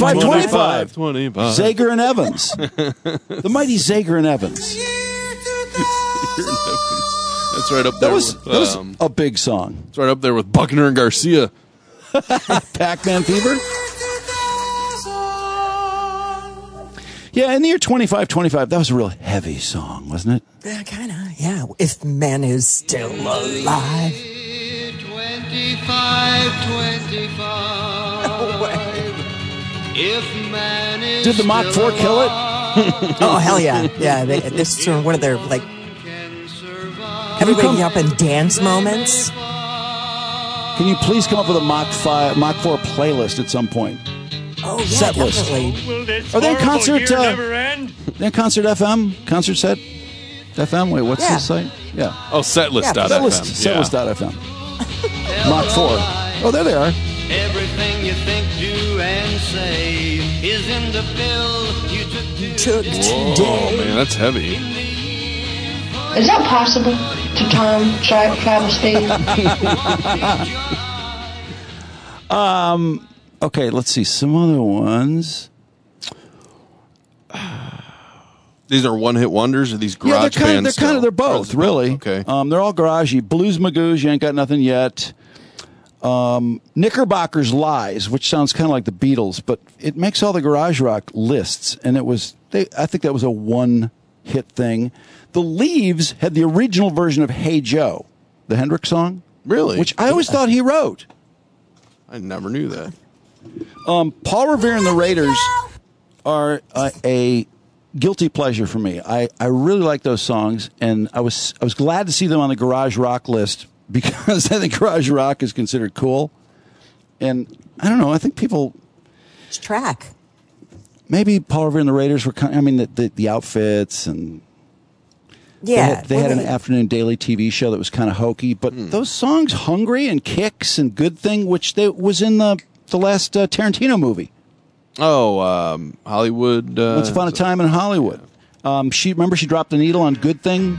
25. Zager and Evans. The mighty Zager and Evans. That's right up there. That was a big song. It's right up there with Buckner and Garcia. Pac-Man Fever? Yeah, in the year 2525, that was a real heavy song, wasn't it? Yeah, kind of. Yeah. If man is still alive. 25. If man is Did the Mach 4 kill it? Oh, hell yeah. Yeah, this is one of their, like, everybody up and dance moments. Can you please come up with a Mach 4 playlist at some point? Oh, yeah, set definitely. Are they in concert? They in concert FM? Concert set FM? Wait, what's the site? Yeah. Oh, setlist.fm. Setlist.fm. Mach 4. Oh, there they are. Everything you think, do, and say is in the pill you took today. Oh, man, that's heavy. Is that possible to time travel, Steve? Okay, let's see some other ones. These are one-hit wonders, or these garage bands? They're both, really. Okay. They're all garagey. Blues Magoos, You Ain't Got Nothing Yet. Knickerbocker's Lies, which sounds kind of like the Beatles, but it makes all the garage rock lists, and I think that was a one-hit thing. The Leaves had the original version of Hey Joe, the Hendrix song. Really? Which I always thought he wrote. I never knew that. Paul Revere and the Raiders are a guilty pleasure for me. I really like those songs, and I was glad to see them on the garage rock list because I think garage rock is considered cool. And I don't know, I think people... It's track. Maybe Paul Revere and the Raiders were kind of, I mean, the outfits and... Yeah. They had an afternoon daily TV show that was kind of hokey, but those songs, Hungry and Kicks and Good Thing, which was in the last Tarantino movie. Oh, Hollywood. Once Upon a Time in Hollywood. Yeah. She dropped the needle on Good Thing.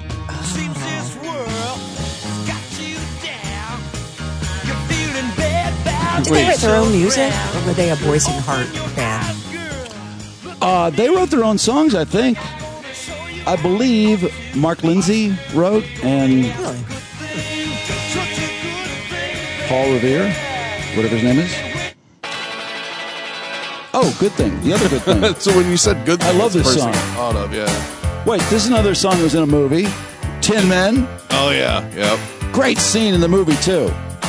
Did they write their own music, or were they a Boyce and Hart band? They wrote their own songs, I think. I believe Mark Lindsay wrote, and Paul Revere, whatever his name is. Oh, Good Thing. The other Good Thing. So when you said Good Thing, I love this song. Thought of, yeah. Wait, this is another song that was in a movie. Tin Men. Oh, yeah. Yep. Great scene in the movie, too.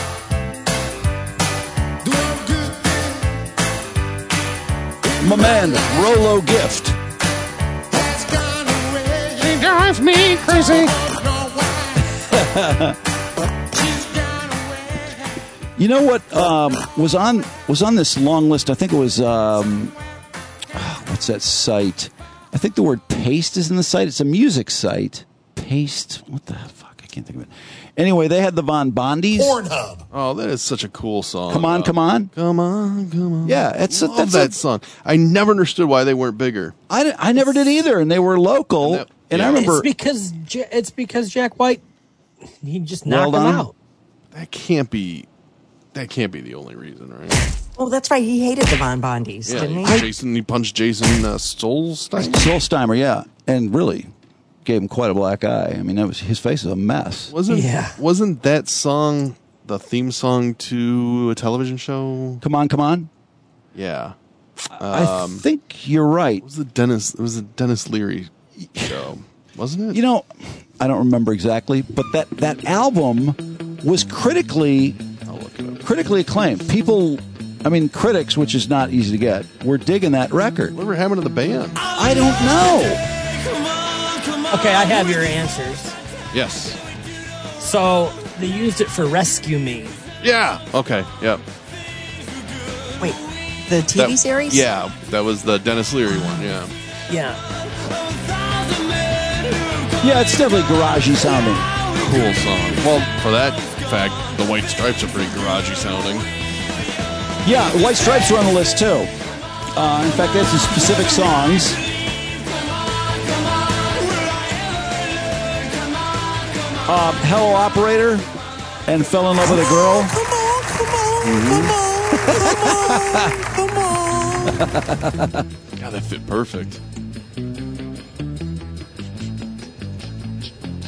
My man, Rolo Gift. She drives me crazy. You know what was on this long list? I think it was what's that site? I think the word Paste is in the site. It's a music site. Paste. What the fuck? I can't think of it. Anyway, they had the Von Bondies. Pornhub. Oh, that is such a cool song. Come on, come on. Come on, come on. Yeah, that's that song. I never understood why they weren't bigger. I never did either, and they were local. And I remember it's because Jack White, he just knocked them out. That can't be the only reason, right? Well, that's right. He hated the Von Bondies, didn't he? He punched Jason Solsteimer. Solsteimer, yeah, and really gave him quite a black eye. I mean, his face is a mess. Wasn't that song the theme song to a television show? Come on, come on. Yeah, I think you're right. It was a Dennis Leary show, wasn't it? You know, I don't remember exactly, but that album was critically acclaimed. People, I mean, critics, which is not easy to get, were digging that record. What were happening to the band? I don't know. Okay, I have your answers. Yes. So they used it for Rescue Me. Yeah. Okay. Yep. Wait, the TV series? Yeah, that was the Dennis Leary one. Yeah. Yeah. Yeah, it's definitely garagey sounding. Cool song. Well, for that fact, the White Stripes are pretty garagey sounding. Yeah, White Stripes were on the list too. In fact, they had some specific songs. Hello, Operator, and Fell in Love with a Girl. Come on. God, that fit perfect.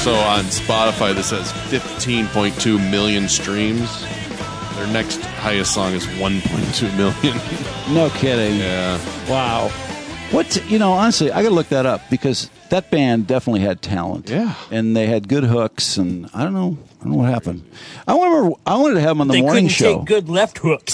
So on Spotify, this has 15.2 million streams. Their next highest song is 1.2 million. No kidding. Yeah. Wow. Honestly, I got to look that up because that band definitely had talent. Yeah. And they had good hooks, and I don't know what happened. I wanted to have them on the morning show. They couldn't take good left hooks.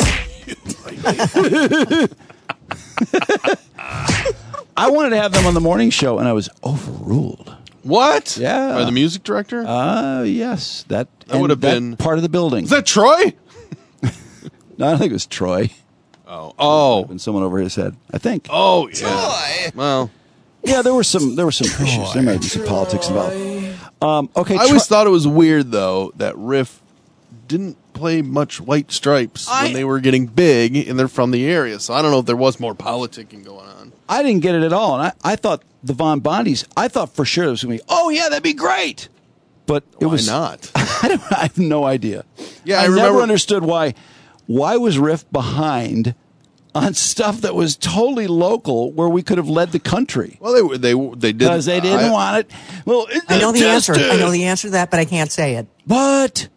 I wanted to have them on the morning show, and I was overruled. What? Yeah. By the music director? Yes. That would have been part of the building. Is that Troy? No, I don't think it was Troy. Oh. And someone over his head, I think. Oh, yeah. Troy. Well. Yeah, there were some issues. There might be some politics involved. Okay. I always thought it was weird, though, that Riff didn't play much White Stripes when they were getting big, and they're from the area. So I don't know if there was more politicking going on. I didn't get it at all. And I thought the Von Bondies, I thought for sure it was going to be, oh, yeah, that'd be great. But it was not. I have no idea. Yeah, I never understood why was Riff behind on stuff that was totally local where we could have led the country. Well, they didn't. Because they didn't want it. Well, I know the answer. I know the answer to that, but I can't say it. But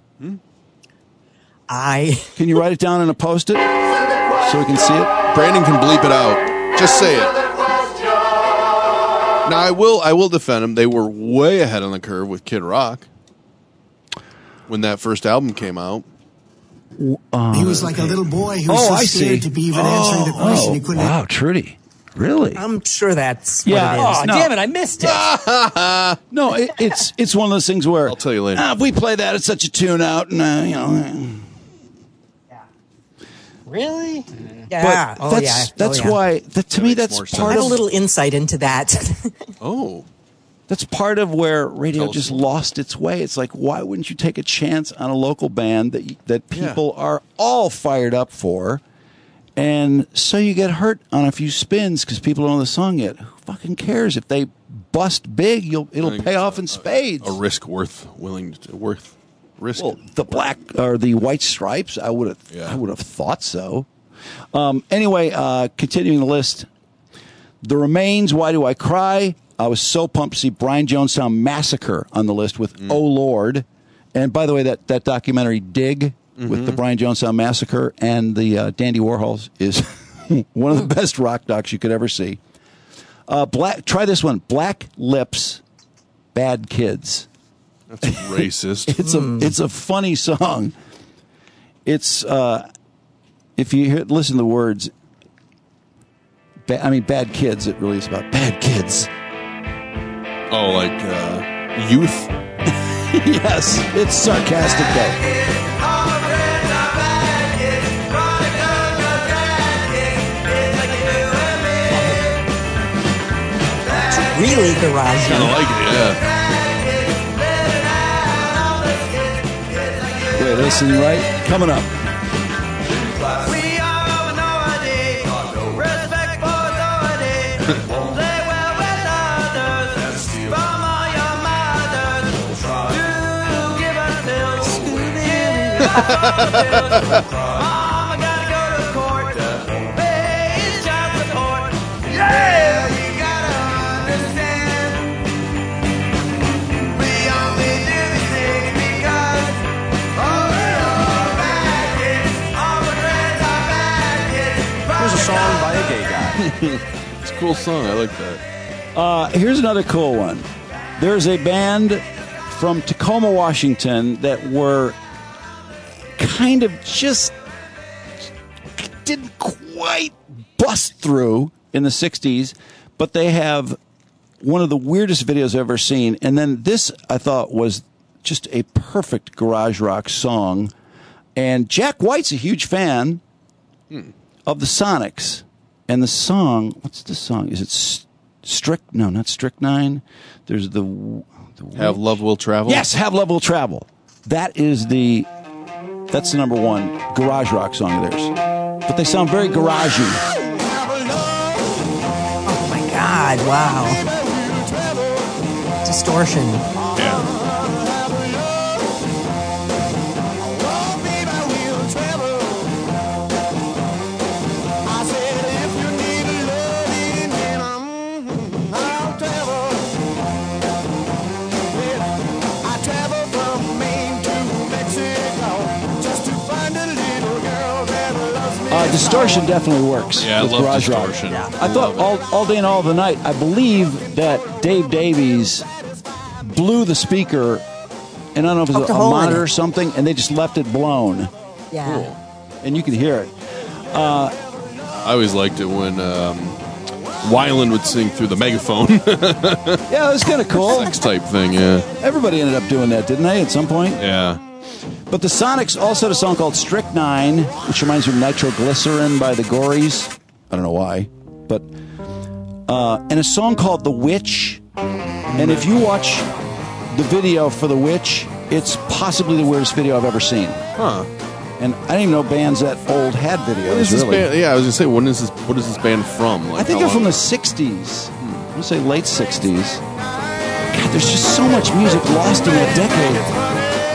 can you write it down in a Post-it so we can see it? Brandon can bleep it out. Just say it. Now I will defend them. They were way ahead on the curve with Kid Rock when that first album came out. He was like a little boy who was so scared to be even answering the question. He couldn't. Wow, Trudy. Really? I'm sure that's what it is. Oh, damn it, I missed it. No, it's one of those things where I'll tell you later. If we play that, it's such a tune out, and Really? Yeah. But that's why. To me, that's part I of have a little insight into that. Oh. That's part of where radio just lost its way. It's like, why wouldn't you take a chance on a local band that people are all fired up for? And so you get hurt on a few spins because people don't know the song yet. Who fucking cares? If they bust big, it'll pay off in spades. A risk worth risk. Well, the black or the White Stripes, I would have thought so. Anyway, continuing the list. The Remains, Why Do I Cry? I was so pumped to see Brian Jonestown Massacre on the list with Oh Lord. And by the way, that documentary Dig with the Brian Jonestown Massacre and the Dandy Warhols is one of the best rock docs you could ever see. Try this one, Black Lips, Bad Kids. That's racist. It's a funny song. It's if you listen to the words, bad kids. It really is about bad kids. Oh, like youth? Yes, it's sarcastic though. It's really garage. I like it, yeah. Wait, listen, right? Coming up. Mama gotta go to court. Pay child support. Yeah, you gotta understand. We only do these things because all your bad kids, all my friends are bad kids. Here's a song by a gay guy. It's a cool song. I like that. Here's another cool one. There's a band from Tacoma, Washington that were kind of just didn't quite bust through in the 60s, but they have one of the weirdest videos I've ever seen. And then this, I thought, was just a perfect garage rock song. And Jack White's a huge fan of the Sonics. And the song, what's the song? Is it No, not Strychnine. There's the Have Love Will Travel? Yes, Have Love Will Travel. That's the number one garage rock song of theirs. But they sound very garagey. Oh my God, wow. Distortion. Yeah. distortion definitely works. Yeah, I with love garage distortion. rock. I thought all day and all the night. I believe that Dave Davies blew the speaker, and I don't know if it was a monitor or something, and they just left it blown. Yeah. Cool. And you can hear it. I always liked it when Weiland would sing through the megaphone. Yeah, it was kind of cool. Sex type thing, yeah. Everybody ended up doing that, didn't they, at some point? Yeah. But the Sonics also had a song called Strychnine, which reminds me of Nitroglycerin by the Gories. I don't know why. But and a song called The Witch. And if you watch the video for The Witch, it's possibly the weirdest video I've ever seen. Huh. And I didn't even know bands that old had videos. What is this really. band? Yeah, I was gonna say, what is this band from? Like, I think they're from the 60s. I'm gonna say late 60s. God, there's just so much music lost in that decade.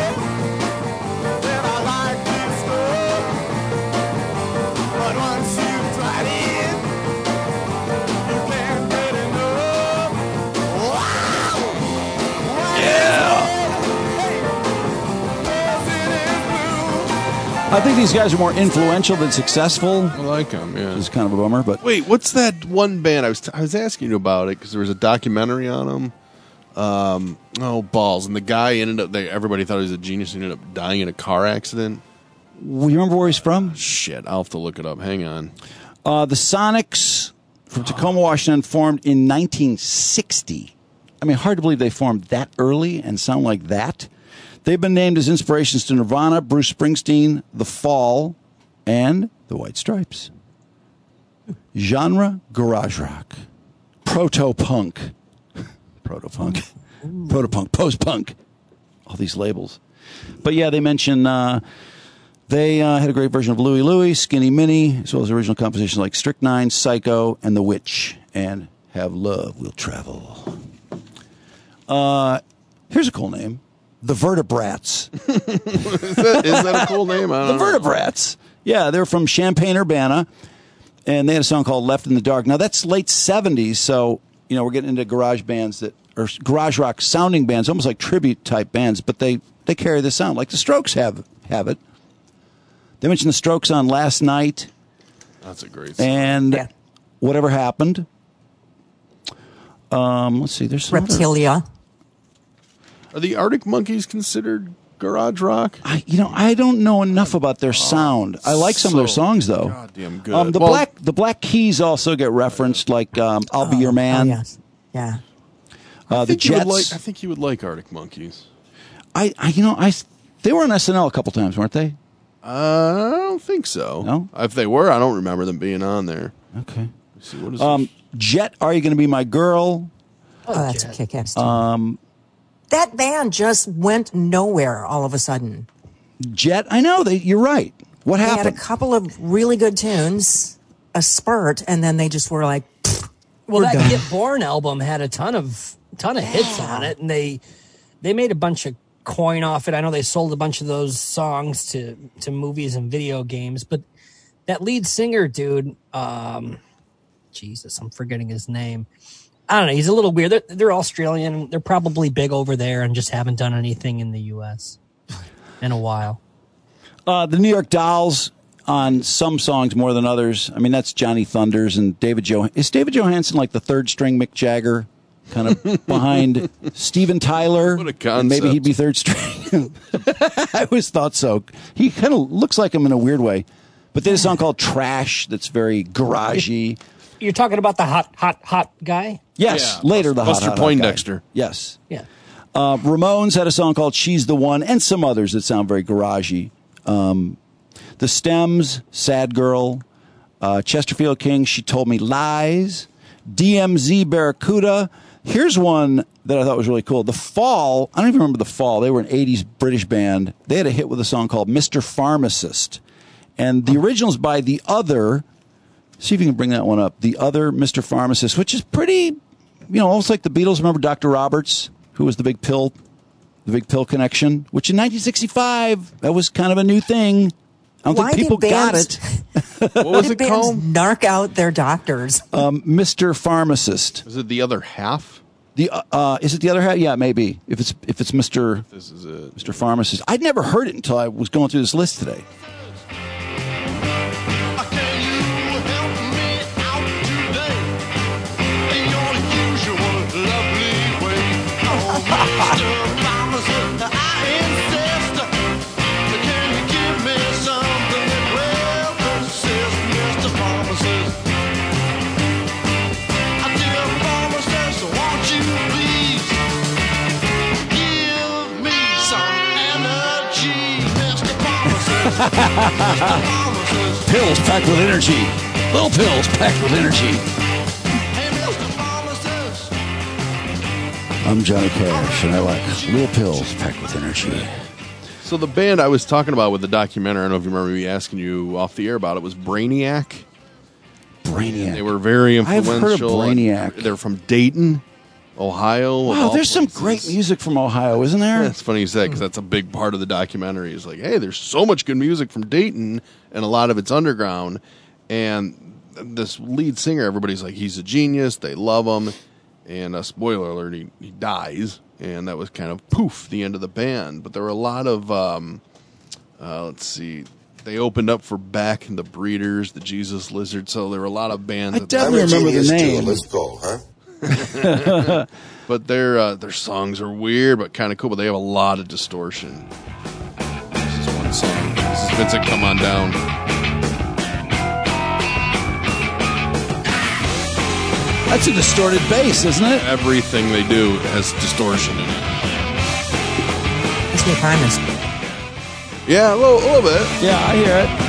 I think these guys are more influential than successful. I like them, yeah. It's kind of a bummer, but... Wait, what's that one band? I was asking you about it because there was a documentary on them. Balls. And the guy ended up... everybody thought he was a genius and ended up dying in a car accident. You remember where he's from? Shit, I'll have to look it up. Hang on. The Sonics from Tacoma, Washington, formed in 1960. I mean, hard to believe they formed that early and sound like that. They've been named as inspirations to Nirvana, Bruce Springsteen, The Fall, and the White Stripes. Genre, garage rock. Proto-punk. Proto-punk, post-punk. All these labels. But yeah, they mention they had a great version of Louie Louie, Skinny Minnie, as well as original compositions like Strychnine, Psycho, and The Witch, and Have Love Will Travel. Here's a cool name. The Vertebrats. Is that a cool name? I don't know. Vertebrats. Yeah, they're from Champaign, Urbana, and they had a song called Left in the Dark. Now, that's late 70s, so, we're getting into garage bands or garage rock sounding bands, almost like tribute type bands, but they carry the sound, like the Strokes have it. They mentioned the Strokes on Last Night. That's a great song. And Whatever Happened. Let's see, there's some Reptilia. Are the Arctic Monkeys considered garage rock? I don't know enough about their sound. I like some of their songs, though. Goddamn good. The Black Keys also get referenced, like I'll Be Your Man. Oh, yes. Yeah. The Jets. I think you would like Arctic Monkeys. They were on SNL a couple times, weren't they? I don't think so. No? If they were, I don't remember them being on there. Okay. Let's see, what is this? Jet, Are You Gonna Be My Girl? Oh, that's a kick-ass tune. That band just went nowhere all of a sudden. Jet, I know. You're right. What happened? They had a couple of really good tunes, a spurt, and then they just were like, well, that done. Get Born album had a ton of hits on it, and they made a bunch of coin off it. I know they sold a bunch of those songs to movies and video games, but that lead singer dude, Jesus, I'm forgetting his name. I don't know. He's a little weird. They're Australian. They're probably big over there and just haven't done anything in the U.S. in a while. The New York Dolls on some songs more than others. I mean, that's Johnny Thunders and David Johansen. Is David Johansen like the third string Mick Jagger? Kind of behind Steven Tyler? What a concept. Maybe he'd be third string. I always thought so. He kind of looks like him in a weird way. But they had a song called Trash that's very garagey. You're talking about the hot guy? Yes, yeah. later the Buster hot Poindexter. Guy. Yes. Yeah. Ramones had a song called She's the One, and some others that sound very garagey. The Stems, Sad Girl. Chesterfield King, She Told Me Lies. DMZ Barracuda. Here's one that I thought was really cool. The Fall, I don't even remember The Fall. They were an 80s British band. They had a hit with a song called Mr. Pharmacist. And the original's by The Other. See if you can bring that one up. The Other, Mr. Pharmacist, which is pretty, almost like the Beatles. Remember Dr. Roberts, who was the Big Pill Connection, which in 1965, that was kind of a new thing. I don't think people got it. What was it called? Narc out their doctors. Mr. Pharmacist. Is it The Other Half? Is it The Other Half? Yeah, maybe. If it's Mr. This is it. Mr. Pharmacist. I'd never heard it until I was going through this list today. Pills packed with energy. Little pills packed with energy. I'm Johnny Cash, and I like little pills packed with energy. So the band I was talking about with the documentary, I don't know if you remember me asking you off the air about it, was Brainiac. Brainiac. They were very influential. I've heard of Brainiac. They're from Dayton, Ohio. Wow, there's some great music from Ohio, isn't there? Yeah, it's funny you say because that's a big part of the documentary. It's like, hey, there's so much good music from Dayton, and a lot of it's underground. And this lead singer, everybody's like, he's a genius. They love him. And spoiler alert, he dies. And that was kind of poof, the end of the band. But there were a lot of, let's see, they opened up for Beck and the Breeders, the Jesus Lizard. So there were a lot of bands. I definitely remember the name. Let's go, huh? But their songs are weird, but kind of cool. But they have a lot of distortion. This is one song. This is Vincent, Come On Down. That's a distorted bass, isn't it? Everything they do has distortion in it. Must be Primus. Yeah, a little bit. Yeah, I hear it.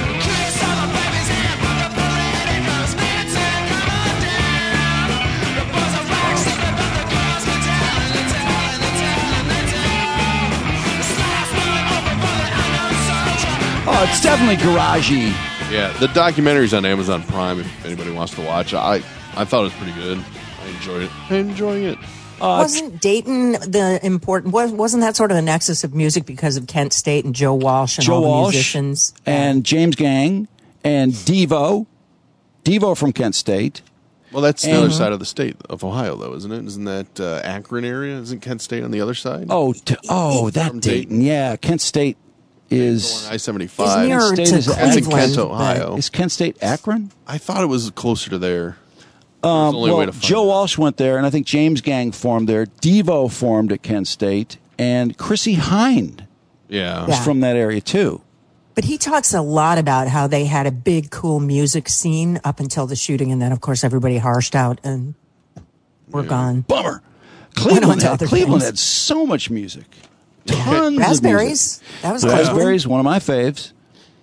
Oh, it's definitely garagey. Yeah, the documentary's on Amazon Prime if anybody wants to watch it. I thought it was pretty good. I enjoyed it. Enjoying it. Wasn't Dayton the important? Wasn't that sort of the nexus of music because of Kent State and Joe Walsh and all the musicians and James Gang and Devo from Kent State? Well, that's the other side of the state of Ohio, though, isn't it? Isn't that Akron area? Isn't Kent State on the other side? That Dayton. Yeah, Kent State is I-75. Is near Kent State to is Cleveland, Kent, Ohio. Is Kent State Akron? I thought it was closer to there. Joe Walsh went there, and I think James Gang formed there. Devo formed at Kent State, and Chrissy Hind was from that area, too. But he talks a lot about how they had a big, cool music scene up until the shooting, and then, of course, everybody harshed out and were gone. Bummer. Cleveland had so much music. Tons Raspberries. Of music. That was Raspberries, one of my faves.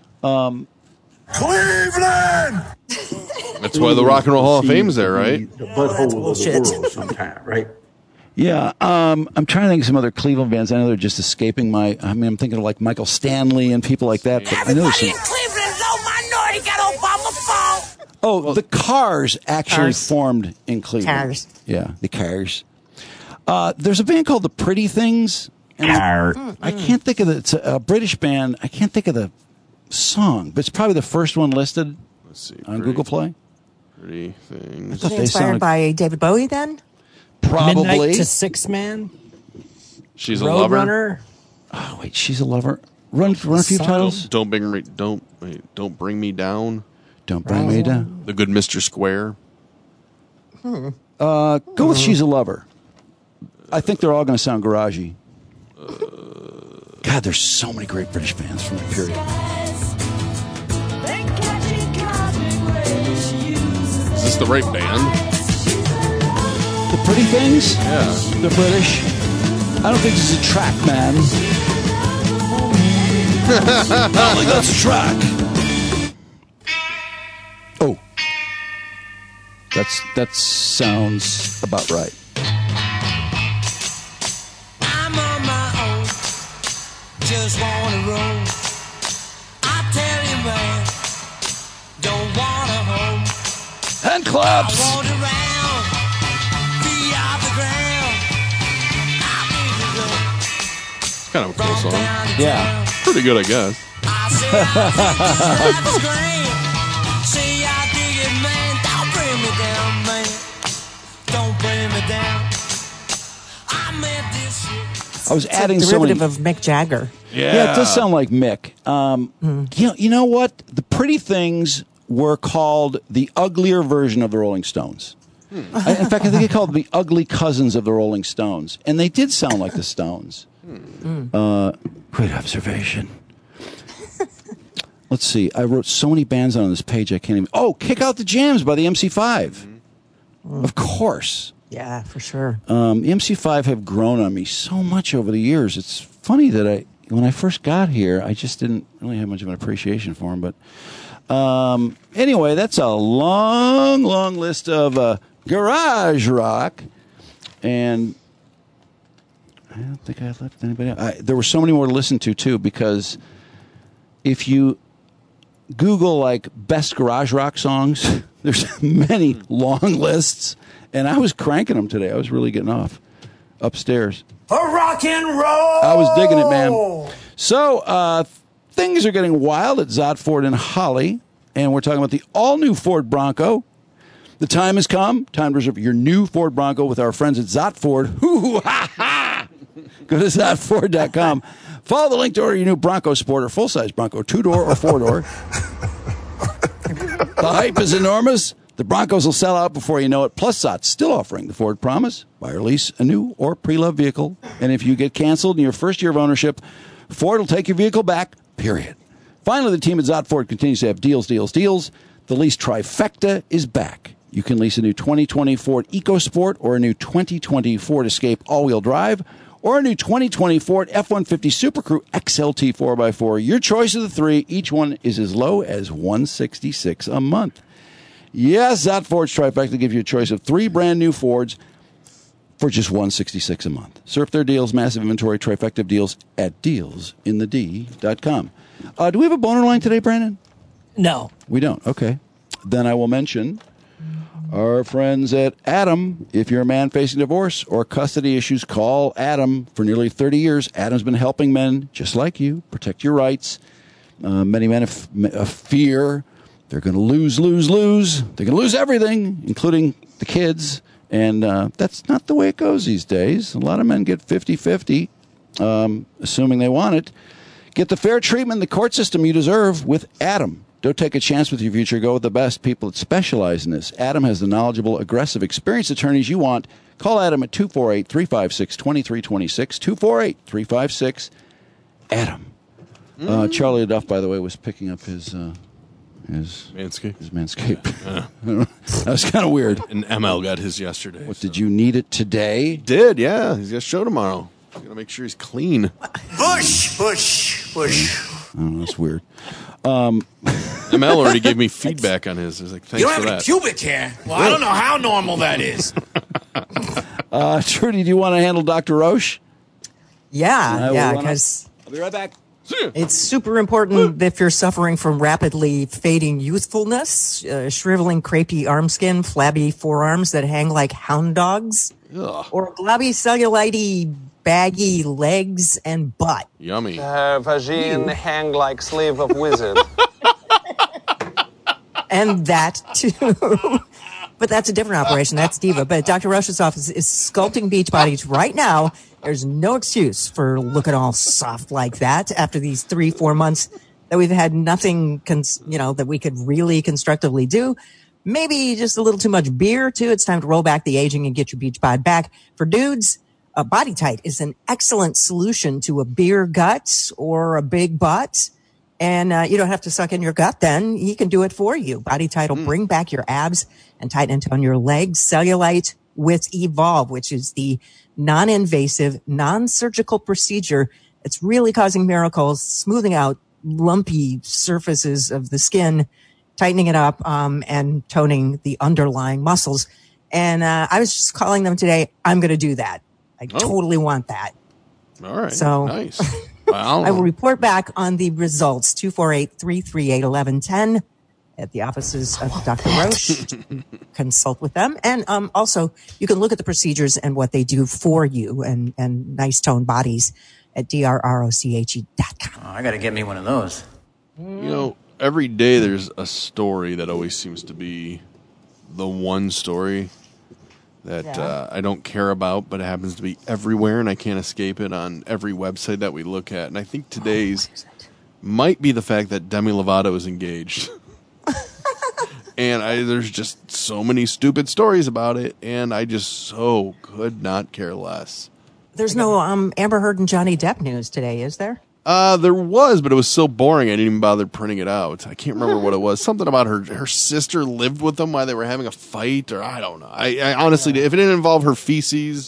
Cleveland! That's why the Rock and Roll Hall of Fame's there, right? The butthole of the world sometime, right? Yeah, I'm trying to think of some other Cleveland bands. I know they're just escaping I'm thinking of like Michael Stanley and people like that. But I know Everybody in Cleveland, low minority, got Obama phone. Oh, the Cars actually formed in Cleveland. Cars. Yeah, the Cars. There's a band called the Pretty Things. I can't think of it's a British band. I can't think of the song, but it's probably the first one listed on Google Play. Pretty Things. Was it inspired by David Bowie then? Probably. Midnight to Six Man. She's a lover. Roadrunner. Oh wait, She's a Lover. Run a few titles. Don't bring me down. Don't bring me down. The Good Mr. Square. Go with She's a Lover. I think they're all going to sound garagey. God, there's so many great British bands from that period. Is this the right band? The Pretty Things? Yeah. They're British. I don't think this is a track, man. I don't think that's a track. Oh. That sounds about right. I'm on my own, just wanna roam. I tell you, man, don't wanna home. Hand claps. I want around, feet off the ground. I need to go. It's kind of a cool song. Yeah. Pretty good, I guess. I say I dig the scream. Say I dig it, man. Don't bring me down, man. Don't bring me down. I meant this shit. I was It's adding a so many. derivative of Mick Jagger. Yeah, it does sound like Mick. You know what? The Pretty Things were called the uglier version of the Rolling Stones. In fact, I think they called the ugly cousins of the Rolling Stones, and they did sound like the Stones. Great observation. Let's see. I wrote so many bands on this page I can't even. Oh, Kick Out the Jams by the MC5. Of course. Yeah, for sure. The MC5 have grown on me so much over the years. It's funny that when I first got here, I just didn't really have much of an appreciation for him. But anyway, that's a long, long list of garage rock. And I don't think I left anybody else. There were so many more to listen to, too, because if you Google, like, best garage rock songs, there's many long lists. And I was cranking them today. I was really getting off upstairs. For rock and roll! I was digging it, man. So, things are getting wild at Zott Ford in Holly. And we're talking about the all-new Ford Bronco. The time has come. Time to reserve your new Ford Bronco with our friends at Zott Ford. Hoo ha ha! Go to ZottFord.com. Follow the link to order your new Bronco Sport or full-size Bronco, 2-door or 4-door. The hype is enormous. The Broncos will sell out before you know it. Plus, Zott's still offering the Ford Promise. Buy or lease a new or pre-loved vehicle. And if you get canceled in your first year of ownership, Ford will take your vehicle back, period. Finally, the team at Zott Ford continues to have deals, deals, deals. The lease trifecta is back. You can lease a new 2020 Ford EcoSport or a new 2020 Ford Escape all-wheel drive or a new 2020 Ford F-150 Super Crew XLT 4x4. Your choice of the three. Each one is as low as $166 a month. Yes, Zott Ford's trifecta gives you a choice of three brand new Fords for just $166 a month. Surf their deals, massive inventory, trifecta of deals at dealsinthed.com. Do we have a boner line today, Brandon? No. We don't. Okay. Then I will mention our friends at Adam. If you're a man facing divorce or custody issues, call Adam. For nearly 30 years, Adam's been helping men just like you protect your rights. Many men fear they're going to lose. They're going to lose everything, including the kids. And that's not the way it goes these days. A lot of men get 50-50, assuming they want it. Get the fair treatment in the court system you deserve with Adam. Don't take a chance with your future. Go with the best people that specialize in this. Adam has the knowledgeable, aggressive, experienced attorneys you want. Call Adam at 248-356-2326, 248-356-ADAM. Charlie Duff, by the way, was picking up his Manscaped. Yeah. That was kind of weird. And ML got his yesterday. What, did you need it today? He did, yeah. He's got a show tomorrow. He's got to make sure he's clean. Bush. Oh, that's weird. ML already gave me feedback on his. He's like, thanks You don't for have that. any pubic hair. Well, I don't know how normal that is. Trudy, do you want to handle Dr. Roche? Yeah, because I'll be right back. it's super important if you're suffering from rapidly fading youthfulness, shriveling, crepey arm skin, flabby forearms that hang like hound dogs, or globby, cellulite, baggy legs and butt. Yummy. Vagine hang like sleeve of wizard. And that too. But that's a different operation. That's Diva. But Dr. Roche's office is sculpting beach bodies right now. There's no excuse for looking all soft like that after these 3-4 months that we've had nothing, that we could really constructively do. Maybe just a little too much beer too. It's time to roll back the aging and get your beach bod back. For dudes, Body Tight is an excellent solution to a beer gut or a big butt. And you don't have to suck in your gut then. He can do it for you. Body Tight will bring back your abs and tighten and tone your legs. Cellulite with Evolve, which is the non-invasive, non-surgical procedure that's really causing miracles, smoothing out lumpy surfaces of the skin, tightening it up, and toning the underlying muscles. And I was just calling them today. I'm going to do that. I totally want that. All right. So nice. Wow. I will report back on the results. 248-338-1110 at the offices of Dr. Roche. Consult with them. And also, you can look at the procedures and what they do for you and nice toned bodies at drroche.com. I got to get me one of those. Every day there's a story that always seems to be the one story that I don't care about, but it happens to be everywhere, and I can't escape it on every website that we look at. And I think today's might be the fact that Demi Lovato is engaged. And there's just so many stupid stories about it, and I just so could not care less. There's no Amber Heard and Johnny Depp news today, is there? There was, but it was so boring I didn't even bother printing it out. I can't remember what it was. Something about her sister lived with them while they were having a fight, or I don't know. I honestly, if it didn't involve her feces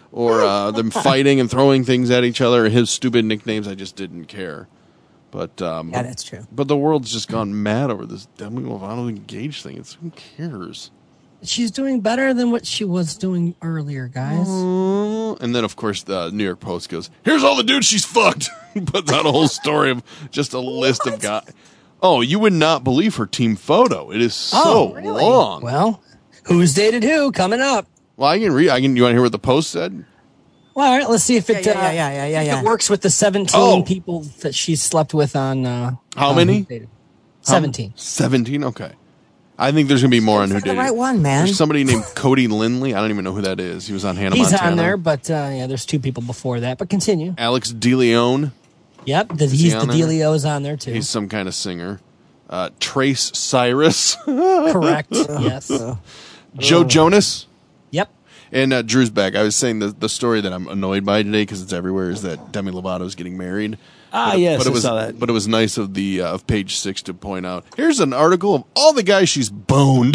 or them fighting and throwing things at each other, his stupid nicknames. I just didn't care. But yeah, that's true. But the world's just gone mad over this Demi Lovato engaged thing. Who cares? She's doing better than what she was doing earlier, guys. And then, of course, the New York Post goes, "Here's all the dudes she's fucked." Puts out a whole story of just a list of guys. Oh, you would not believe her team photo. It is so long. Well, who's dated who? Coming up. Well, I can read. You want to hear what the Post said? Well, all right. Let's see if it it works with the 17 people that she's slept with on. How many? 17. 17. Okay. I think there's going to be more on who did the right one, man. There's somebody named Cody Lindley. I don't even know who that is. He was on Hannah He's Montana. on there, but there's 2 people before that. But continue. Alex DeLeon. Yep, he's the DeLeo's on there too. He's some kind of singer. Trace Cyrus. Correct. Yes. Joe Jonas. Yep. And Drew's back. I was saying the story that I'm annoyed by today because it's everywhere is that Demi Lovato is getting married. Yes, I saw that. But it was nice of the of Page 6 to point out. Here's an article of all the guys she's boned,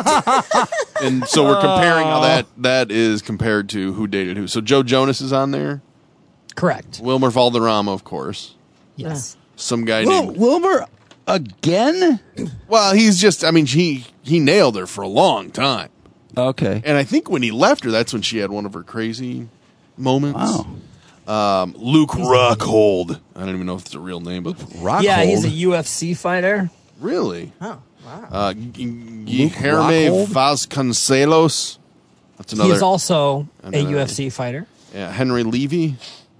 and so we're comparing how that is compared to who dated who. So Joe Jonas is on there. Correct. Wilmer Valderrama, of course. Yes. Some guy named Wilmer again. Well, he's just. I mean, he nailed her for a long time. Okay. And I think when he left her, that's when she had one of her crazy moments. Wow. Luke Rockhold. I don't even know if it's a real name, but Rockhold. Yeah, he's a UFC fighter. Really? Oh, wow. Guilherme Vasconcelos. That's another. He's also a UFC fighter. Yeah, Henry Levy.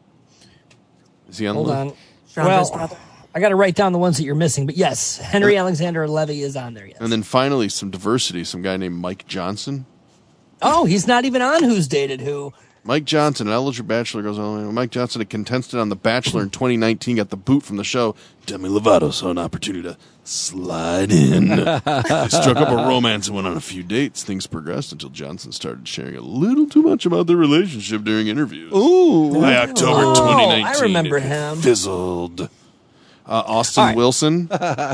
Is he on Hold the on. Strandra's Well, brother. I got to write down the ones that you're missing. But yes, Henry Alexander Levy is on there. Yes. And then finally, some diversity. Some guy named Mike Johnson. Oh, he's not even on Who's Dated Who. Mike Johnson, an eligible bachelor, goes on. Mike Johnson, a contestant on The Bachelor in 2019, got the boot from the show. Demi Lovato saw an opportunity to slide in. They struck up a romance and went on a few dates. Things progressed until Johnson started sharing a little too much about their relationship during interviews. Ooh. By October 2019, I remember it him. fizzled. Austin Wilson.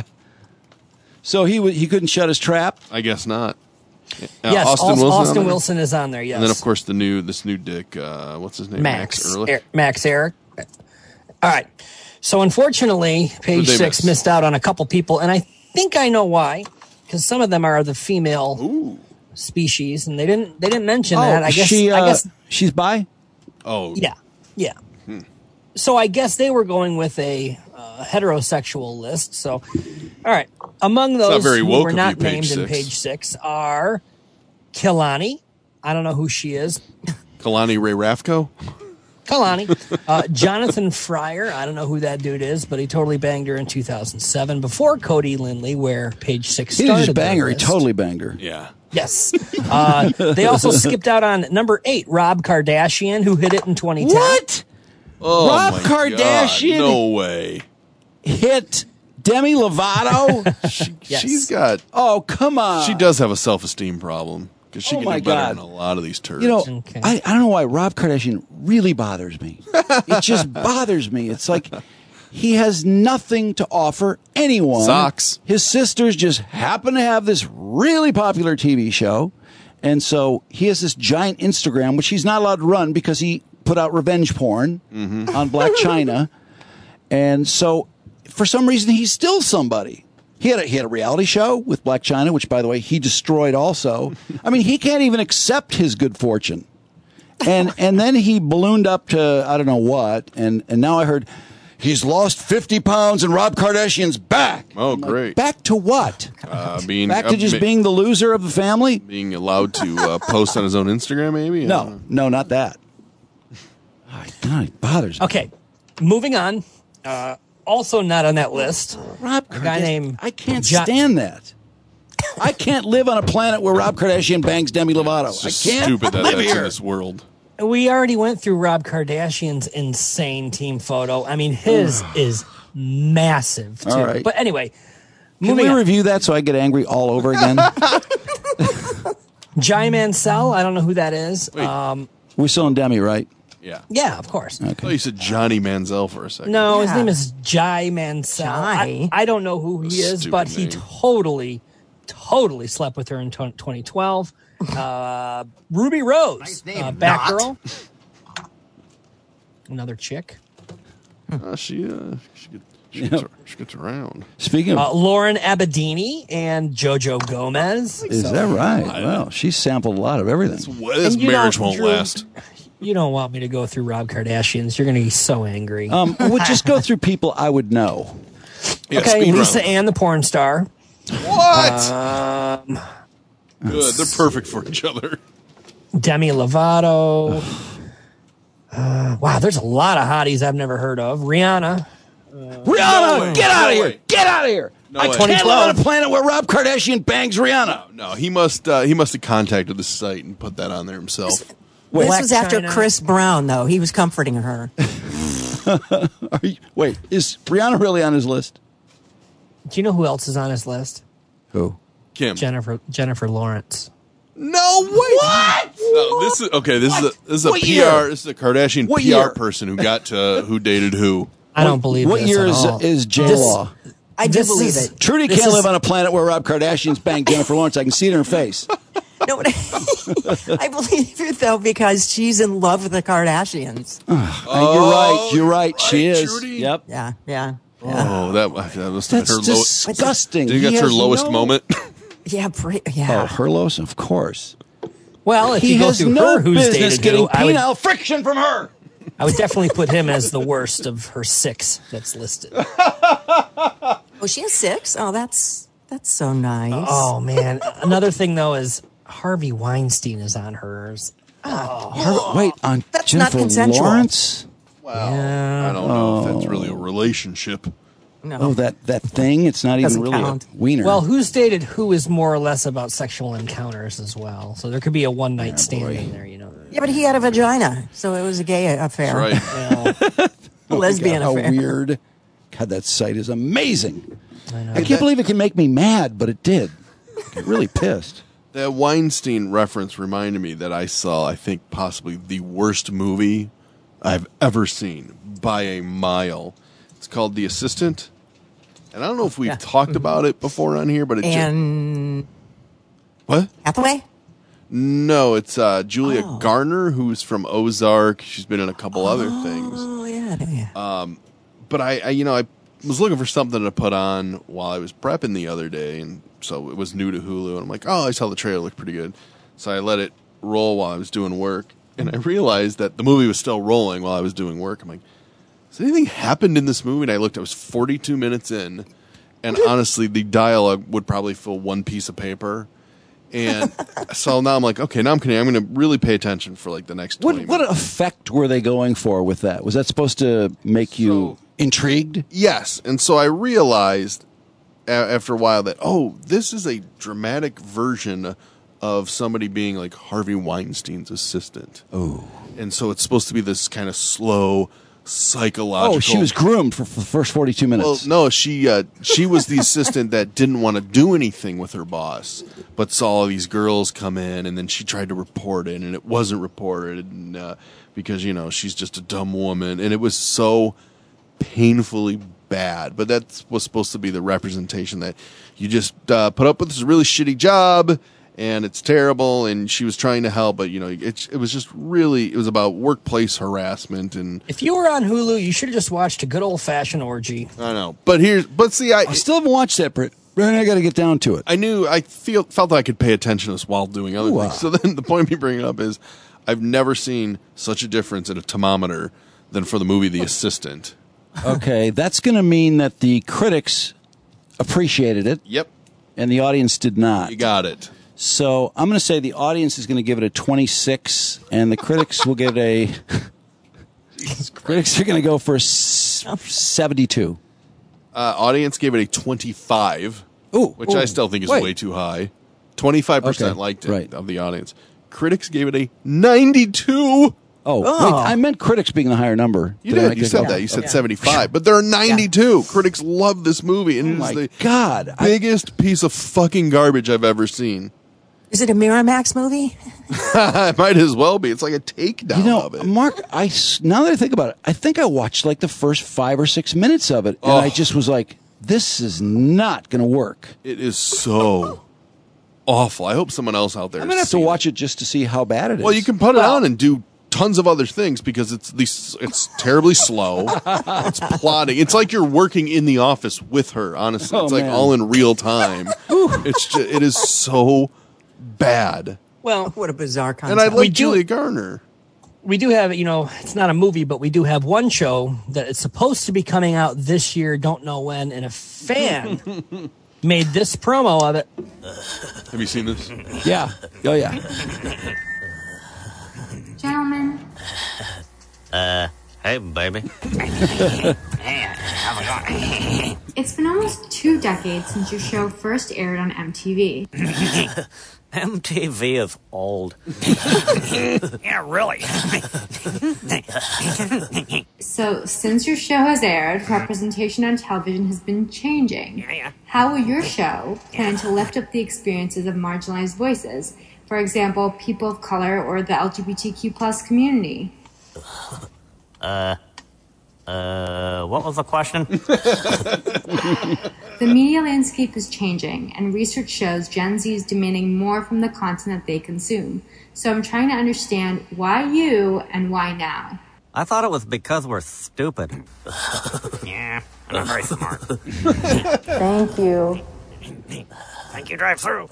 So he couldn't shut his trap? I guess not. Yes, Austin Wilson is on there, yes. And then, of course, this new dick, what's his name? Max Ehrlich? Max Eric. All right. So, unfortunately, Page 6 missed out on a couple people, and I think I know why, because some of them are the female species, and they didn't mention that. I guess she's bi? Oh. Yeah. So, I guess they were going with a heterosexual list. So, all right. Among those who were not named in Page 6 are Kehlani. I don't know who she is. Kehlani Ray Rafko? Kehlani. Jonathan Fryer. I don't know who that dude is, but he totally banged her in 2007 before Cody Lindley, where Page 6 started. He didn't just bang her, he totally banged her. Yeah. Yes. They also skipped out on number 8, Rob Kardashian, who hit it in 2010. What? Oh, Rob Kardashian? God, no way. Hit Demi Lovato? She's got... Oh, come on. She does have a self-esteem problem. Because she can do better than a lot of these turds. You know, I don't know why Rob Kardashian really bothers me. It just bothers me. It's like he has nothing to offer anyone. Socks. His sisters just happen to have this really popular TV show. And so he has this giant Instagram, which he's not allowed to run because he put out revenge porn on Blac Chyna. And so for some reason, he's still somebody. He had a reality show with Blac Chyna, which, by the way, he destroyed also. I mean, he can't even accept his good fortune. And then he ballooned up to I don't know what. And now I heard he's lost 50 pounds and Rob Kardashian's back. Oh, great. Like, back to what? Back to just being the loser of the family? Being allowed to post on his own Instagram, maybe? No, not that. God, it bothers me. Okay, moving on. Also not on that list. Rob Kardashian. A guy named I can't stand that. I can't live on a planet where Rob Kardashian bangs Demi Lovato. It's just I can't stupid that live that's here. in this world. We already went through Rob Kardashian's insane team photo. I mean, his is massive, too. All right. But anyway, Can we review that so I get angry all over again? Jai Mansell, I don't know who that is. We're still in Demi, right? Yeah. Yeah, of course. I thought you said Johnny Manziel for a second. No, his name is Jai Mansell. I don't know who he is, but he totally slept with her in 2012. Ruby Rose, Batgirl. Another chick. She gets around. Speaking of Lauren Abedini and JoJo Gomez. Is that right? Well, she sampled a lot of everything. This marriage won't last. You don't want me to go through Rob Kardashian's. You're going to be so angry. We'll just go through people I would know. Yeah, okay, Lisa Ann, the porn star. What? Good. They're perfect for each other. Demi Lovato. Wow, there's a lot of hotties I've never heard of. Rihanna. Rihanna, get out of here! Get out of here! I can't live on a planet where Rob Kardashian bangs Rihanna. No, he must have contacted the site and put that on there himself. This was after Chris Brown, though. He was comforting her. Wait, is Rihanna really on his list? Do you know who else is on his list? Who? Kim. Jennifer Lawrence. No way! What? No, this is okay. This is a What PR. year? This is a Kardashian What PR year? person who got to who dated who. I don't believe What this year at all. is J-Law? I do believe it. Trudy This can't is- live on a planet where Rob Kardashian's banged Jennifer Lawrence. I can see it in her face. No, but I believe it, though, because she's in love with the Kardashians. You're right. She is. Trudy? Yep. Yeah. Oh, that must have been That's her lowest. disgusting. Do you think that's her lowest moment? Yeah, Oh, her lowest? Of course. Well, if He you go has through no her who's business dated getting who, I would, penile friction from her. I would definitely put him as the worst of her 6 that's listed. Oh, she has 6? Oh, that's so nice. Oh, man. Another thing, though, is Harvey Weinstein is on hers. Wait, on That's not Jennifer consensual. Lawrence? Wow. I don't know if that's really a relationship. No. Oh, that thing? It's not even Doesn't really count. a wiener. Well, who's dated who is more or less about sexual encounters as well. So there could be a one-night stand in there, you know. Yeah, but he had a vagina, so it was a gay affair. That's right. Well, A lesbian God, how affair. weird. God, that site is amazing. I know. I can't believe it can make me mad, but it did. I get really pissed. That Weinstein reference reminded me that I saw, I think, possibly the worst movie I've ever seen by a mile. It's called The Assistant. And I don't know if we've talked about it before on here, but it And what? Hathaway? No, it's Julia Garner, who's from Ozark. She's been in a couple other things. Oh, yeah. But I was looking for something to put on while I was prepping the other day, and so it was new to Hulu, and I'm like, oh, I saw the trailer, looked pretty good. So I let it roll while I was doing work, and I realized that the movie was still rolling while I was doing work. I'm like, has anything happened in this movie? And I looked, I was 42 minutes in, and honestly, the dialogue would probably fill one piece of paper. And so now I'm like, okay, now I'm going to really pay attention for like the next 20 minutes. What effect were they going for with that? Was that supposed to make you intrigued? Yes. And so I realized after a while that, oh, this is a dramatic version of somebody being like Harvey Weinstein's assistant. Oh. And so it's supposed to be this kind of slow, psychological. Oh, she was groomed for the first 42 minutes. Well, no, she was the assistant that didn't want to do anything with her boss, but saw all these girls come in, and then she tried to report it, and it wasn't reported, and, because, she's just a dumb woman, and it was so painfully bad. But that was supposed to be the representation that you just put up with this really shitty job, and it's terrible, and she was trying to help, but it was just really, it was about workplace harassment. And if you were on Hulu, you should have just watched a good old-fashioned orgy. I know, but see, I still haven't watched that, Britt. I got to get down to it. I felt I could pay attention to this while doing other things. So then the point of me bringing it up is I've never seen such a difference in a thermometer than for the movie The Assistant. Okay, that's going to mean that the critics appreciated it. Yep. And the audience did not. You got it. So I'm going to say the audience is going to give it a 26, and the critics will give it a... Critics are going to go for 72. Audience gave it a 25, which I still think is way too high. 25% liked it of the audience. Critics gave it a 92. Oh, wait, I meant critics being the higher number. You did. You said that. You said 75. But there are 92. Yeah. Critics love this movie. And oh, it is my God. biggest piece of fucking garbage I've ever seen. Is it a Miramax movie? It might as well be. It's like a takedown of it. Mark, now that I think about it, I think I watched like the first 5 or 6 minutes of it, and I just was like, this is not going to work. It is so awful. I hope someone else out there I'm going to have to watch it just to see how bad it is. Well, you can put it on and do tons of other things because it's terribly slow. It's plotting. It's like you're working in the office with her. Honestly, it's like all in real time. It is so bad. Well, what a bizarre concept. And I like Julia Garner. We do have, it's not a movie, but we do have one show that is supposed to be coming out this year, don't know when, and a fan made this promo of it. Have you seen this? Yeah. Oh, yeah. Gentlemen. Hey, baby. It's been almost 2 decades since your show first aired on MTV. MTV is old. Yeah, really. So, since your show has aired, representation on television has been changing. Yeah. How will your show plan to lift up the experiences of marginalized voices? For example, people of color or the LGBTQ plus community? What was the question? The media landscape is changing, and research shows Gen Z is demanding more from the content that they consume. So I'm trying to understand why you and why now. I thought it was because we're stupid. Yeah, I'm not very smart. Thank you. Thank you, drive through.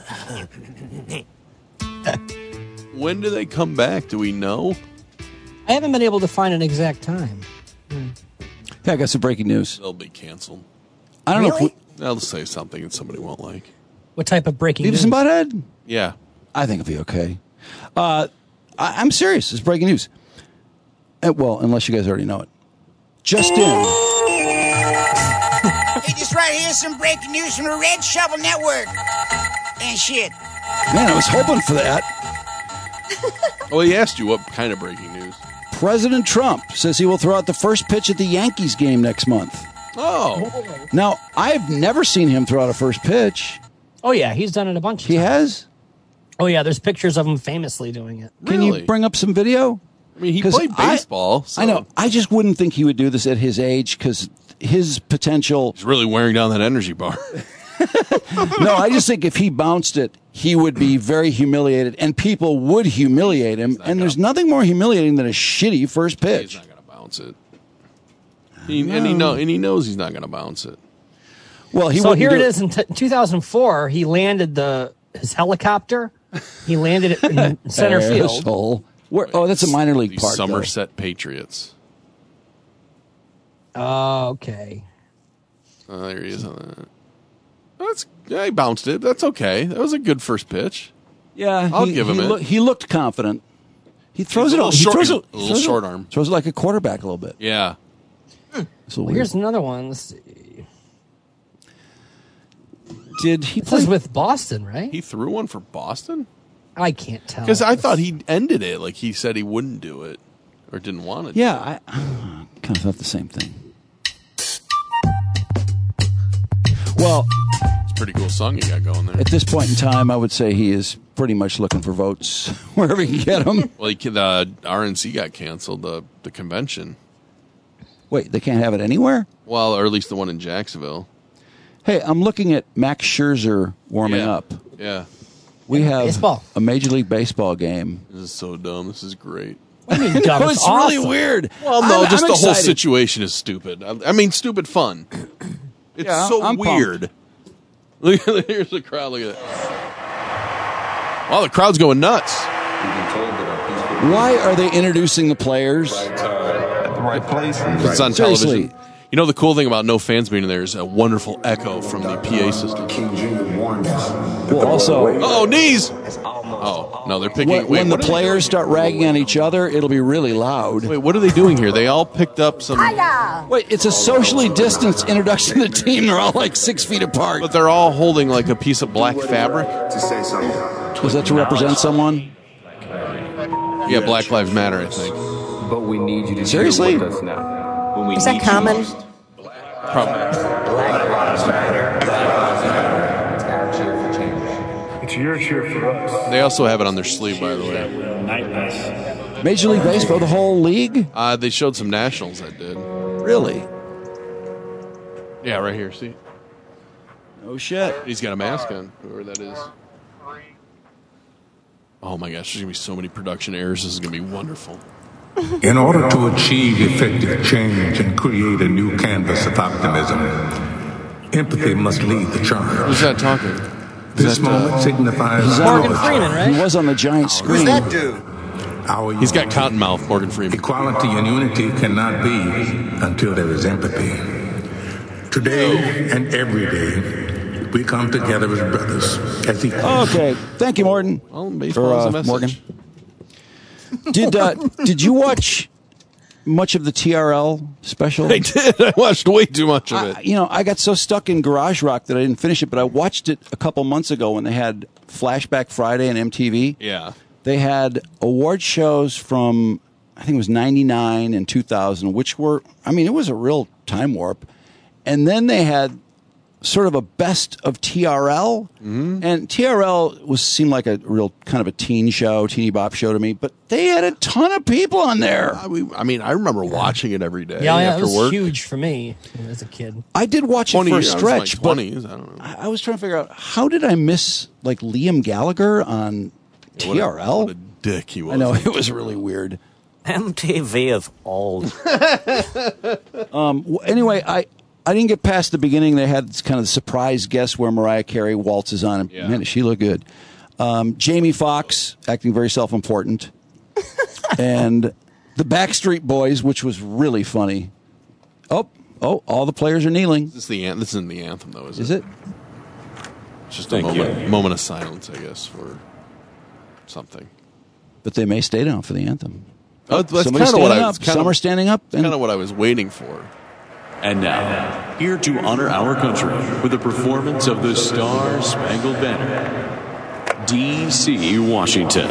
When do they come back? Do we know? I haven't been able to find an exact time. Yeah, I got some breaking news. They'll be canceled. I don't know if They'll say something that somebody won't like. What type of breaking Beavis news? and Butthead? Yeah. I think it'll be okay. I'm serious. It's breaking news. Well, unless you guys already know it. Just in. Hey, just right here, some breaking news from the Red Shovel Network. And shit. Man, I was hoping for that. Well, he asked you what kind of breaking news. President Trump says he will throw out the first pitch at the Yankees game next month. Oh. Now, I've never seen him throw out a first pitch. Oh, yeah, he's done it a bunch of He times. has? Oh, yeah, there's pictures of him famously doing it. Can you bring up some video? I mean, he played baseball. I know. I just wouldn't think he would do this at his age because his potential... He's really wearing down that energy bar. No, I just think if he bounced it, he would be very humiliated, and people would humiliate him. And there's nothing more humiliating than a shitty first pitch. He's not going to bounce it. And he knows he's not going to bounce it. Well, so here it is in 2004. He landed his helicopter. He landed it in center field. That's a minor league park. Somerset Patriots. Oh, okay. There he is on that. He bounced it. That's okay. That was a good first pitch. Yeah, I'll give him it. He looked confident. He throws He's it a little short arm. Throws it like a quarterback a little bit. Yeah. Well, here's another one. Let's see. Did he This is with Boston, right? He threw one for Boston? I can't tell. Because I thought he ended it. Like he said he wouldn't do it or didn't want to do it. Yeah, I kind of thought the same thing. Well, it's a pretty cool song you got going there. At this point in time, I would say he is pretty much looking for votes wherever he can get them. Well, the RNC got canceled, the convention. Wait, they can't have it anywhere? Well, or at least the one in Jacksonville. Hey, I'm looking at Max Scherzer warming up. Yeah. We have baseball. A Major League Baseball game. This is so dumb. This is great. What do you mean, dumb? It's really weird. Well, no, just I'm the whole excited. situation is stupid. I mean, stupid fun. It's I'm weird. Look, here's the crowd. Look at that. Wow, the crowd's going nuts. Why are they introducing the players? At the right place. It's on television. You know, the cool thing about no fans being there is a wonderful echo from the PA system. Well, also... Oh, knees! Oh, no, they're picking... When the players start ragging on each other, it'll be really loud. Wait, what are they doing here? They all picked up some... Wait, it's a socially distanced introduction to the team. They're all like 6 feet apart. But they're all holding like a piece of black fabric. Was that to represent someone? Yeah, Black Lives Matter, I think. But we need you to Seriously? with us now. Is that common? Probably. Black Lives Matter. It's our cheer for change. It's your cheer for us. They also have it on their sleeve, by the way. Major League Baseball, the whole league? They showed some nationals that did. Really? Yeah, right here, see? Oh, shit. He's got a mask on, whoever that is. Oh, my gosh, there's going to be so many production errors. This is going to be wonderful. In order to achieve effective change and create a new canvas of optimism, empathy must lead the charge. Who's that talking? This moment signifies Morgan Freeman, right? He was on the giant screen. Who's that dude? He's got cottonmouth, Morgan Freeman. Equality and unity cannot be until there is empathy. Today and every day, we come together as brothers, as equals. Okay, thank you, Morgan. Well, baseball is a message. Morgan. Did you watch much of the TRL special? I did. I watched way too much of it. I got so stuck in Garage Rock that I didn't finish it, but I watched it a couple months ago when they had Flashback Friday on MTV. Yeah. They had award shows from, I think it was 99 and 2000, which were, it was a real time warp. And then they had sort of a best of TRL. Mm-hmm. And TRL seemed like a real kind of a teeny bop show to me, but they had a ton of people on there. I remember watching it every day. Yeah, after it was work. huge for me as a kid. I did watch it for a stretch, but 20s, I don't know. I was trying to figure out, how did I miss like Liam Gallagher on TRL? What a dick he was. I know, it was really weird. MTV is old. Anyway, I didn't get past the beginning. They had this kind of surprise guest where Mariah Carey waltzes on, and man, she looked good. Jamie Foxx acting very self-important, and the Backstreet Boys, which was really funny. Oh! All the players are kneeling. This isn't the anthem, though, is it? Is it? It's just a moment of silence, I guess, for something. But they may stay down for the anthem. Oh, that's kind of what I was. Some are standing up. Kind of what I was waiting for. And now, here to honor our country with a performance of the Star-Spangled Banner, D.C. Washington.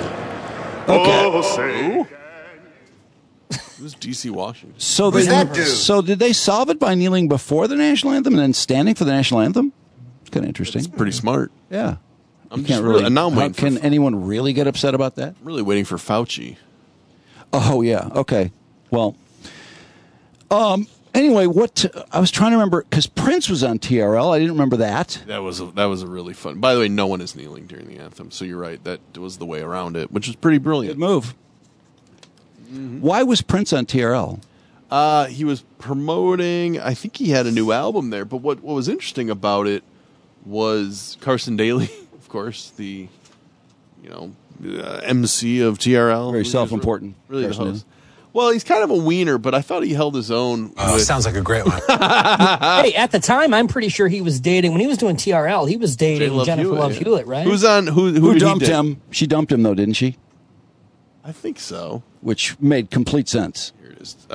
Okay. Who's D.C. Washington? So did they solve it by kneeling before the national anthem and then standing for the national anthem? It's kind of interesting. It's pretty smart. Yeah. I'm waiting. Can anyone really get upset about that? I'm really waiting for Fauci. Oh yeah. Okay. Well. Anyway, I was trying to remember, because Prince was on TRL. I didn't remember that. That was a really fun. By the way, no one is kneeling during the anthem, so you're right. That was the way around it, which was pretty brilliant. Good move. Mm-hmm. Why was Prince on TRL? He was promoting. I think he had a new album there. But what was interesting about it was Carson Daly, of course, the MC of TRL. Very self-important. Really the host. Well, he's kind of a wiener, but I thought he held his own. Oh, sounds like a great one. Hey, at the time, I'm pretty sure he was dating, when he was doing TRL, he was dating Jennifer Love Hewitt, right? Who's on? Who dumped him? She dumped him, though, didn't she? I think so. Which made complete sense. Here it is.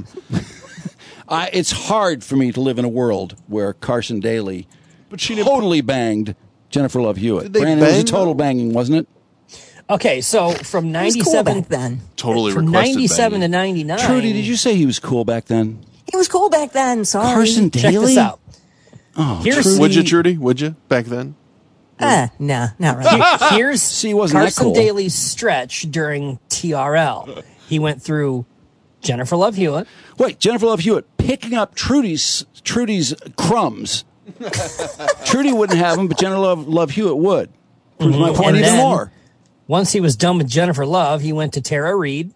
It's hard for me to live in a world where Carson Daly totally banged Jennifer Love Hewitt. Brandon, it was a total banging, wasn't it? Okay, so from 97 back then. Totally from requested 97 banging. to 99. Trudy, did you say he was cool back then? He was cool back then. Sorry. Carson Daly? Check this out. Oh, Trudy. Would you, Trudy? Would you back then? No, not really. Here's he wasn't Carson that cool. Daly's stretch during TRL. He went through Jennifer Love Hewitt. Wait, Jennifer Love Hewitt picking up Trudy's crumbs. Trudy wouldn't have them, but Jennifer Love Hewitt would. Proves my point even more. Once he was done with Jennifer Love, he went to Tara Reid.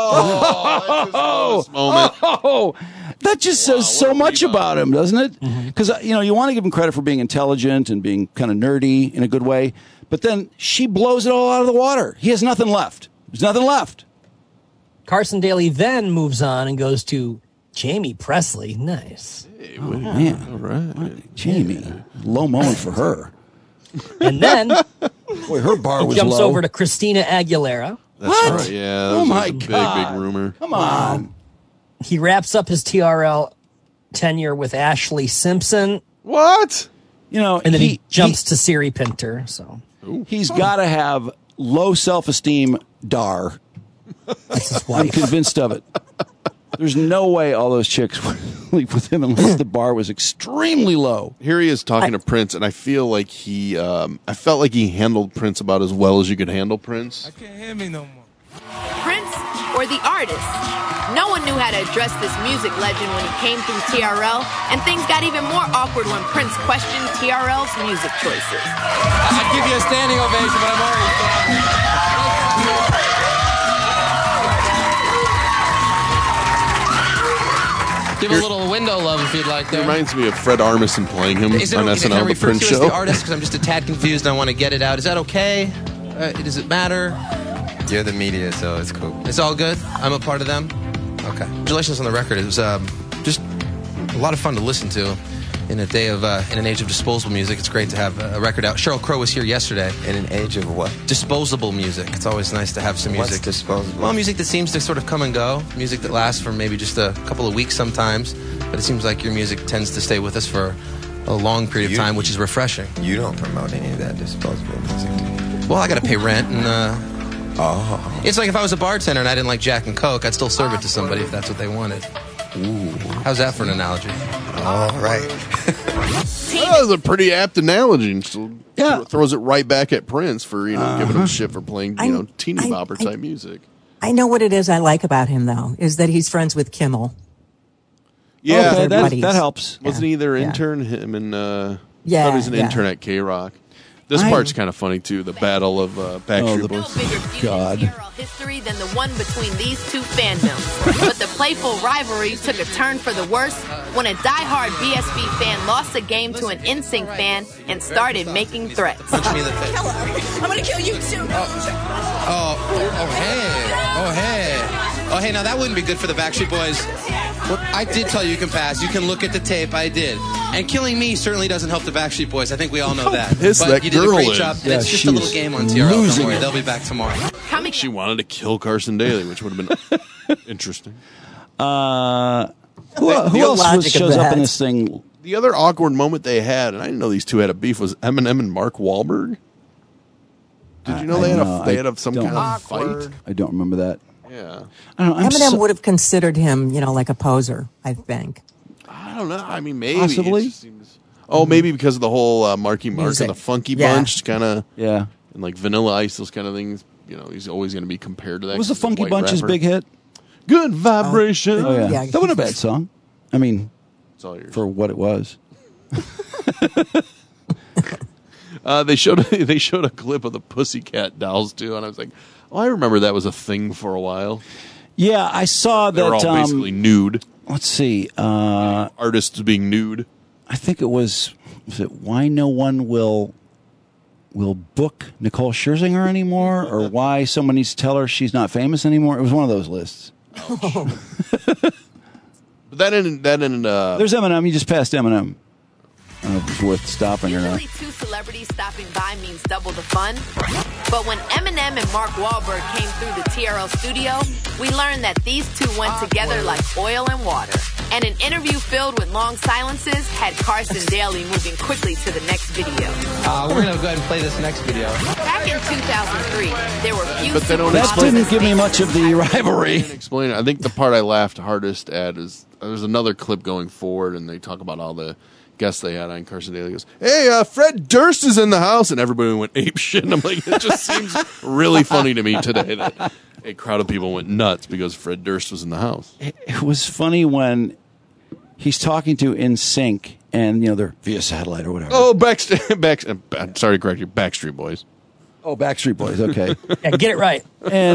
Oh, that just says so much about him, doesn't it? Because you want to give him credit for being intelligent and being kind of nerdy in a good way, but then she blows it all out of the water. He has nothing left. There's nothing left. Carson Daly then moves on and goes to Jamie Presley. Nice. Hey, man. All right. Jamie. Low moment for her. And then boy, her bar was jumps low. over to Christina Aguilera. That's right. Yeah. That was my a God. big rumor. Come on. He wraps up his TRL tenure with Ashley Simpson. What? And then he jumps to Siri Pinter. So he's got to have low self-esteem. Dar. That's his I'm wife. convinced of it. There's no way all those chicks would sleep with him unless the bar was extremely low. Here he is talking to Prince, and I feel like I felt like he handled Prince about as well as you could handle Prince. I can't hear me no more. Prince or the artist? No one knew how to address this music legend when he came through TRL, and things got even more awkward when Prince questioned TRL's music choices. I'd give you a standing ovation, but I'm already Give a little window love if you'd like It there. reminds me of Fred Armisen playing him on Can I SNL, the refer Prince to you as Show. the artist? Because I'm just a tad confused and I want to get it out. Is that okay? Does it matter? You're the media, so it's cool. It's all good? I'm a part of them? Okay. Congratulations on the record. It was just a lot of fun to listen to in a day of in an age of disposable music. It's great to have a record out. Sheryl Crow was here yesterday. In an age of what? Disposable music. It's always nice to have some music. What's disposable? Well, music that seems to sort of come and go. Music that lasts for maybe just a couple of weeks sometimes. But it seems like your music tends to stay with us for a long period of time, which is refreshing. You don't promote any of that disposable music, do you? Well, I got to pay rent, and it's like if I was a bartender and I didn't like Jack and Coke, I'd still serve it to somebody if that's what they wanted. Ooh. How's that for an analogy? All right. That was a pretty apt analogy. So throws it right back at Prince for giving him shit for playing teeny bopper type music. I know what it is I like about him, though, is that he's friends with Kimmel. Yeah, okay, that helps. Wasn't he their intern? Him and I thought he was an yeah. intern at K-Rock. This part's kind of funny too. The battle of Backstreet Boys. No bigger God. TRL history than the one between these two fandoms. But the playful rivalry took a turn for the worse when a diehard BSB fan lost a game to an NSYNC fan and started making threats. Punch me in the face. I'm gonna kill you too. Oh, hey, now that wouldn't be good for the Backstreet Boys. Well, I did tell you you can pass. You can look at the tape. I did. And killing me certainly doesn't help the Backstreet Boys. I think we all know that. Pissed but that you did a girl great is. job. Yeah, It's just a little she's game on TRL. Don't losing worry. it. They'll be back tomorrow. She wanted to kill Carson Daly, which would have been interesting. Who else shows up in this thing? The other awkward moment they had, and I didn't know these two had a beef, was Eminem and Mark Wahlberg. Did you know they had some kind of fight? I don't remember that. Yeah. I don't know, Eminem would have considered him, like a poser, I think. I don't know. I mean, maybe. Possibly. It just seems... maybe because of the whole Marky Mark and the Funky Bunch kind of. Yeah. And like Vanilla Ice, those kind of things. He's always going to be compared to that. Was the Funky Bunch's big hit? Good Vibration. Oh, yeah. That wasn't a bad song. I mean, for what it was. They showed a clip of the Pussycat Dolls too, and I was like, "Oh, I remember that was a thing for a while." Yeah, I saw that. They were all basically nude. Let's see, artists being nude. I think it was it Why No One Will book Nicole Scherzinger anymore, or why someone needs to tell her she's not famous anymore. It was one of those lists. But that didn't. There's Eminem. You just passed Eminem. I don't know if it's worth stopping or not. Usually two celebrities stopping by means double the fun. But when Eminem and Mark Wahlberg came through the TRL studio, we learned that these two went together like oil and water. And an interview filled with long silences had Carson Daly moving quickly to the next video. We're going to go ahead and play this next video. Back in 2003, there were few That didn't give me much of the rivalry. Explain it. I think the part I laughed hardest at is there's another clip going forward, and they talk about all the guests they had on. Carson Daly goes, "Hey, Fred Durst is in the house," and everybody went ape shit. And I'm like, it just seems really funny to me today that a crowd of people went nuts because Fred Durst was in the house. It was funny when he's talking to NSYNC, and they're via satellite or whatever. Oh, I'm sorry to correct you, Backstreet Boys. Oh, Backstreet Boys. Okay, yeah, get it right.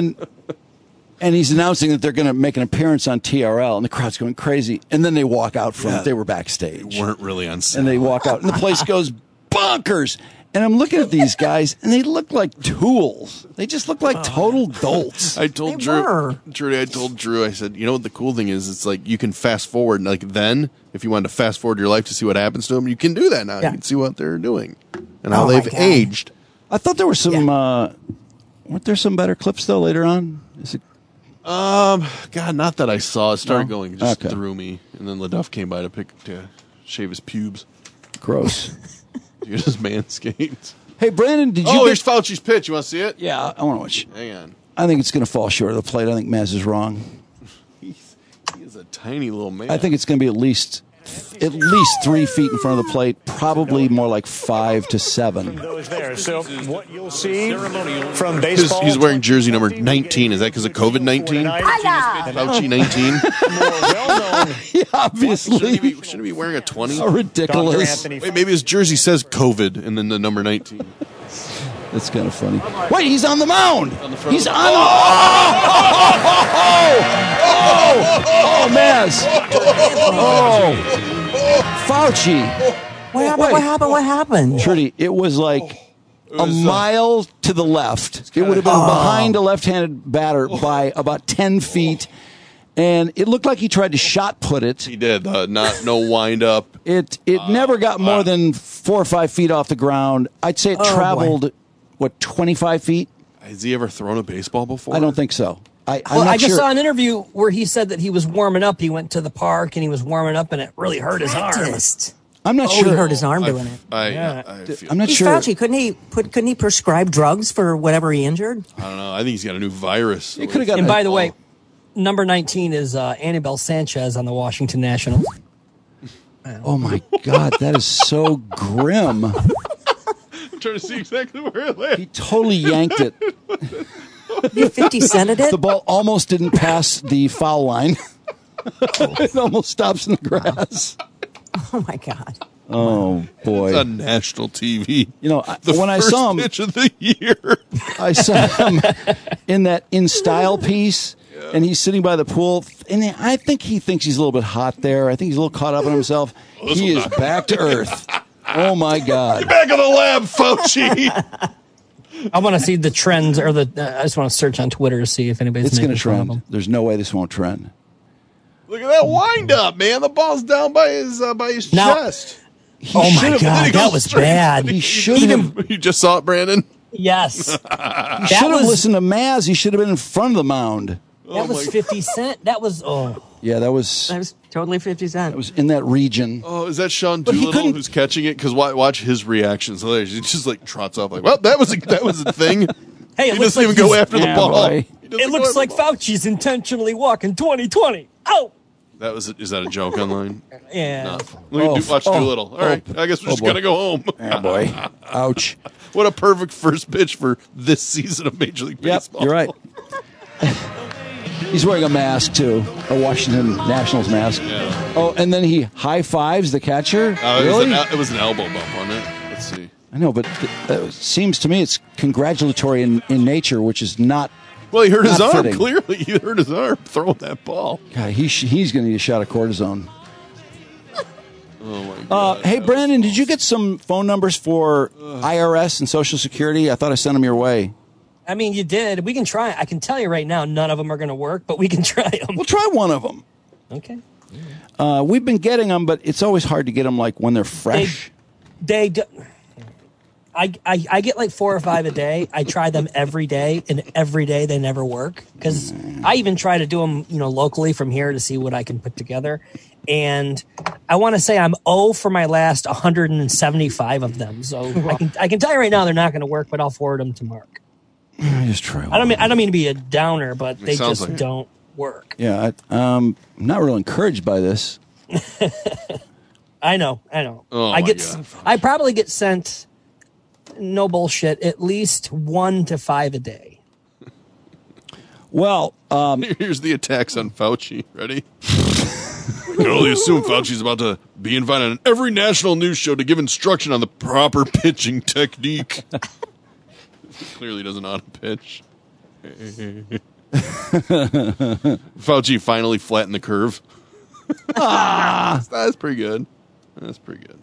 And he's announcing that they're going to make an appearance on TRL, and the crowd's going crazy. And then they walk out from it. They were backstage. They weren't really on set. And they walk out, and the place goes bonkers. And I'm looking at these guys, and they look like tools. They just look like total dolts. I told Drew, I said, what the cool thing is? It's like you can fast forward. Like then, if you wanted to fast forward your life to see what happens to them, you can do that now. Yeah. You can see what they're doing and how they've aged. I thought there were some, weren't there some better clips, though, later on? Is it? God, not that I saw. It started going just through me, and then LaDuff came by to shave his pubes. Gross. Dude, his manscaped. Hey, Brandon, did you? Oh, here's Fauci's pitch. You want to see it? Yeah, I want to watch. Hang on. I think it's going to fall short of the plate. I think Maz is wrong. He is a tiny little man. I think it's going to be at least 3 feet in front of the plate, probably more like 5 to 7. There. So what you'll see from baseball. He's wearing jersey number 19. Is that because of COVID-19? Fauci 19? Yeah, obviously. Shouldn't he be wearing a 20? So ridiculous. Wait, maybe his jersey says COVID and then the number 19. That's kind of funny. Wait, he's on the mound. He's on the Maz. Fauci. What happened? Trudy, it was like a mile to the left. It would have been behind a left-handed batter by about 10 feet. And it looked like he tried to shot put it. He did. No wind up. It never got more than 4 or 5 feet off the ground. I'd say it traveled, 25 feet? Has he ever thrown a baseball before? I don't think so. I just saw an interview where he said that he was warming up. He went to the park and he was warming up, and it really hurt his arm. I'm not sure. He hurt his arm doing it. I'm not He's sure. Fauci. Couldn't he prescribe drugs for whatever he injured? I don't know. I think he's got a new virus. He could have got. And by the way, number 19 is Anibal Sanchez on the Washington Nationals. Oh my God, that is so grim. I'm trying to see exactly where it landed. He totally yanked it. You 50-cented it? The ball almost didn't pass the foul line. It almost stops in the grass. Oh my God. Oh boy! It's on national TV. You know, when I first saw him, pitch of the year, I saw him in that In Style piece, and he's sitting by the pool, and I think he thinks he's a little bit hot there. I think he's a little caught up in himself. He is back to earth. Oh my God! Get back in the lab, Fauci. I want to see the trends, or I just want to search on Twitter to see if anybody's. It's going to making fun of trend. him. There's no way this won't trend. Look at that wind up, man. The ball's down by his chest. Oh my God, that was bad. He should have. You just saw it, Brandon? Yes. He should have listened to Maz. He should have been in front of the mound. That was 50 Cent. That was Yeah, that was totally 50 Cent. That was in that region. Oh, is that Sean Doolittle who's catching it? Because watch his reactions. He just like trots off like, well, that was a thing. Hey, he doesn't even go after the ball. It looks like Fauci's intentionally walking 2020. Oh. Is that a joke online? Yeah. No. Watch Doolittle. All right, I guess we're just gonna go home. Oh boy. Ouch. What a perfect first pitch for this season of Major League Baseball. You're right. He's wearing a mask too, a Washington Nationals mask. Yeah. Oh, and then he high fives the catcher. Really? It was an elbow bump, wasn't it? Let's see. I know, but it seems to me it's congratulatory in nature, which is not. Well, he hurt his arm. Fitting. Clearly, he hurt his arm throwing that ball. God, he's going to need a shot of cortisone. Oh my God. Hey, Brandon, did you get some phone numbers for IRS and Social Security? I thought I sent them your way. I mean, you did. We can try. I can tell you right now, none of them are going to work, but we can try them. We'll try one of them. Okay. We've been getting them, but it's always hard to get them like when they're fresh. I get like 4 or 5 a day. I try them every day, and every day they never work because I even try to do them, locally from here to see what I can put together. And I want to say I'm 0 for my last 175 of them. So I can tell you right now they're not going to work, but I'll forward them to Mark. Just try. I don't mean to be a downer, but they just like don't work. Yeah, I'm not real encouraged by this. I know. Oh, I probably get sent, no bullshit, at least 1 to 5 a day. Well, here's the attacks on Fauci. Ready? We can only assume Fauci's about to be invited on every national news show to give instruction on the proper pitching technique. Clearly doesn't know how to pitch. Fauci finally flattened the curve. That's pretty good. That's pretty good.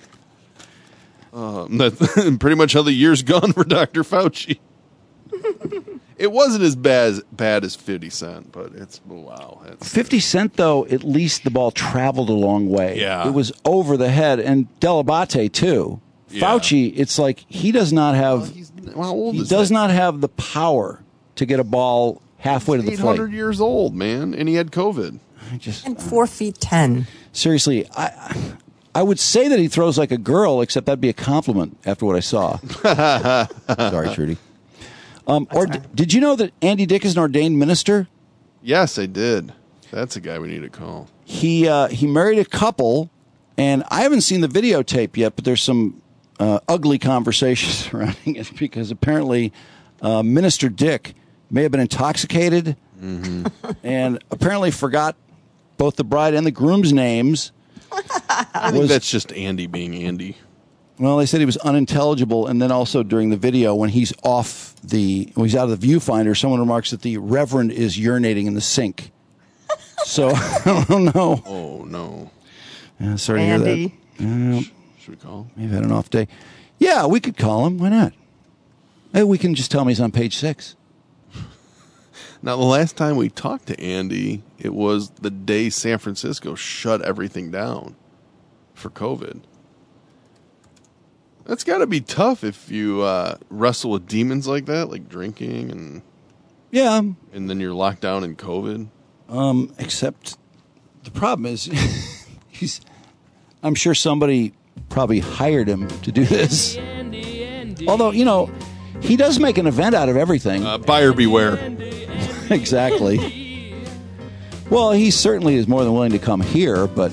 That's pretty much how the year's gone for Dr. Fauci. It wasn't as bad as 50 Cent, but it's, wow. 50 Cent, though, at least the ball traveled a long way. Yeah. It was over the head. And Delabate, too. Yeah. Fauci, it's like he does not have not have the power to get a ball halfway to the plate. 800 years old, man, and he had COVID. And 4 feet 10. Seriously, I would say that he throws like a girl, except that'd be a compliment after what I saw. Sorry, Trudy. Did you know that Andy Dick is an ordained minister? Yes, I did. That's a guy we need to call. He married a couple, and I haven't seen the videotape yet, but there's some ugly conversations surrounding it because apparently Minister Dick may have been intoxicated and apparently forgot both the bride and the groom's names. I think that's just Andy being Andy. Well, they said he was unintelligible, and then also during the video, when he's out of the viewfinder, someone remarks that the Reverend is urinating in the sink. So I don't know. Oh no! Yeah, sorry to hear that. Should we call him? Maybe had an off day. Yeah, we could call him. Why not? Hey, we can just tell him he's on page 6. Now, the last time we talked to Andy, it was the day San Francisco shut everything down for COVID. That's got to be tough if you wrestle with demons like that, like drinking and and then you're locked down in COVID. Except the problem is, I'm sure somebody probably hired him to do this. Although, he does make an event out of everything. Buyer beware. Exactly. Well, he certainly is more than willing to come here, but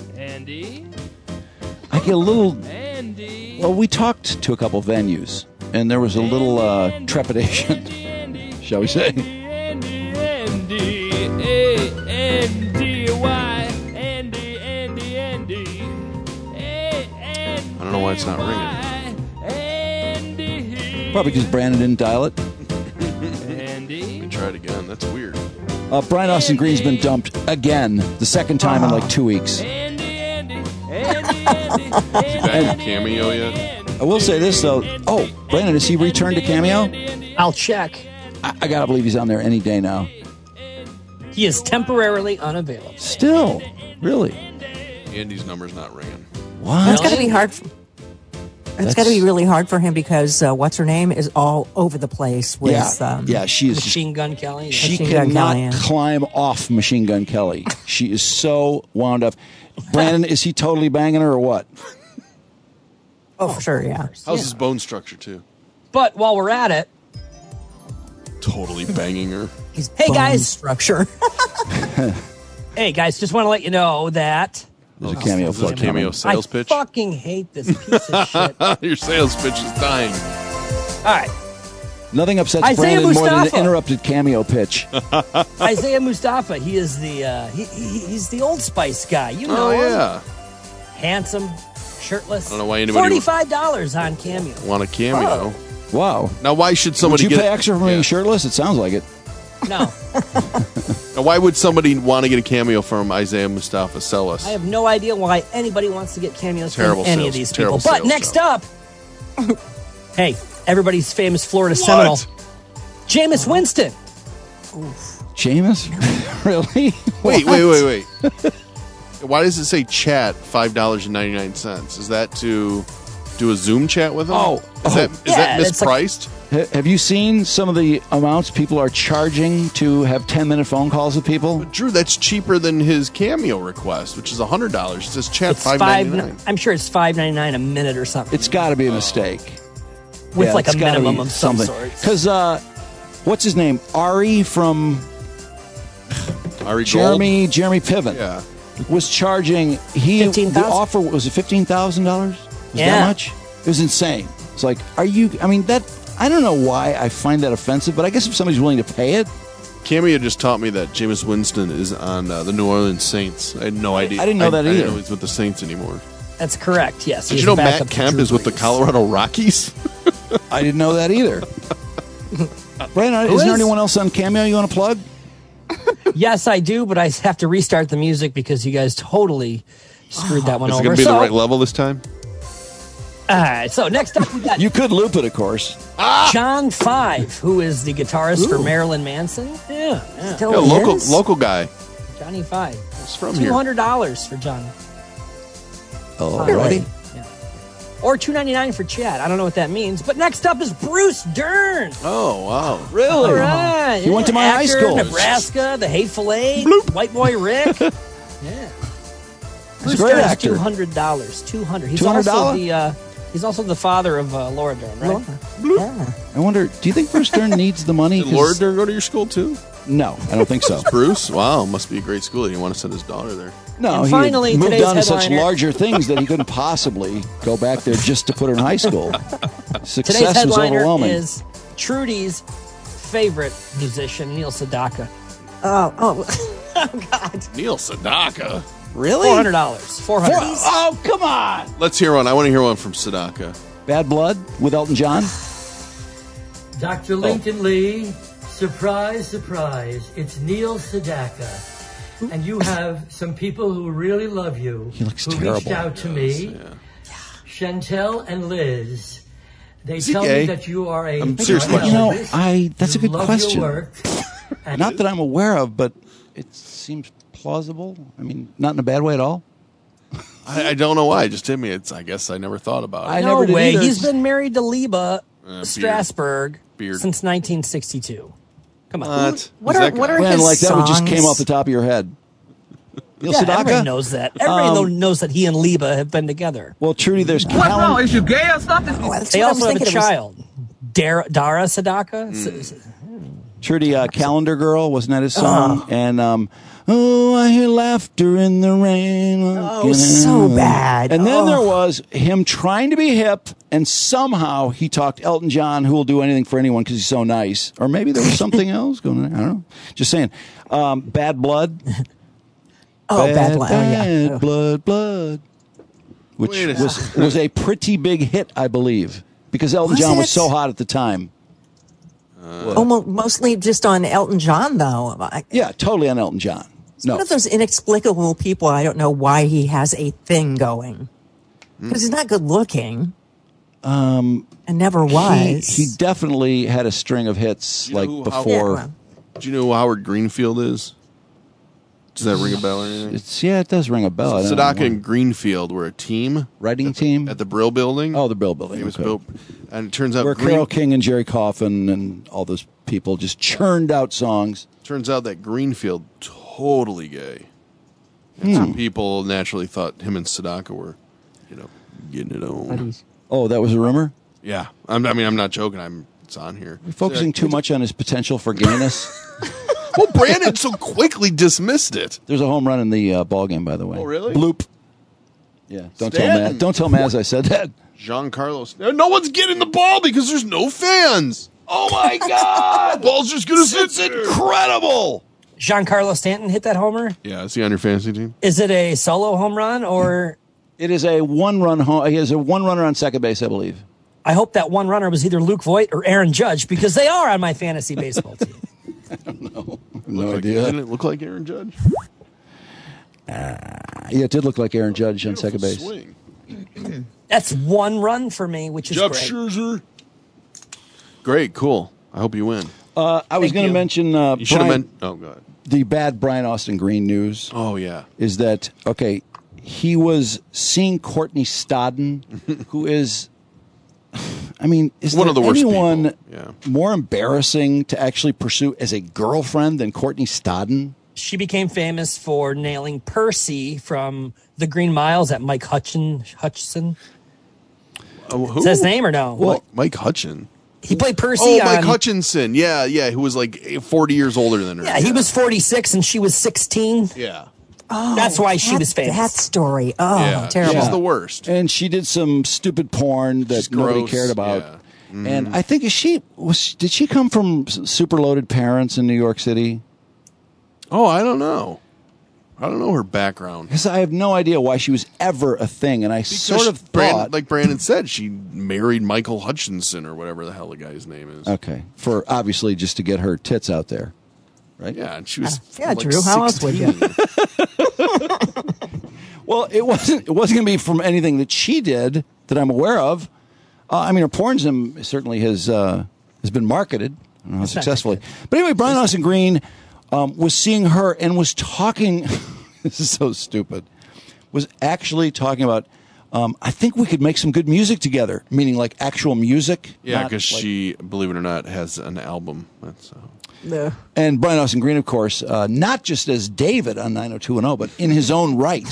I get a little... Well, we talked to a couple venues, and there was a little trepidation, shall we say. I don't know why it's not ringing. Probably because Brandon didn't dial it. We can try it again. That's weird. Brian Austin Green's been dumped again, the second time in like 2 weeks. Is he back in Cameo yet? I will say this, though. Oh, Brandon, has he returned to Cameo? I'll check. I got to believe he's on there any day now. He is temporarily unavailable. Still? Really? Andy's number's not ringing. What? That's got to be hard. It's got to be really hard for him because what's her name is all over the place with she is Machine Gun Kelly. She cannot climb off Machine Gun Kelly. She is so wound up. Brandon, is he totally banging her or what? Oh, for sure, yeah. How's his bone structure too? But while we're at it, totally banging her. Hey guys, structure. Hey guys, just want to let you know that. There's a cameo plug. Cameo sales pitch. I fucking hate this piece of shit. Your sales pitch is dying. All right. Nothing upsets Isaiah Brandon more than Mustafa. an interrupted cameo pitch. Isaiah Mustafa. He is the he's the Old Spice guy. You know him. Yeah. Handsome, shirtless. I don't know why anybody $45 on Cameo. Want a cameo? Oh. Wow. Now, why should somebody Would you pay extra for being shirtless? It sounds like it. No. Now, why would somebody want to get a cameo from Isaiah Mustafa? Sell us. I have no idea why anybody wants to get cameos from any of these people. Terrible But next up, hey, everybody's famous Florida Seminole, Jameis Winston. Jameis? Really? Wait. Why does it say chat $5.99? Is that to do a Zoom chat with him? Is that mispriced? Have you seen some of the amounts people are charging to have 10-minute phone calls with people? But Drew, that's cheaper than his cameo request, which is $100. It says chat $5.99. I'm sure it's $5.99 a minute or something. It's got to be a mistake. With like a minimum of some sort. Because, what's his name? Ari from... Ari Jeremy Piven was charging... $15,000? The offer, was it $15,000? Was that much? It was insane. It's like, I don't know why I find that offensive, but I guess if somebody's willing to pay it... Cameo just taught me that Jameis Winston is on the New Orleans Saints. I had no idea. I didn't know that either. I didn't know he's with the Saints anymore. That's correct, yes. Did you know Matt Kemp is with the Colorado Rockies? I didn't know that either. Brandon, is there anyone else on Cameo you want to plug? Yes, I do, but I have to restart the music because you guys totally screwed that one over. Is it going to be the right level this time? All right, so next up we got... You could loop it, of course. John Five, who is the guitarist for Marilyn Manson. Yeah. Local guy. Johnny Five. He's from here. $200 for Johnny. Oh, really? Yeah. Or $2.99 for Chad. I don't know what that means. But next up is Bruce Dern. Oh, wow. Really? All right. He went to my high school. Nebraska, The Hateful Eight, White Boy Rick. Yeah. Bruce great Dern is actor. $200. $200. He's also the father of Laura Dern, right? Yeah. I wonder, do you think Bruce Dern needs the money? Did Laura Dern go to your school, too? No, I don't think so. Bruce? Wow, must be a great school. He didn't want to send his daughter there. No, and finally, he moved on to such headliner. larger things that he couldn't possibly go back there just to put her in high school. Today's Success was headliner overwhelming. is Trudy's favorite musician, Neil Sedaka. Oh, God. Neil Sedaka? Really? $400. $400. Oh, come on. Let's hear one. I want to hear one from Sedaka. Bad Blood with Elton John? Dr. Lincoln Lee, surprise, surprise, it's Neil Sedaka. And you have some people who really love you. He looks who terrible. reached out to me. Chantel and Liz. They Is he tell gay? me that you are a I'm seriously- You know, journalist. that's a You good love question. Your work. And Not that I'm aware of, but it seems plausible. I mean, not in a bad way at all. I don't know why. It just hit me. I guess I never thought about it. I no never did way. either. He's been married to Liba Beard. Strasberg Beard. since 1962. Come on. What are Man, his like that one just songs? came off the top of your head. Neil Yeah, Sedaka? everybody knows that. Everybody knows that he and Liba have been together. Well, Trudy, there's What's wrong? Is you gay or something? They also have a child, Dara Sedaka. Trudy, Calendar Girl, wasn't that his song? And oh, I hear laughter in the rain. Oh, so bad. And then Oh. there was him trying to be hip, and somehow he talked Elton John, who will do anything for anyone because he's so nice. Or maybe there was something else going on. I don't know. Just saying. Bad Blood. Oh, Bad Blood. Oh, yeah. Bad Blood. Which Wait a was a pretty big hit, I believe, because Elton Was John was it? so hot at the time. Mostly just on Elton John, though. Yeah, totally on Elton John. No. One of those inexplicable people. I don't know why he has a thing going. Because he's not good looking. And never was. He definitely had a string of hits You know like who before. Do you know who Howard Greenfield is? Does that ring a bell or anything? It does ring a bell. I don't know Sedaka why. and Greenfield were a team. Writing team? At the Brill Building. Oh, the Brill Building. Famous Okay. Brill- and it turns out Where Carole King and Jerry Coffin and all those people just churned out songs. Turns out that Greenfield totally gay. And some people naturally thought him and Sedaka were, getting it on. Oh, that was a rumor? Yeah. I'm not joking. It's on here. You're focusing too much on his potential for gayness. Well, Brandon so quickly dismissed it. There's a home run in the ball game, by the way. Oh, really? Bloop. Yeah. Don't Stanton. tell Maz I said that. Giancarlo. No one's getting the ball because there's no fans. Oh my God! The ball's just gonna sit there. Incredible. Giancarlo Stanton hit that homer. Yeah, is he on your fantasy team? Is it a solo home run or? It is a one-run home. He has a one runner on second base, I believe. I hope that one runner was either Luke Voigt or Aaron Judge because they are on my fantasy baseball team. I don't know. No idea. Didn't it look like Aaron Judge? Yeah, it did look like Aaron Judge on second base. Swing. That's one run for me, which is Jeff great. Scherzer. Great, cool. I hope you win. I was Thank going to you. mention You should have Brian- been. Oh, God. the bad Brian Austin Green news. Oh, yeah. Is that, okay, he was seeing Courtney Stodden, who is, I mean, is One there of the worst anyone people. Yeah. more embarrassing to actually pursue as a girlfriend than Courtney Stodden? She became famous for nailing Percy from The Green Miles at Mike Hutchison. Who? Is that his name or no? Well, Mike Hutchin. He played Percy Oh, on... Mike Hutchinson. Yeah, who was like 40 years older than her. Yeah, he was 46 and she was 16. Yeah. Oh, That's why she was famous. That story. Oh, Yeah, terrible. she's the worst. And she did some stupid porn that She's nobody gross, cared about. yeah. Mm-hmm. And I think did she come from super loaded parents in New York City? Oh, I don't know. I don't know her background. Because I have no idea why she was ever a thing, and I sort of thought, like Brandon said, she married Michael Hutchinson or whatever the hell the guy's name is. okay, for obviously just to get her tits out there, right? Yeah, and she was Yeah, like Drew, how else would you? 16. Well, it wasn't going to be from anything that she did that I'm aware of. I mean, her porn certainly has been marketed, I don't know how successfully. But anyway, Brian Austin Green was seeing her and was talking. This is so stupid. Was actually talking about. I think we could make some good music together, meaning like actual music. Yeah, not because like- she, believe it or not, has an album. That's And Brian Austin Green, of course, not just as David on 90210, but in his own right,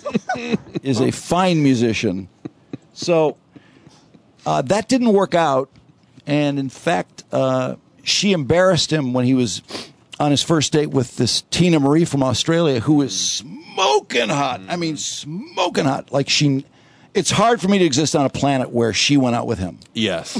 is a fine musician. So that didn't work out. And in fact, she embarrassed him when he was on his first date with this Tina Marie from Australia, who is smoking hot. I mean, smoking hot. Like it's hard for me to exist on a planet where she went out with him. Yes.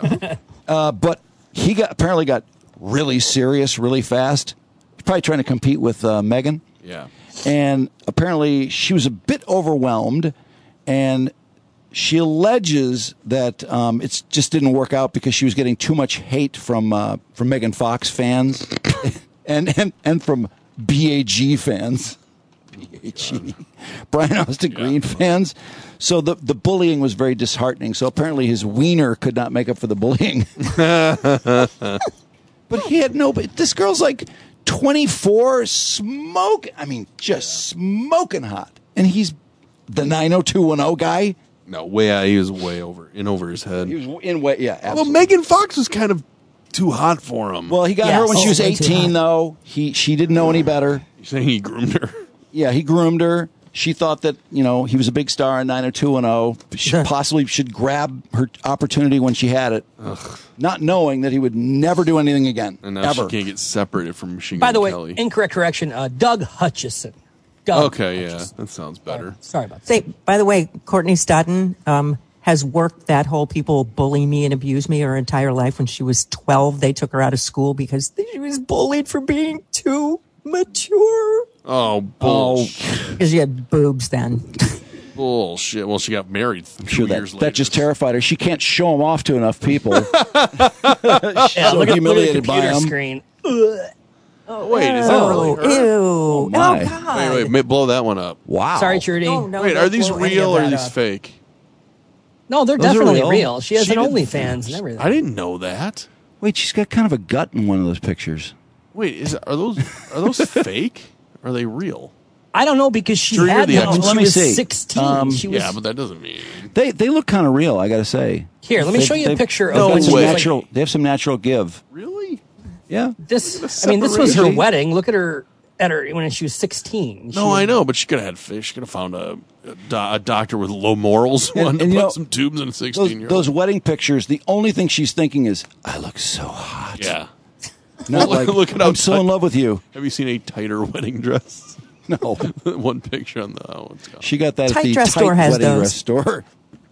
But he apparently got really serious really fast. He's probably trying to compete with Megan. Yeah. And apparently she was a bit overwhelmed, and She alleges that it just didn't work out because she was getting too much hate from Megan Fox fans and from BAG fans. BAG. Brian Austin Green fans. So the bullying was very disheartening. So apparently his wiener could not make up for the bullying. But he had this girl's like 24, just smoking hot. And he's the 90210 guy. No, he was way over his head. He was absolutely. Well, Megan Fox was kind of too hot for him. Well, he got her when she was 18, though. She didn't know any better. You're saying he groomed her? Yeah, he groomed her. She thought that, he was a big star in 90210. She possibly should grab her opportunity when she had it, not knowing that he would never do anything again. And now she can't get separated from Machine By Gun the way, Kelly. incorrect correction, Doug Hutchison. Okay, yeah, that sounds better. Sorry about that. By the way, Courtney Stodden has worked that whole people bully me and abuse me her entire life. When she was 12, they took her out of school because she was bullied for being too mature. Oh, bullshit. Because she had boobs then. Bullshit. Well, she got married 2 years later. That just terrified her. She can't show them off to enough people. She's so look at humiliated the by computer them. screen. Oh, wait, is that really her? Ew. Oh, my. God. Wait, blow that one up. Wow. Sorry, Trudy. No, Wait, are these don't blow any real of or are that these up. fake? No, they're Those are definitely real. real. She has She an did- OnlyFans and everything. I didn't know that. Wait, she's got kind of a gut in one of those pictures. Wait, are those fake? Or are they real? I don't know because she Drew, you're had the them when expert. she Let me was see. 16. She was, Yeah, but that doesn't mean. They look kind of real, I got to say. Here, let me show you a picture of No when she was way. like- Natural, they have some natural give. Really? Yeah. this was her wedding. Look at her when she was 16. No, I know, but she could have had fish. She could have found a doctor with low morals who wanted to put some tubes in a 16-year-old. Those wedding pictures, the only thing she's thinking is, I look so hot. Yeah. Not Well, like, look at how I'm so in love with you. Have you seen a tighter wedding dress? No. One picture on the what's it called? She got that Tight at the dress tight store has wedding those. dress store.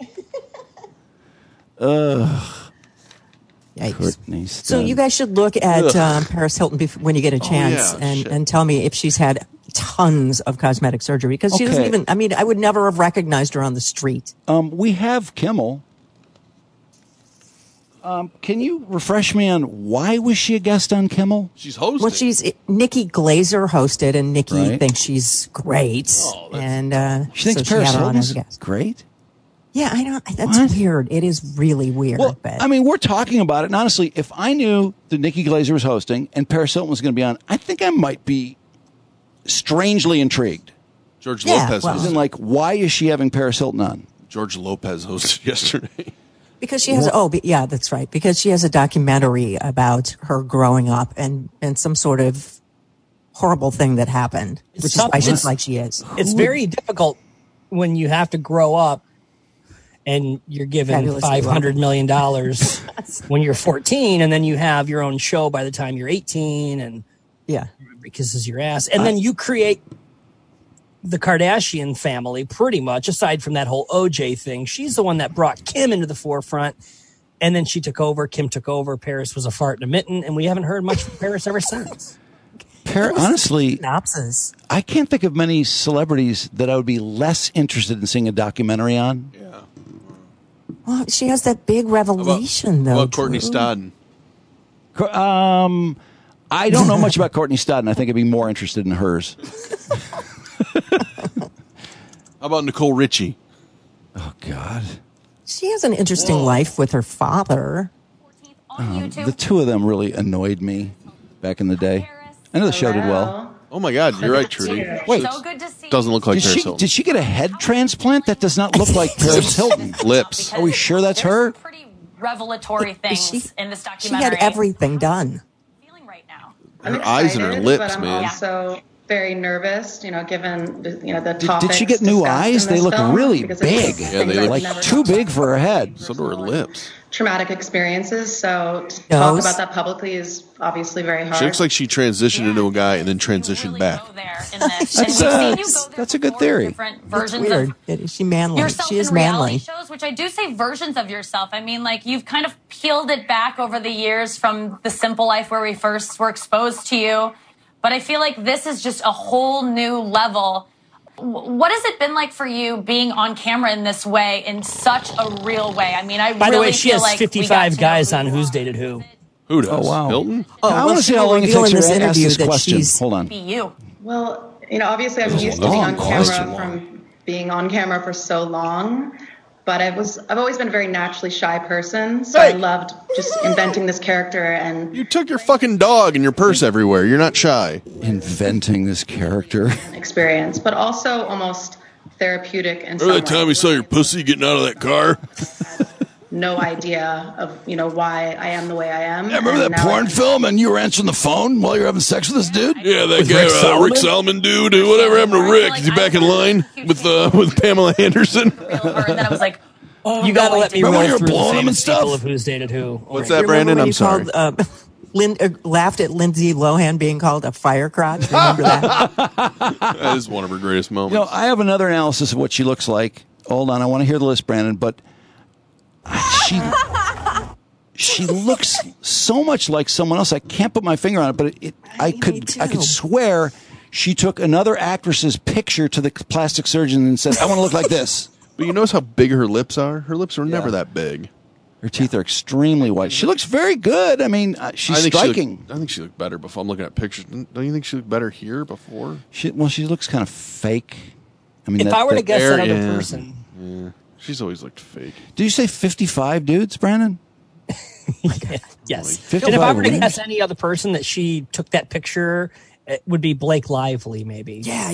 Yikes. Courtney So Stodden. you guys should look at Paris Hilton when you get a chance and tell me if she's had tons of cosmetic surgery because she doesn't Okay. even, I would never have recognized her on the street. We have Kimmel. Can you refresh me on why was she a guest on Kimmel? She's hosting. Well, Nikki Glazer hosted and Nikki Right. thinks she's great. And She thinks so Paris she had her on as Hilton's a guest. great. Yeah, I know. That's weird. It is really weird. Well, but I mean, we're talking about it, and honestly, if I knew that Nikki Glazer was hosting and Paris Hilton was going to be on, I think I might be strangely intrigued. George Yeah, Lopez well- As in, like, why is she having Paris Hilton on? George Lopez hosted yesterday. because she has, yeah, that's right. Because she has a documentary about her growing up and some sort of horrible thing that happened, It's which is tough. why she's like she is. It's very difficult when you have to grow up and you're given Fabulously $500 million when you're 14, and then you have your own show by the time you're 18, and Yeah. everybody kisses your ass. And then you create the Kardashian family pretty much, aside from that whole OJ thing. She's the one that brought Kim into the forefront, and then she took over. Kim took over. Paris was a fart in a mitten, and we haven't heard much from Paris ever since. Honestly, Synopsis. I can't think of many celebrities that I would be less interested in seeing a documentary on. Yeah. Well, she has that big revelation, though. How about Courtney Drew. Stodden? I don't know much about Courtney Stodden. I think I'd be more interested in hers. How about Nicole Richie? Oh, God. She has an interesting life with her father. The two of them really annoyed me back in the day. I know the show did well. Oh my God, you're right, Trudy. Wait, So good to see Doesn't look like did Paris she, Hilton. did she get a head transplant? That does not look like Paris Hilton. Lips. Are we sure that's her? pretty revelatory things in this She documentary. had everything done. Her eyes and her excited, lips, but I'm man. also very nervous, given the Did topics she get new discussed eyes? in They this look film, really because big. it's things I've like never too talked big for her head. So do her lips. traumatic experiences. So to Nose. talk about that publicly is obviously very hard. She looks like she transitioned into a guy and then transitioned back. That's a good theory. Different It's versions weird. of Is she manly? yourself She is in reality manly. shows, which I do say versions of yourself. I mean, like you've kind of peeled it back over the years from The Simple Life where we first were exposed to you. But I feel like this is just a whole new level. what has it been like for you being on camera in this way, in such a real way? I mean, By the way, she feel has like 55 guys on Who's Dated Who. Who does? Oh, wow. Hilton? I want to see how long it takes her to ask this question. she's- Hold on. Be you. Well, obviously I'm was a used to being long on camera question. from being on camera for so long, but I've always been a very naturally shy person, so I loved just inventing this character and You took your fucking dog and your purse everywhere. You're not shy. Inventing this character. experience, but also almost therapeutic and Remember that time we saw your pussy getting out of that car? no idea of why I am the way I am. Yeah, remember And that now porn film and you were answering the phone while you were having sex with this dude? Yeah, that With guy, Rick Rick Salmon dude. Whatever happened to Rick? Is he back in line with Pamela Anderson? Her, and then I was like, oh, You gotta let me roll you're through the blowing them and famous people stuff? of Who's Dated Who. What's You that, remember Brandon? when I'm you sorry. Called, laughed at Lindsay Lohan being called a fire crotch. Remember that? That is one of her greatest moments. I have another analysis of what she looks like. Hold on, I want to hear the list, Brandon, but she looks so much like someone else. I can't put my finger on it, but I could swear she took another actress's picture to the plastic surgeon and said, "I want to look like this." But you notice how big her lips are? Her lips are never that big. Her teeth are extremely white. She looks very good. I mean, she's striking. I think she looked better before. I'm looking at pictures. Don't you think she looked better here before? She looks kind of fake. I mean, If I were to guess that other person. Yeah. She's always looked fake. Did you say 55 dudes, Brandon? Yes. 55 And if I were to wings? guess any other person that she took that picture, it would be Blake Lively, maybe. Yeah.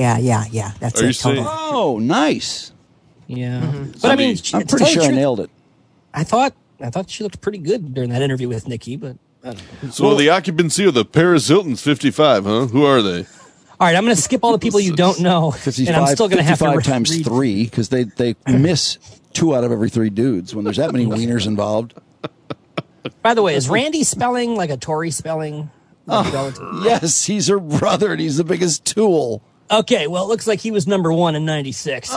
That's Are you it. Totally. serious? Oh, nice. Yeah. But I mean, I'm to pretty tell you sure the I truth, nailed it. I thought she looked pretty good during that interview with Nikki, but I don't know. So the occupancy of the Paris Hilton's 55, huh? Who are they? All right, I'm going to skip all the people you don't know, 55, and I'm still going to have to 55 times read. 3 because they miss 2 out of every 3 dudes when there's that many wieners involved. By the way, is Randy spelling like a Tory spelling? Yes, he's her brother and he's the biggest tool. Okay, well, it looks like he was number 1 in 96.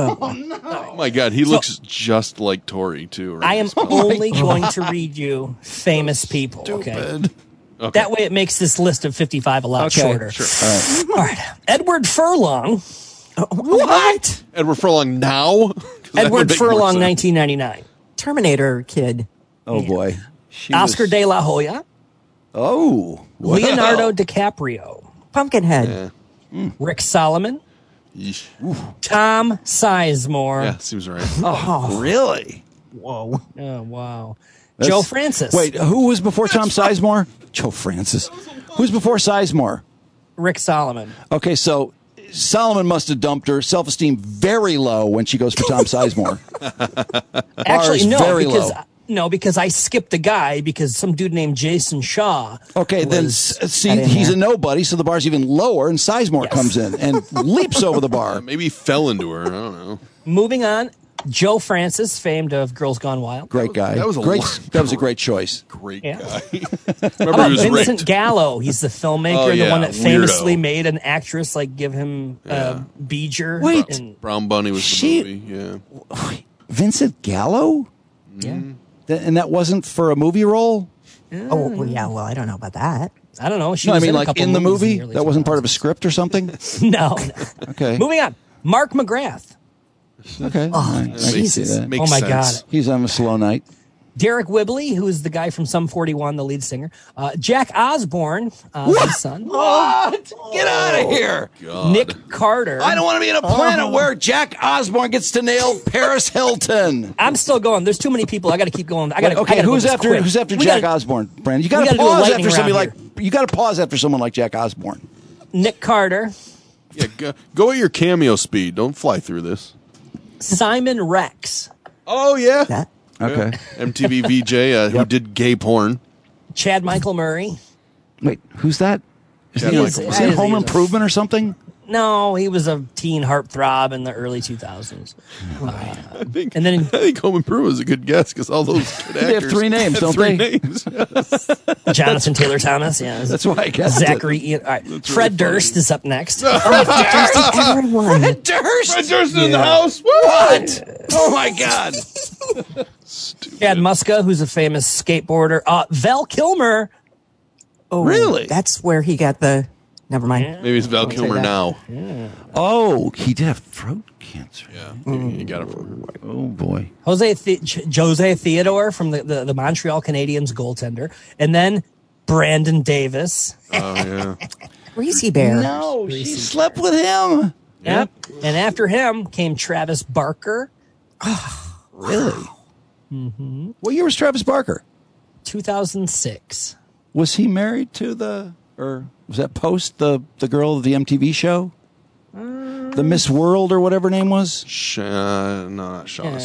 Oh my God, he looks just like Tori too. Right? I am only going to read you famous people. Okay? That way it makes this list of 55 a lot shorter. Sure. All right. Edward Furlong. What? Edward Furlong now? Edward Furlong, 1999. Terminator kid. Oh, boy. Oscar De La Hoya. Oh. Wow. Leonardo DiCaprio. Pumpkinhead. Rick Solomon. Yeesh. Tom Sizemore. Yeah, seems right. Oh, really? Whoa. Oh, wow. That's- Joe Francis. Wait, who was before Tom Sizemore? Joe Francis. Who's before Sizemore? Rick Solomon. Okay, so Solomon must have dumped her self-esteem very low when she goes for Tom Sizemore. Actually, Bars no, very because low. because I skipped a guy because some dude named Jason Shaw. Okay, then see, he's a nobody, so the bar's even lower, and Sizemore comes in and leaps over the bar. Maybe he fell into her. I don't know. Moving on, Joe Francis, famed of Girls Gone Wild. Great guy. That was a great. lot. That was a great choice. Great Yeah. guy. How Remember, about he was Vincent raped. Gallo? He's the filmmaker, Oh, the yeah, one that famously weirdo. made an actress give him Beeger. Wait. and- Brown Bunny was She- the movie. Yeah. Vincent Gallo? yeah. And that wasn't for a movie role? Oh, well, yeah. Well, I don't know about that. I don't know. She No, I was mean, in a like couple in the movies movie? the early That wasn't part of a 2000s. script or something? No. Okay. Moving on. Mark McGrath. Okay. Oh, I can see Jesus. that. Makes Oh, my sense. God. He's on a slow night. Derek Whibley, who is the guy from Sum 41, the lead singer. Jack Osborne, his son. What? Get out of here. God. Nick Carter. I don't want to be in a planet where Jack Osborne gets to nail Paris Hilton. I'm still going. There's too many people. I got to keep going. I got to. Okay, who's after Jack Osborne, Brandon? You got to gotta do a pause lightning after somebody round like you got to pause after someone like Jack Osborne. Nick Carter, Yeah, go at your cameo speed. Don't fly through this. Simon Rex, Oh, yeah. That. Okay. Yeah. MTV VJ who did gay porn. Chad Michael Murray. Wait, who's that? Is Chad he, Michael is he in Murray. Home Improvement or something? No, he was a teen heartthrob in the early 2000s. I think, And then- I think Home Improvement is a good guess because all those good They have actors 3 names, have don't 3 they? names. Jonathan Taylor Thomas. Yeah, That's why I guessed Zachary. Ian. All right. Fred Durst is up next. Everyone. it. Durst! Fred Durst in the house. What? Oh, my God. Chad Muska, who's a famous skateboarder. Val Kilmer. Oh, Really? That's where he got the Never mind. Maybe it's Val Kilmer now. Yeah. Oh, he did have throat cancer. Yeah, maybe he got it from her. Oh boy. Jose Theodore from the Montreal Canadiens goaltender, and then Brandon Davis. Oh yeah. Greasy Bear. No, she slept with him. Yep. And after him came Travis Barker. Really? Mm-hmm. What year was Travis Barker? 2006. Was he married to or was that post the girl of the MTV show? The Miss World or whatever her name was? No, not Shauna.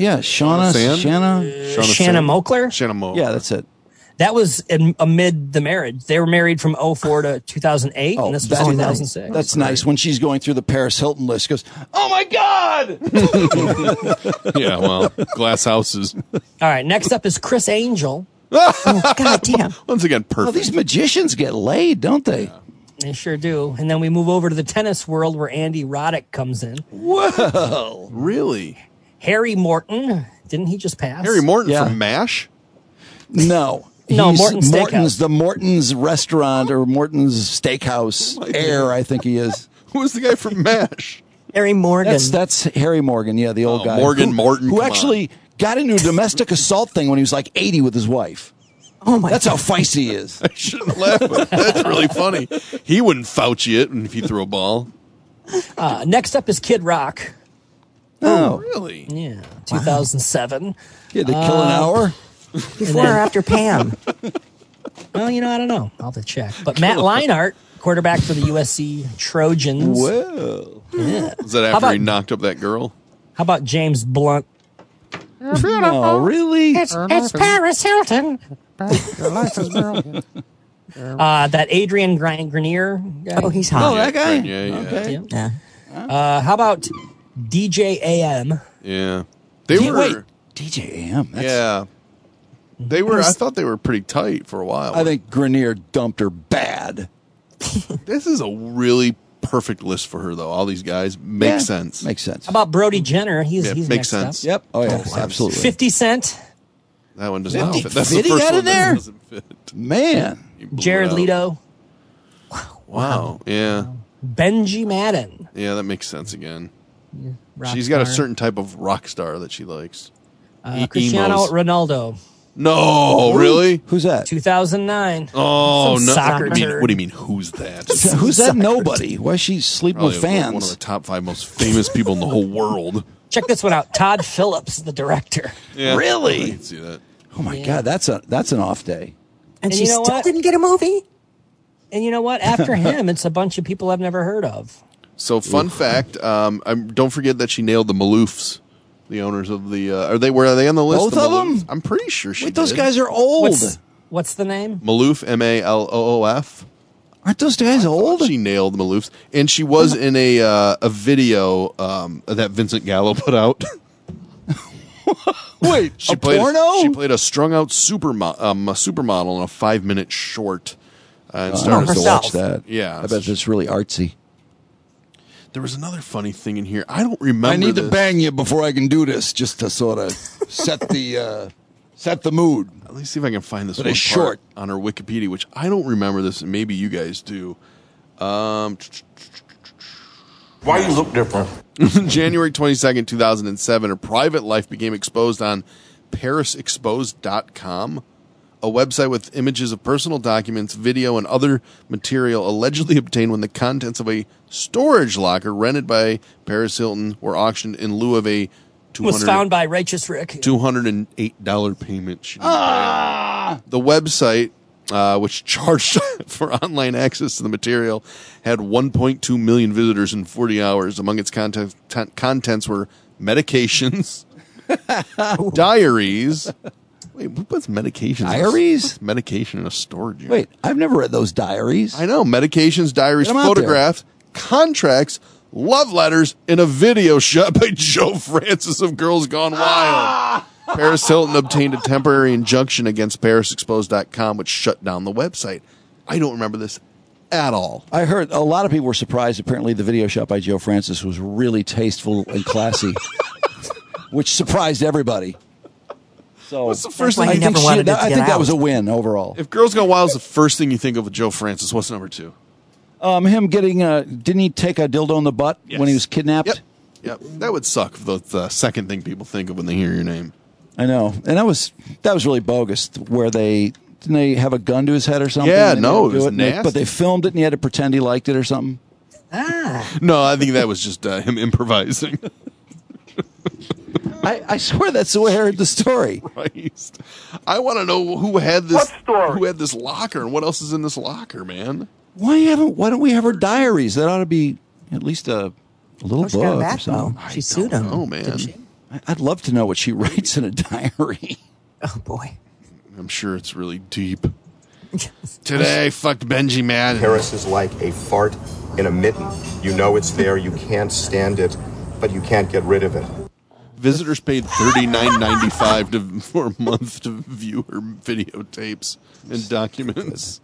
Shanna Mokler? Shanna Mokler. Yeah, that's it. That was amid the marriage. They were married from 2004 to 2008, and this was 2006. That's nice. When she's going through the Paris Hilton list, she goes, "Oh my God!" Yeah, well, glass houses. All right, next up is Chris Angel. Oh, God damn. Once again, perfect. Well, these magicians get laid, don't they? Yeah. They sure do. And then we move over to the tennis world where Andy Roddick comes in. Whoa. Really? Harry Morton. Didn't he just pass? Harry Morton from MASH? No. No, He's Morton's Steakhouse. The Morton's restaurant or Morton's Steakhouse Air, I think he is. Who's the guy from MASH? Harry Morgan. That's Harry Morgan, yeah, the old guy. Morgan Morton. Who actually got into a domestic assault thing when he was like 80 with his wife. Oh my! That's how feisty he is. I shouldn't laugh, but that's really funny. He wouldn't Fauci it if he threw a ball. Next up is Kid Rock. Oh, really? Yeah, 2007. Yeah, they kill an hour? Before or after Pam? Well, I don't know. I'll have to check. But Matt Leinart, quarterback for the USC Trojans. Well. Yeah. Is that after he knocked up that girl? How about James Blunt? No, really? It's Paris Hilton. That Adrian Grenier guy. Oh, he's hot. Oh, that guy? Yeah. Okay. Yeah. How about DJ AM? Yeah. They were. Wait, DJ AM? Yeah. They were. I thought they were pretty tight for a while. I think Grenier dumped her bad. This is a really perfect list for her, though. All these guys make sense. Makes sense. How about Brody Jenner? He's makes next sense. up. Yep. Oh, yeah, absolutely. 50 Cent. That one does not fit. 50 That's the first got one in there? that doesn't fit. Man. You blew Jared it out. Leto. Wow. Yeah. Benji Madden. Yeah, that makes sense again. Rock She's got a star. certain type of rock star that she likes. Cristiano Emos. Ronaldo. No, really? Who's that? 2009. Oh, Some no. soccer What do turd. you mean, who's that? Who's that nobody? Why is she sleeping Probably with fans? one of the top 5 most famous people in the whole world. Check this one out. Todd Phillips, the director. Yeah, Really? I can see that. Oh, my God. That's an off day. And she you know still what? didn't get a movie? And you know what? After him, it's a bunch of people I've never heard of. So, fun fact, don't forget that she nailed the Maloofs, the owners of the... are they on the list? Both the of Maloofs? them? I'm pretty sure she Wait, those did. guys are old. What's the name? Maloof, Maloof. Aren't those guys old? She nailed the Maloofs. And she was in a video that Vincent Gallo put out. Wait, She a played porno? She played a strung-out supermodel in a 5-minute short. And I started have to watch that. Yeah. I bet it's really artsy. There was another funny thing in here. I don't remember I need to this. bang you before I can do this, just to sort of set the mood. Let me see if I can find this But one it's part short. on her Wikipedia, which I don't remember this, and maybe you guys do. Why you look different? January 22nd, 2007, her private life became exposed on ParisExposed.com, a website with images of personal documents, video, and other material allegedly obtained when the contents of a storage locker rented by Paris Hilton were auctioned in lieu of a Was found by Righteous Rick. $208 payment. She didn't pay. The website, which charged for online access to the material, had 1.2 million visitors in 40 hours. Among its contents were medications, diaries. Wait, what puts medications? Diaries? What's medication in a storage unit? Wait, I've never read those diaries. I know. Medications, diaries, Get 'em out there. photographs, contracts, love letters, and a video shot by Joe Francis of Girls Gone Wild. Paris Hilton obtained a temporary injunction against ParisExposed.com, which shut down the website. I don't remember this at all. I heard a lot of people were surprised. Apparently, the video shot by Joe Francis was really tasteful and classy, which surprised everybody. So What's the first why thing he never wanted it to I get think that out. was a win overall. If Girls Gone Wild is the first thing you think of with Joe Francis, what's number 2? Him getting didn't he take a dildo in the butt when he was kidnapped? Yep. That would suck if that's the second thing people think of when they hear your name. I know, and that was really bogus. Where didn't they have a gun to his head or something? Yeah, It was nasty. But they filmed it, and he had to pretend he liked it or something. No, I think that was just him improvising. I swear that's the way I heard the story. Christ. I want to know who had this locker and what else is in this locker, man. Why don't we have her diaries? That ought to be at least a little book or something. She sued him. Oh man, I'd love to know what she writes in a diary. Oh boy, I'm sure it's really deep. Today, I fucked Benji Madden. Paris is like a fart in a mitten. You know it's there, you can't stand it, but you can't get rid of it. Visitors paid $39.95 for a month to view her videotapes and documents.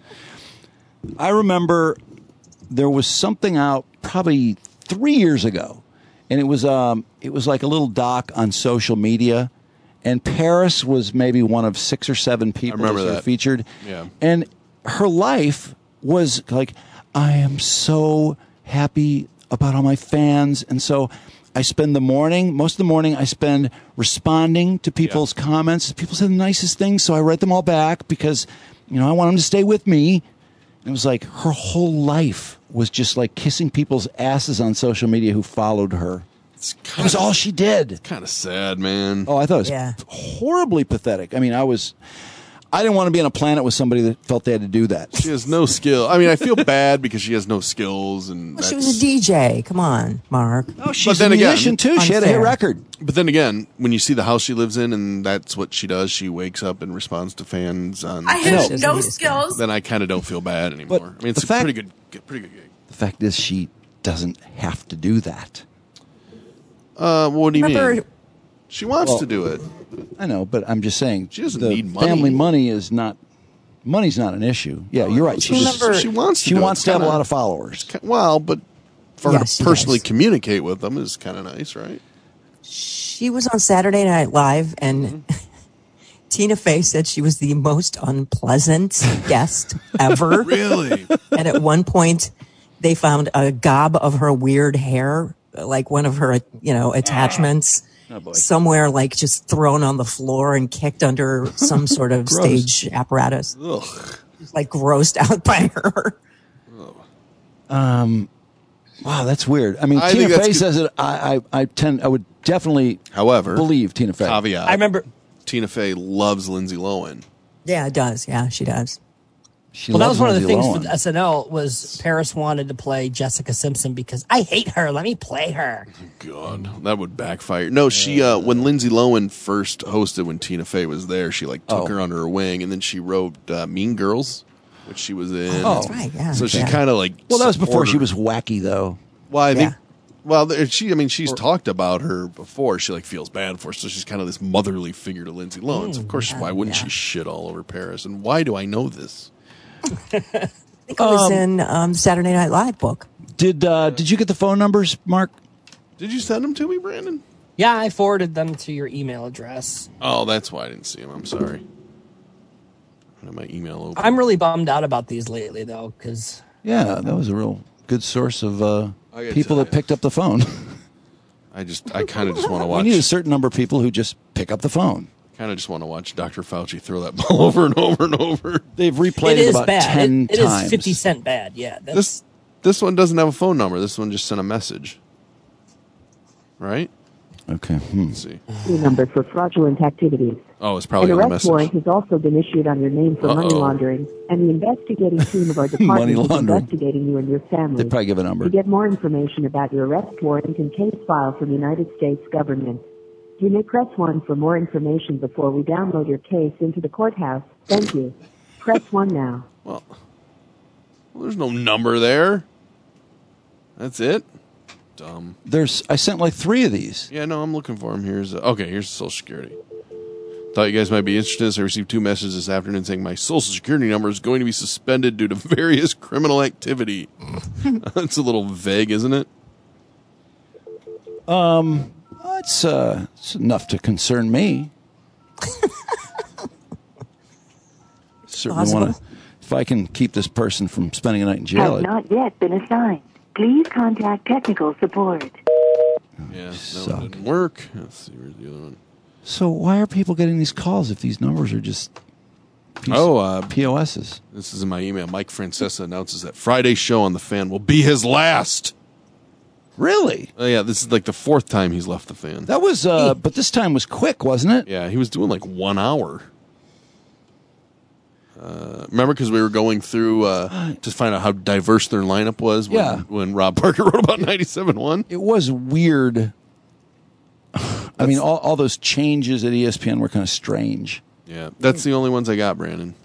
I remember there was something out probably 3 years ago, and it was like a little doc on social media, and Paris was maybe one of 6 or 7 people that were featured. Yeah. And her life was like, I am so happy about all my fans, and so I spend most of the morning I spend responding to people's comments. People say the nicest things, so I write them all back because, I want them to stay with me. And it was like her whole life was just like kissing people's asses on social media who followed her. That was all she did. It's kind of sad, man. Oh, I thought it was horribly pathetic. I mean, I didn't want to be on a planet with somebody that felt they had to do that. She has no skill. I mean, I feel bad because she has no skills, and she was a DJ. Come on, Mark. Oh, she's a musician too. She had a hit record. But then again, when you see the house she lives in, and that's what she does, she wakes up and responds to fans on. I have no skills. Then I kind of don't feel bad anymore. I mean, it's a pretty good gig. The fact is, she doesn't have to do that. What do you mean? She wants to do it. I know, but I'm just saying she doesn't need money. Family money's not an issue. Yeah, you're right. She wants to have a lot of followers. Well, but for her to personally communicate with them is kind of nice, right? She was on Saturday Night Live, and Tina Fey said she was the most unpleasant guest ever. Really? And at one point, they found a gob of her weird hair, like one of her, attachments. Somewhere, like just thrown on the floor and kicked under some sort of stage apparatus. Ugh. Like grossed out by her. Wow, that's weird. I mean, Tina Fey says it. I would definitely, however, believe Tina Fey. Caveat. I remember Tina Fey loves Lindsay Lohan. Yeah, it does. Yeah, she does. That was one of the things with SNL was Paris wanted to play Jessica Simpson because I hate her. Let me play her. God, that would backfire. No, she when Lindsay Lohan first hosted when Tina Fey was there, she took her under her wing, and then she wrote Mean Girls, which she was in. Oh, that's right. Yeah. So she kind of Well, that was before she was wacky, though. Well, I think. Well, she's talked about her before. She feels bad for her, so she's kind of this motherly figure to Lindsay Lohan. So of course, why wouldn't she shit all over Paris? And why do I know this? I think it was in the Saturday Night Live book. Did you get the phone numbers, Mark? Did you send them to me, Brandon? Yeah, I forwarded them to your email address. Oh, that's why I didn't see them. I'm sorry. I have my email open. I'm really bummed out about these lately, though, because... Yeah, that was a real good source of people that picked up the phone. I kind of just want to watch... We need a certain number of people who just pick up the phone. Kind of just want to watch Dr. Fauci throw that ball over and over and over. They've replayed it about 10 times. It is 50 times. Cent bad, yeah. This one doesn't have a phone number. This one just sent a message. Right? Okay. Let's see. Number for fraudulent activities. Oh, it's probably An on the arrest message. warrant has also been issued on your name for money laundering, and the investigating team of our department is investigating you and your family. They'd probably give a number. To get more information about your arrest warrant and case file from the United States government, you may press 1 for more information before we download your case into the courthouse. Thank you. Press 1 now. Well, there's no number there. That's it? Dumb. I sent 3 of these. Yeah, no, I'm looking for them. Here's Social Security. Thought you guys might be interested, so I received 2 messages this afternoon saying my Social Security number is going to be suspended due to various criminal activity. That's a little vague, isn't it? It's enough to concern me. Certainly want to. If I can keep this person from spending a night in jail. Has not yet been assigned. Please contact technical support. Yeah, that one didn't work. Let's see, where's the other one? So why are people getting these calls if these numbers are just POSs? This is in my email. Mike Francesa announces that Friday's show on The Fan will be his last. Really? Oh, yeah, this is like the 4th time he's left The Fan. That was, but this time was quick, wasn't it? Yeah, he was doing like 1 hour. Remember, because we were going through to find out how diverse their lineup was when Rob Parker wrote about 97.1? It was weird. I mean, all those changes at ESPN were kind of strange. Yeah, that's the only ones I got, Brandon.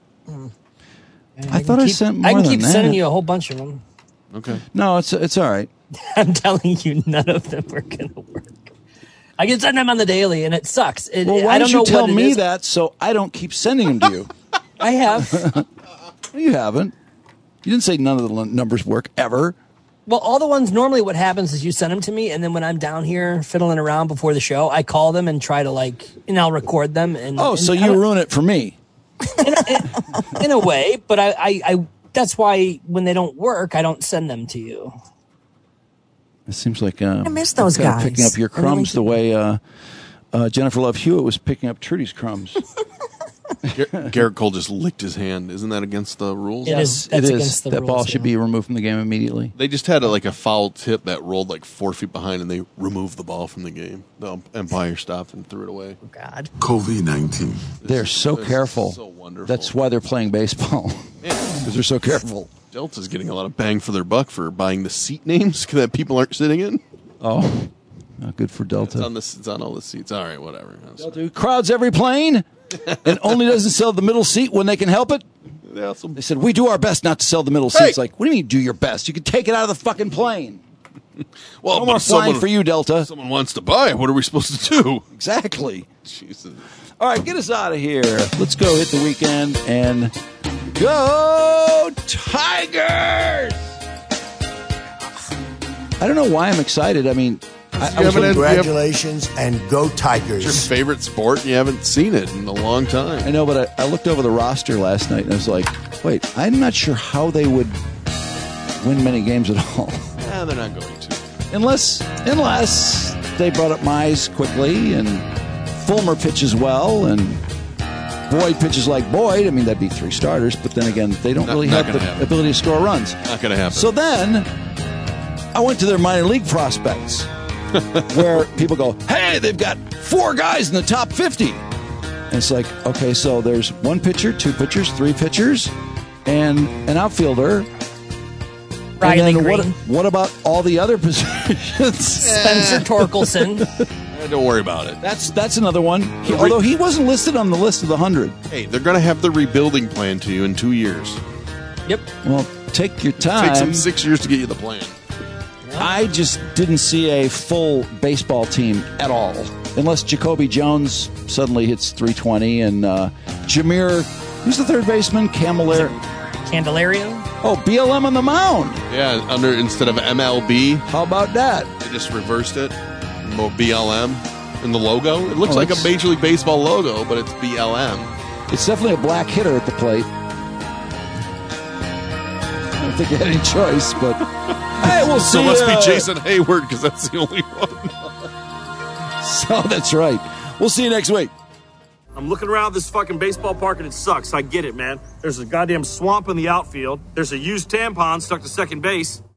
I thought I sent more I can than keep that. sending you a whole bunch of them. Okay. No, it's all right. I'm telling you, none of them are going to work. I can send them on the daily, and it sucks. Well, why I don't don't you know tell what it me is. that so I don't keep sending them to you? I have. You haven't. You didn't say none of the numbers work ever. Well, all the ones, normally what happens is you send them to me, and then when I'm down here fiddling around before the show, I call them and try to and I'll record them. So you ruin it for me. In a way, but I that's why when they don't work, I don't send them to you. It seems like I miss those kind of guys. picking up your crumbs the way Jennifer Love Hewitt was picking up Trudy's crumbs. Garrett Cole just licked his hand. Isn't that against the rules? Yes, it is. That ball should be removed from the game immediately. They just had a foul tip that rolled like 4 feet behind, and they removed the ball from the game. The umpire stopped and threw it away. Oh, God. COVID-19. They're so careful. So wonderful. That's why they're playing baseball. Because they're so careful. Delta's getting a lot of bang for their buck for buying the seat names that people aren't sitting in. Oh, not good for Delta. It's on all the seats. All right, whatever. Delta crowds every plane and only doesn't sell the middle seat when they can help it. They said, we do our best not to sell the middle seats. Like, what do you mean do your best? You can take it out of the fucking plane. Well, no more flying for you, Delta. Someone wants to buy it. What are we supposed to do? Exactly. Jesus. All right, get us out of here. Let's go hit the weekend and go Tigers! I don't know why I'm excited. I mean, congratulations and go Tigers. It's your favorite sport? You haven't seen it in a long time. I know, but I looked over the roster last night and I was like, wait, I'm not sure how they would win many games at all. Yeah, they're not going to. Unless they brought up Mize quickly and Fulmer pitches well and Boyd pitches like Boyd. I mean, that'd be 3 starters, but then again, they don't really have the ability to score runs. Not going to happen. So then I went to their minor league prospects where people go, hey, they've got 4 guys in the top 50. And it's like, okay, so there's 1 pitcher, 2 pitchers, 3 pitchers, and an outfielder. Riley and then Green. What about all the other positions? Spencer Torkelson. Don't worry about it. That's another one. Although he wasn't listed on the list of the 100. Hey, they're going to have the rebuilding plan to you in 2 years. Yep. Well, take your time. It takes them 6 years to get you the plan. I just didn't see a full baseball team at all. Unless Jacoby Jones suddenly hits 320 and Jameer, who's the third baseman? Candelario? Oh, BLM on the mound. Yeah, instead of MLB. How about that? They just reversed it. More BLM in the logo. It looks like a Major League Baseball logo, but it's BLM. It's definitely a black hitter at the plate. I don't think he had any choice, but hey, we'll see. So it must be Jason Hayward because that's the only one. So that's right. We'll see you next week. I'm looking around this fucking baseball park and it sucks. I get it, man. There's a goddamn swamp in the outfield. There's a used tampon stuck to second base.